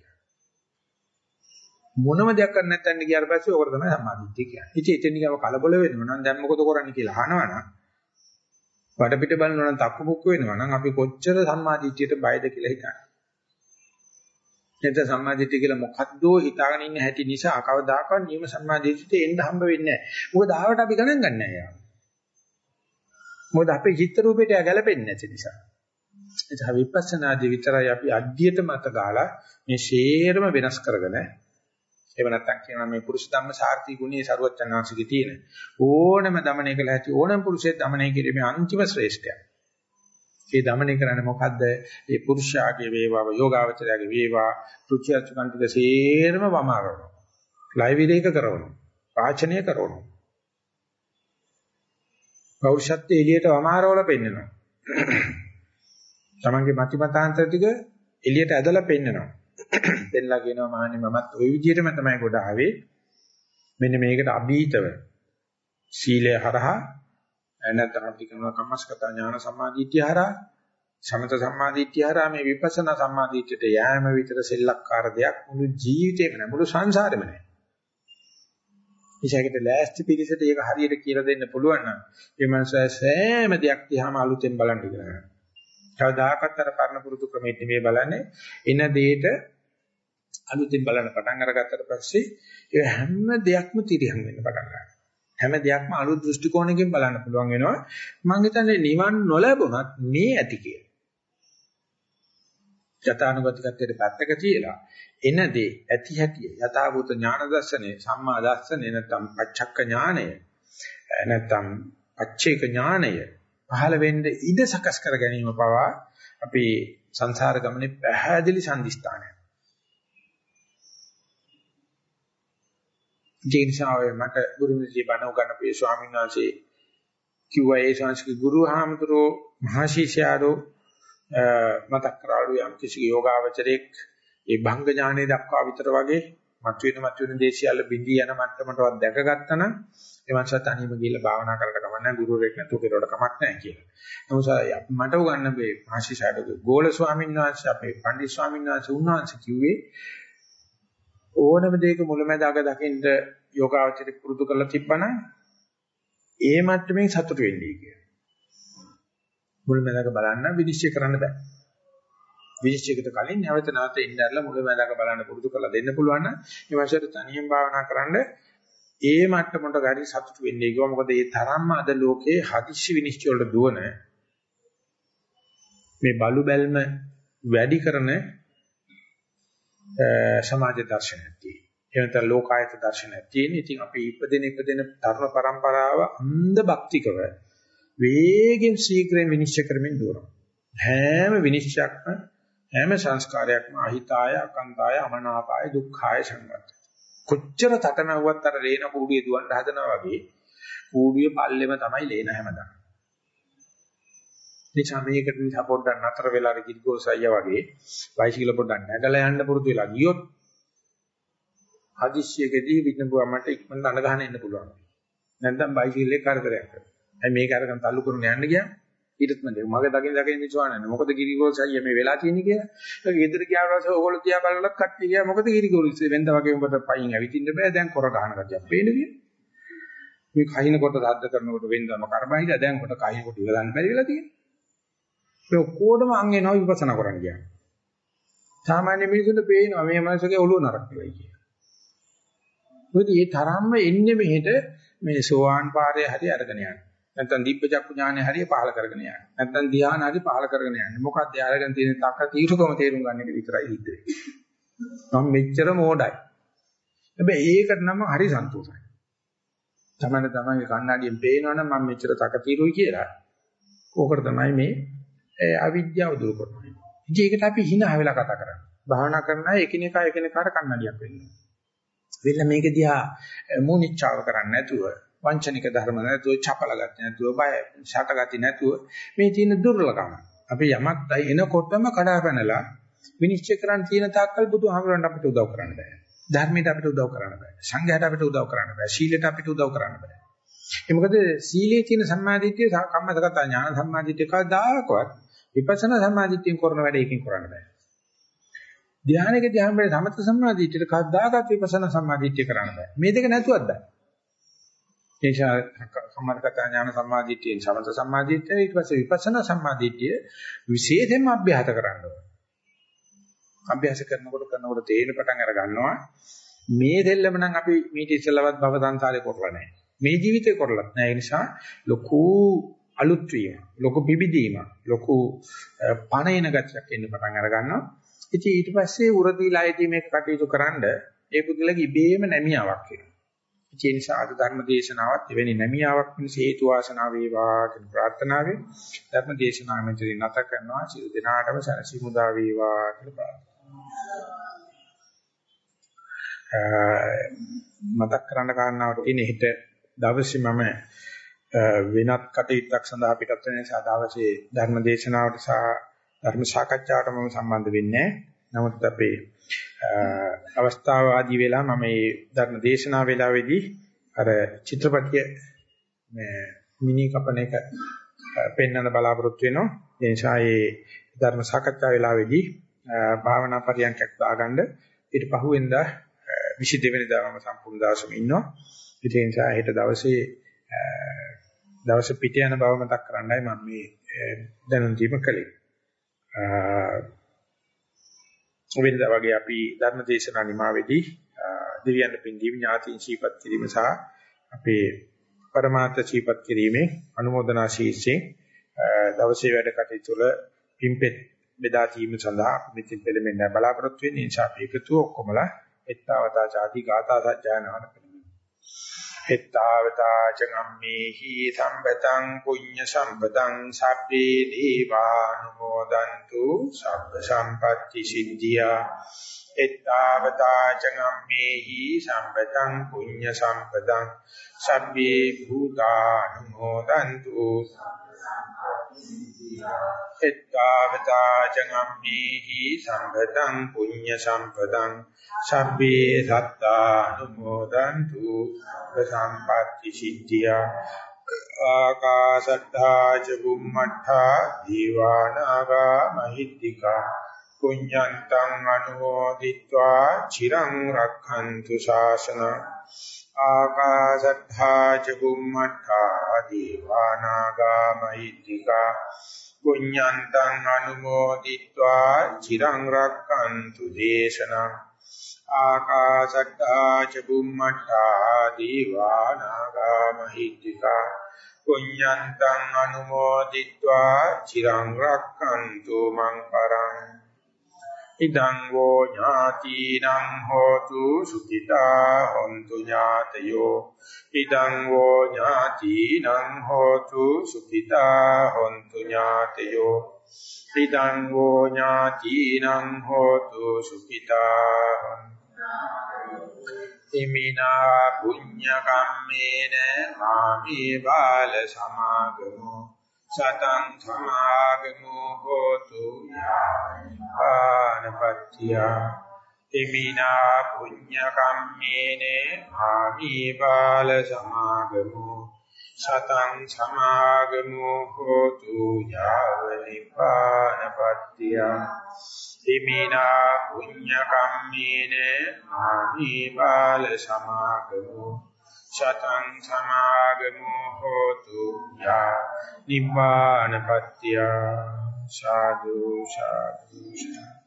A: මොනම දෙයක් කරන්න නැත්නම් ගියාට පස්සේ ඕකට තමයි සම්මාදිට්ඨිය කියන්නේ. ඉතින් එතෙන් ගියාම කලබල වෙනවා නම් දැන් මොකද කරන්නේ කියලා අහනවනම් වටපිට බලනවා නම් තක්කු මුක්ක වෙනවා නම් අපි කොච්චර සම්මාදිට්ඨියට බයද කියලා හිතන්නේ. එතන සම්මාදිට්ඨිය කියලා මොකද්දෝ හිතාගෙන ඉන්න හැටි නිසා කවදාකවත් නියම සම්මාදිට්ඨියට එන්න හම්බ වෙන්නේ නැහැ. මොකද ආවට අපි ගණන් ගන්න නැහැ. මොකද අපේ චිත්ත රූපයට ගැලපෙන්නේ නැති නිසා. එතන විපස්සනාදී විතරයි අපි අඩියට මත ගාලා මේ ෂේරම වෙනස් කරගෙන එහෙම නැත්නම් කියනවා මේ පුරුෂ ධම්ම සාර්ථී ගුණයේ ਸਰවඥාන්සේගේ තියෙන ඕනම দমনය කළ හැකි ඕනම පුරුෂයෙක් দমনය කිරීමේ අන්තිම ශ්‍රේෂ්ඨය. ඒ দমনය කරන්නේ මොකද්ද? ඒ පුරුෂයාගේ වේවාව යෝගාවචරයාගේ වේවා රුචිඅචුකන්තික සේරම වමාරනවා. ලය විරේක කරනවා. පාචනය කරනවා. පෞරුෂත්වයේ එළියට වමාරවල පෙන්නනවා. තමන්ගේ මතිමතාන්තර ටික එළියට ඇදලා පෙන්නනවා. දෙන්නලා කියනවා මහන්නේ මමත් ওই විදිහටම තමයි ගොඩ ආවේ. මෙන්න මේකට අභීතව සීලය හරහා නැත්නම් අපි කියනවා කම්මස්කත ඥාන සම්මාදිට්ඨිය හරහා සමත සම්මාදිට්ඨිය හරහා මේ විපස්සනා සම්මාදිට්ඨියට යෑම විතර සෙල්ලක්කාර දෙයක් මුළු ජීවිතේම නෑ මුළු සංසාරෙම නෑ. ඉෂයකට ලෑස්ති පිළිසෙට ඒක හරියට කියලා දෙන්න පුළුවන් නම් ඒ මනුස්සයා සෑම දෙයක් දිහාම අලුතෙන් බලන්න ඉගෙන ගන්නවා. කවදාකවත් අර පරණ පුරුදු ක්‍රමෙට නෙමෙයි බලන්නේ. එන දෙයට අලුතෙන් බලන්න පටන් අරගත්තට පස්සේ ඒ හැම දෙයක්ම තිරියම් වෙන්න පටන් ගන්නවා. හැම දෙයක්ම අලුත් දෘෂ්ටි කෝණයකින් බලන්න පුළුවන් වෙනවා. මම හිතන්නේ නිවන් නොලැබුණත් මේ ඇති කියලා. යථානුගතිකත්වයට පැත්තක තියලා එන දේ ඇති හැටි යථාභූත ඥාන දර්ශනේ සම්මා දර්ශනේ නැත්නම් පච්චක්ක ඥානය නැත්නම් පච්චේක ඥානය පහළ වෙන්න ඉඩ සකස් කර ගැනීම පවා අපේ සංසාර ගමනේ පැහැදිලි සම්දිස්ථානයක්. ජීනිසාවේ මට ගුරුමිදී බණ උගන්වපු ස්වාමීන් වහන්සේ කිව්වා ඒ ශාස්ත්‍රීය ගුරු හාමුදුරෝ මහා ශිෂ්‍යයාරෝ මතක් කරාලු යම් කිසි යෝගාවචරයක් ඒ භංග ඥානෙ දක්වා විතර වගේ මතුවෙන දේශයල්ල බිඳී යන මට්ටමටවත් දැකගත්තා නම් ඒ මනසත් අනිම ගිහිල්ලා භාවනා කරලා කමක් නැහැ ගුරුවරයෙක් නැතුව කෙරුවට කමක් නැහැ කියලා. නමුත් මට උගන්න මේ මහා ශිෂ්‍යයාරෝ ගෝල ස්වාමීන් වහන්සේ අපේ පණ්ඩිත ස්වාමීන් වහන්සේ උන්වහන්සේ කිව්වේ ඕනම දෙයක මුලැමැද අග දකින්න යෝගාවචරය පුරුදු කරලා තිබ්බනම් ඒ මට්ටමින් සතුට වෙන්නේ කියලා. මුලැමැද අග බලන්න විනිශ්චය කරන්න බෑ. විනිශ්චයකට කලින් නැවත නැවත ඉන්නarලා මුලැමැද අග බලන්න පුරුදු කරලා දෙන්න පුළුවන් නම් මේ වශයෙන් තනියෙන් භාවනා කරන්න ඒ මට්ටමට ගාඩි සතුට වෙන්නේ කිව්වා. මොකද ඒ තරම්ම අද ලෝකේ හදිස්සි විනිශ්චය වලට දුවන මේ බලු බැල්ම වැඩි කරන සමාජ දර්ශනයක් තියෙනවා. එනත ලෝකායත දර්ශනයක් තියෙනවා. ඉතින් අපි ඉපදෙන තරුණ પરම්පරාව අන්ධ භක්තිකව වේගෙන් ශීඝ්‍රයෙන් විනිශ්චය කරමින් දුවනවා. හැම විනිශ්චයක්ම හැම සංස්කාරයක්ම අහිතාය අකන්තාය අමනාපාය දුක්ඛාය සංගත. කොච්චර තටමැව්වත් අර ලේන කූඩුවේ දුවන්න හදනවා වගේ කූඩුවේ පල්ලෙම තමයි ලේන හැමදාම. නිසා මේකට පොඩ්ඩක් නතර වෙලා අර ගිරිගෝසයියා වගේ බයිසිකල පොඩ්ඩක් නැගලා යන්න පුරුදු වෙලා ගියොත් හදිස්සියකදී වින්නබුවමට ඉක්මනට අඬ ගහන්න එන්න පුළුවන්. නැත්නම් බයිසිකලේ කරදරයක් කරනවා. අයි මේක අරගෙන තල්ලු කරන යන්න ගියා ඊටත් මගේ දකින් මිසවන්නේ මොකද ගිරිගෝසයියා මේ වෙලා තියෙන්නේ කියලා. ඒක ගෙදර ගියාට පස්සේ ඕගොල්ලෝ තියා බලලත් කට්ටිය ගියා මොකද ගිරිගෝසයි වෙන්ද වගේ උඹට පයින් ඇවිදින්න බෑ දැන් කොර ගහන ගතියක් පේන විදිය. මේ කහිනකොට සද්ද කරනකොට වෙන්දම කරබහිලා දැන් කොට කහිනකොට ඉවලන්න බැරි වෙලා තියෙනවා. ඒ ඔක්කොටම අං එනවා විපස්සනා කරන්න කියන්නේ. සාමාන්‍ය මිනිසුන්ට පේනවා මේ මනසගේ ඔළුව නරක වෙයි කියලා. මොකද මේ තරම්ම එන්නේ මෙහෙට මේ සෝවාන් පාරේ හරි අරගෙන යන්නේ. නැත්නම් දීප්පචක්කු ඥානෙ හරිය පහල කරගෙන යන්නේ. නැත්නම් ධ්‍යාන හරිය පහල කරගෙන යන්නේ. මොකක්ද යාරගෙන තියෙන තක තීරුකම තේරුම් ගන්න එක විතරයි හිත වෙන්නේ. මම මෙච්චර මෝඩයි. හැබැයි ඒකට නම් හරි සන්තෝෂයි. තමයි කන්නඩියෙන් පේනවනම් මම මෙච්චර තක තීරුයි කියලා. ඕකට තමයි මේ අවිද්‍යාව දුරු කරනවා. ඉතින් ඒකට අපි hina වෙලා කතා කරන්නේ. භාවනා කරන අය එකිනෙකාට කන්නඩියක් වෙන්නේ. වෙන්න මේක දිහා මූනිච්චාව කරන්නේ නැතුව වංචනික ධර්ම නැතුව චපලගත නැතුව බය ෂටගති නැතුව මේ තියෙන දුර්ලභකම අපි යමක් එනකොටම කඩාපැනලා විනිශ්චය කරන්න තියෙන තාක්කල් බුදුහාමුදුරන්ට අපිට උදව් කරන්න බෑ ධර්මයට අපිට උදව් කරන්න බෑ සංඝයාට අපිට උදව් කරන්න බෑ සීලයට අපිට උදව් කරන්න බෑ ඒ මොකද සීලයේ තියෙන සම්මාදිට්ඨිය කම්මසගත ඥාන සම්මාදිට්ඨිය කවදාකවත් විපස්සනා සම්මාදිට්ඨියෙන් කරන වැඩ එකකින් කරන්න බෑ ධානයේදී හැමෝම සමත සම්මාදිට්ඨියට කවදාකවත් විපස්සනා සම්මාදිට්ඨිය කරන්න බෑ මේ දෙක නැතුවත් බෑ ඒෂා සම්මාදිට්ඨිය ඥාන සම්මාදිට්ඨියෙන් සමත සම්මාදිට්ඨිය ඊට පස්සේ විපස්සනා සම්මාදිට්ඨිය විශේෂයෙන්ම අභ්‍යාස කරන්න ඕනේ. අභ්‍යාස කරනකොට තේරෙන පටන් අර ගන්නවා මේ දෙල්ලම නම් අපි මීට ඉස්සෙල්ලවත් භව සංසාරේ කරලා නැහැ. මේ ජීවිතේ කරලත් නැහැ. ඒ නිසා ලොකු අලුත් වීම, ලොකු පිබිදීම, ලොකු පණයන ගතියක් එන්න පටන් අර ගන්නවා. ඉතින් ඊට පස්සේ උරදීලායේදී මේක කටයුතු කරන්ඩ ඒ පුදුලගේ ඉබේම නැමියාවක් එනවා. ඒ නිසා අද ධර්ම දේශනාවත් එවැනි නැමියාවක් මිස හේතු වාසනා වේවා කියන ප්‍රාර්ථනාවෙන් ධර්ම දේශනාව මෙතනින් නැත කරනවා. සියලු දෙනාටම සැනසීම උදා වේවා කියලා ප්‍රාර්ථනා. මතක් කරන්න කාරණාවක් තියෙන හිට දවසේ මම වෙනත් කටයුත්තක් සඳහා පිටත් වෙන නිසා දවසේ ධර්ම දේශනාවට සහ ධර්ම සාකච්ඡාවට මම සම්බන්ධ වෙන්නේ නැහැ. නමුත් අපේ අවස්ථාව ආදී වෙලා මම මේ ධර්ම දේශනා වේලාවේදී අර චිත්‍රපටිය මේ මිනි කපන එක පෙන්වන්න බලාපොරොත්තු වෙනවා. ඒ නිසා මේ ධර්ම සාකච්ඡා වේලාවේදී භාවනා පරියන්කයක් දාගන්න ඊට පහුවෙන්දා 22 වෙනිදා මම සම්පූර්ණ දවසම ඉන්නවා. ඒ නිසා හෙට දවසේ පිට යන බව මතක් කරන්නයි මම මේ දැනුම් දීම කළේ. වෙනදා වගේ අපි ධර්ම දේශනා නිමාවේදී දෙවියන් පින්දීම ඥාතීන් ශීපත් කිරීම සහ අපේ පරමාර්ථ ශීපත් කිරීමේ අනුමೋದනා ශීර්ෂයෙන් දවසේ වැඩ කටයුතු වල පිම්පෙත් බෙදා දීම සඳහා මෙතින් පෙළඹෙන්න බලාපොරොත්තු වෙන නිසා අපි එකතු ඔක්කොමලා එත්තාවතා ചാති ගාථා සජ්ජායනාවට පෙළඹෙමු. එත්තාවතා චගම්මේහි සම්පතං පුඤ්ඤ සම්පතං සබ්බේ දීවානුමෝදන්තු සබ්බ සම්පatti සිද්ධියා. එත්තාවතා චගම්මේහි සම්පතං පුඤ්ඤ සම්පතං සබ්බේ භූතානුමෝදන්තු එත්තාවතා චගම්මේහි සම්පතං පුඤ්ඤ සම්පතං සබ්බේ සත්තානුමෝදන්තු සම්පatti සිද්ධියා. ආකාශට්ඨා ච බුම්මට්ඨා දීවානාගා මහිද්దికා පුඤ්ඤන්තං අනුමෝදිत्वा චිරං රක්ඛන්තු ශාසනං. ආකාශට්ඨා ච බුම්මට්ඨා දීවානාගා මහිද්దికා පුඤ්ඤන්තං අනුමෝදිत्वा චිරං රක්ඛන්තු දේශනං. ආකාශට්ඨා ච බුම්මට්ඨා දීවානාගා මහිද්దికා පුඤ්ඤන්තං අනුමෝදිत्वा චිරං රක්ඛන්තු මං පරං. ඉදං වෝ ඥාතිනං හෝතු සුඛිතා හොන්තු ඥාතයෝ. ඉදං වෝ ඥාතිනං හෝතු සුඛිතා හොන්තු ඥාතයෝ. ඉදං වෝ ඥාතිනං හෝතු සුඛිතා. ඉමිනා පුඤ්ඤ කම්මේන මාමේ බාල සමාගමෝ සතං සමාගමෝ හෝතු ආනපත්තිය. ඉමිනා පුඤ්ඤ කම්මේන මාමේ බාල සමාගමෝ සතං සමාගමෝ හෝතු යාව නිපානපත්තිය. ඉමිනා පුඤ්ඤ කම්මේන මාමේ බාල සමාගමෝ සතං සමාගමෝ හෝතු යා නිපානපත්තිය. සාදු සාදු සාදු.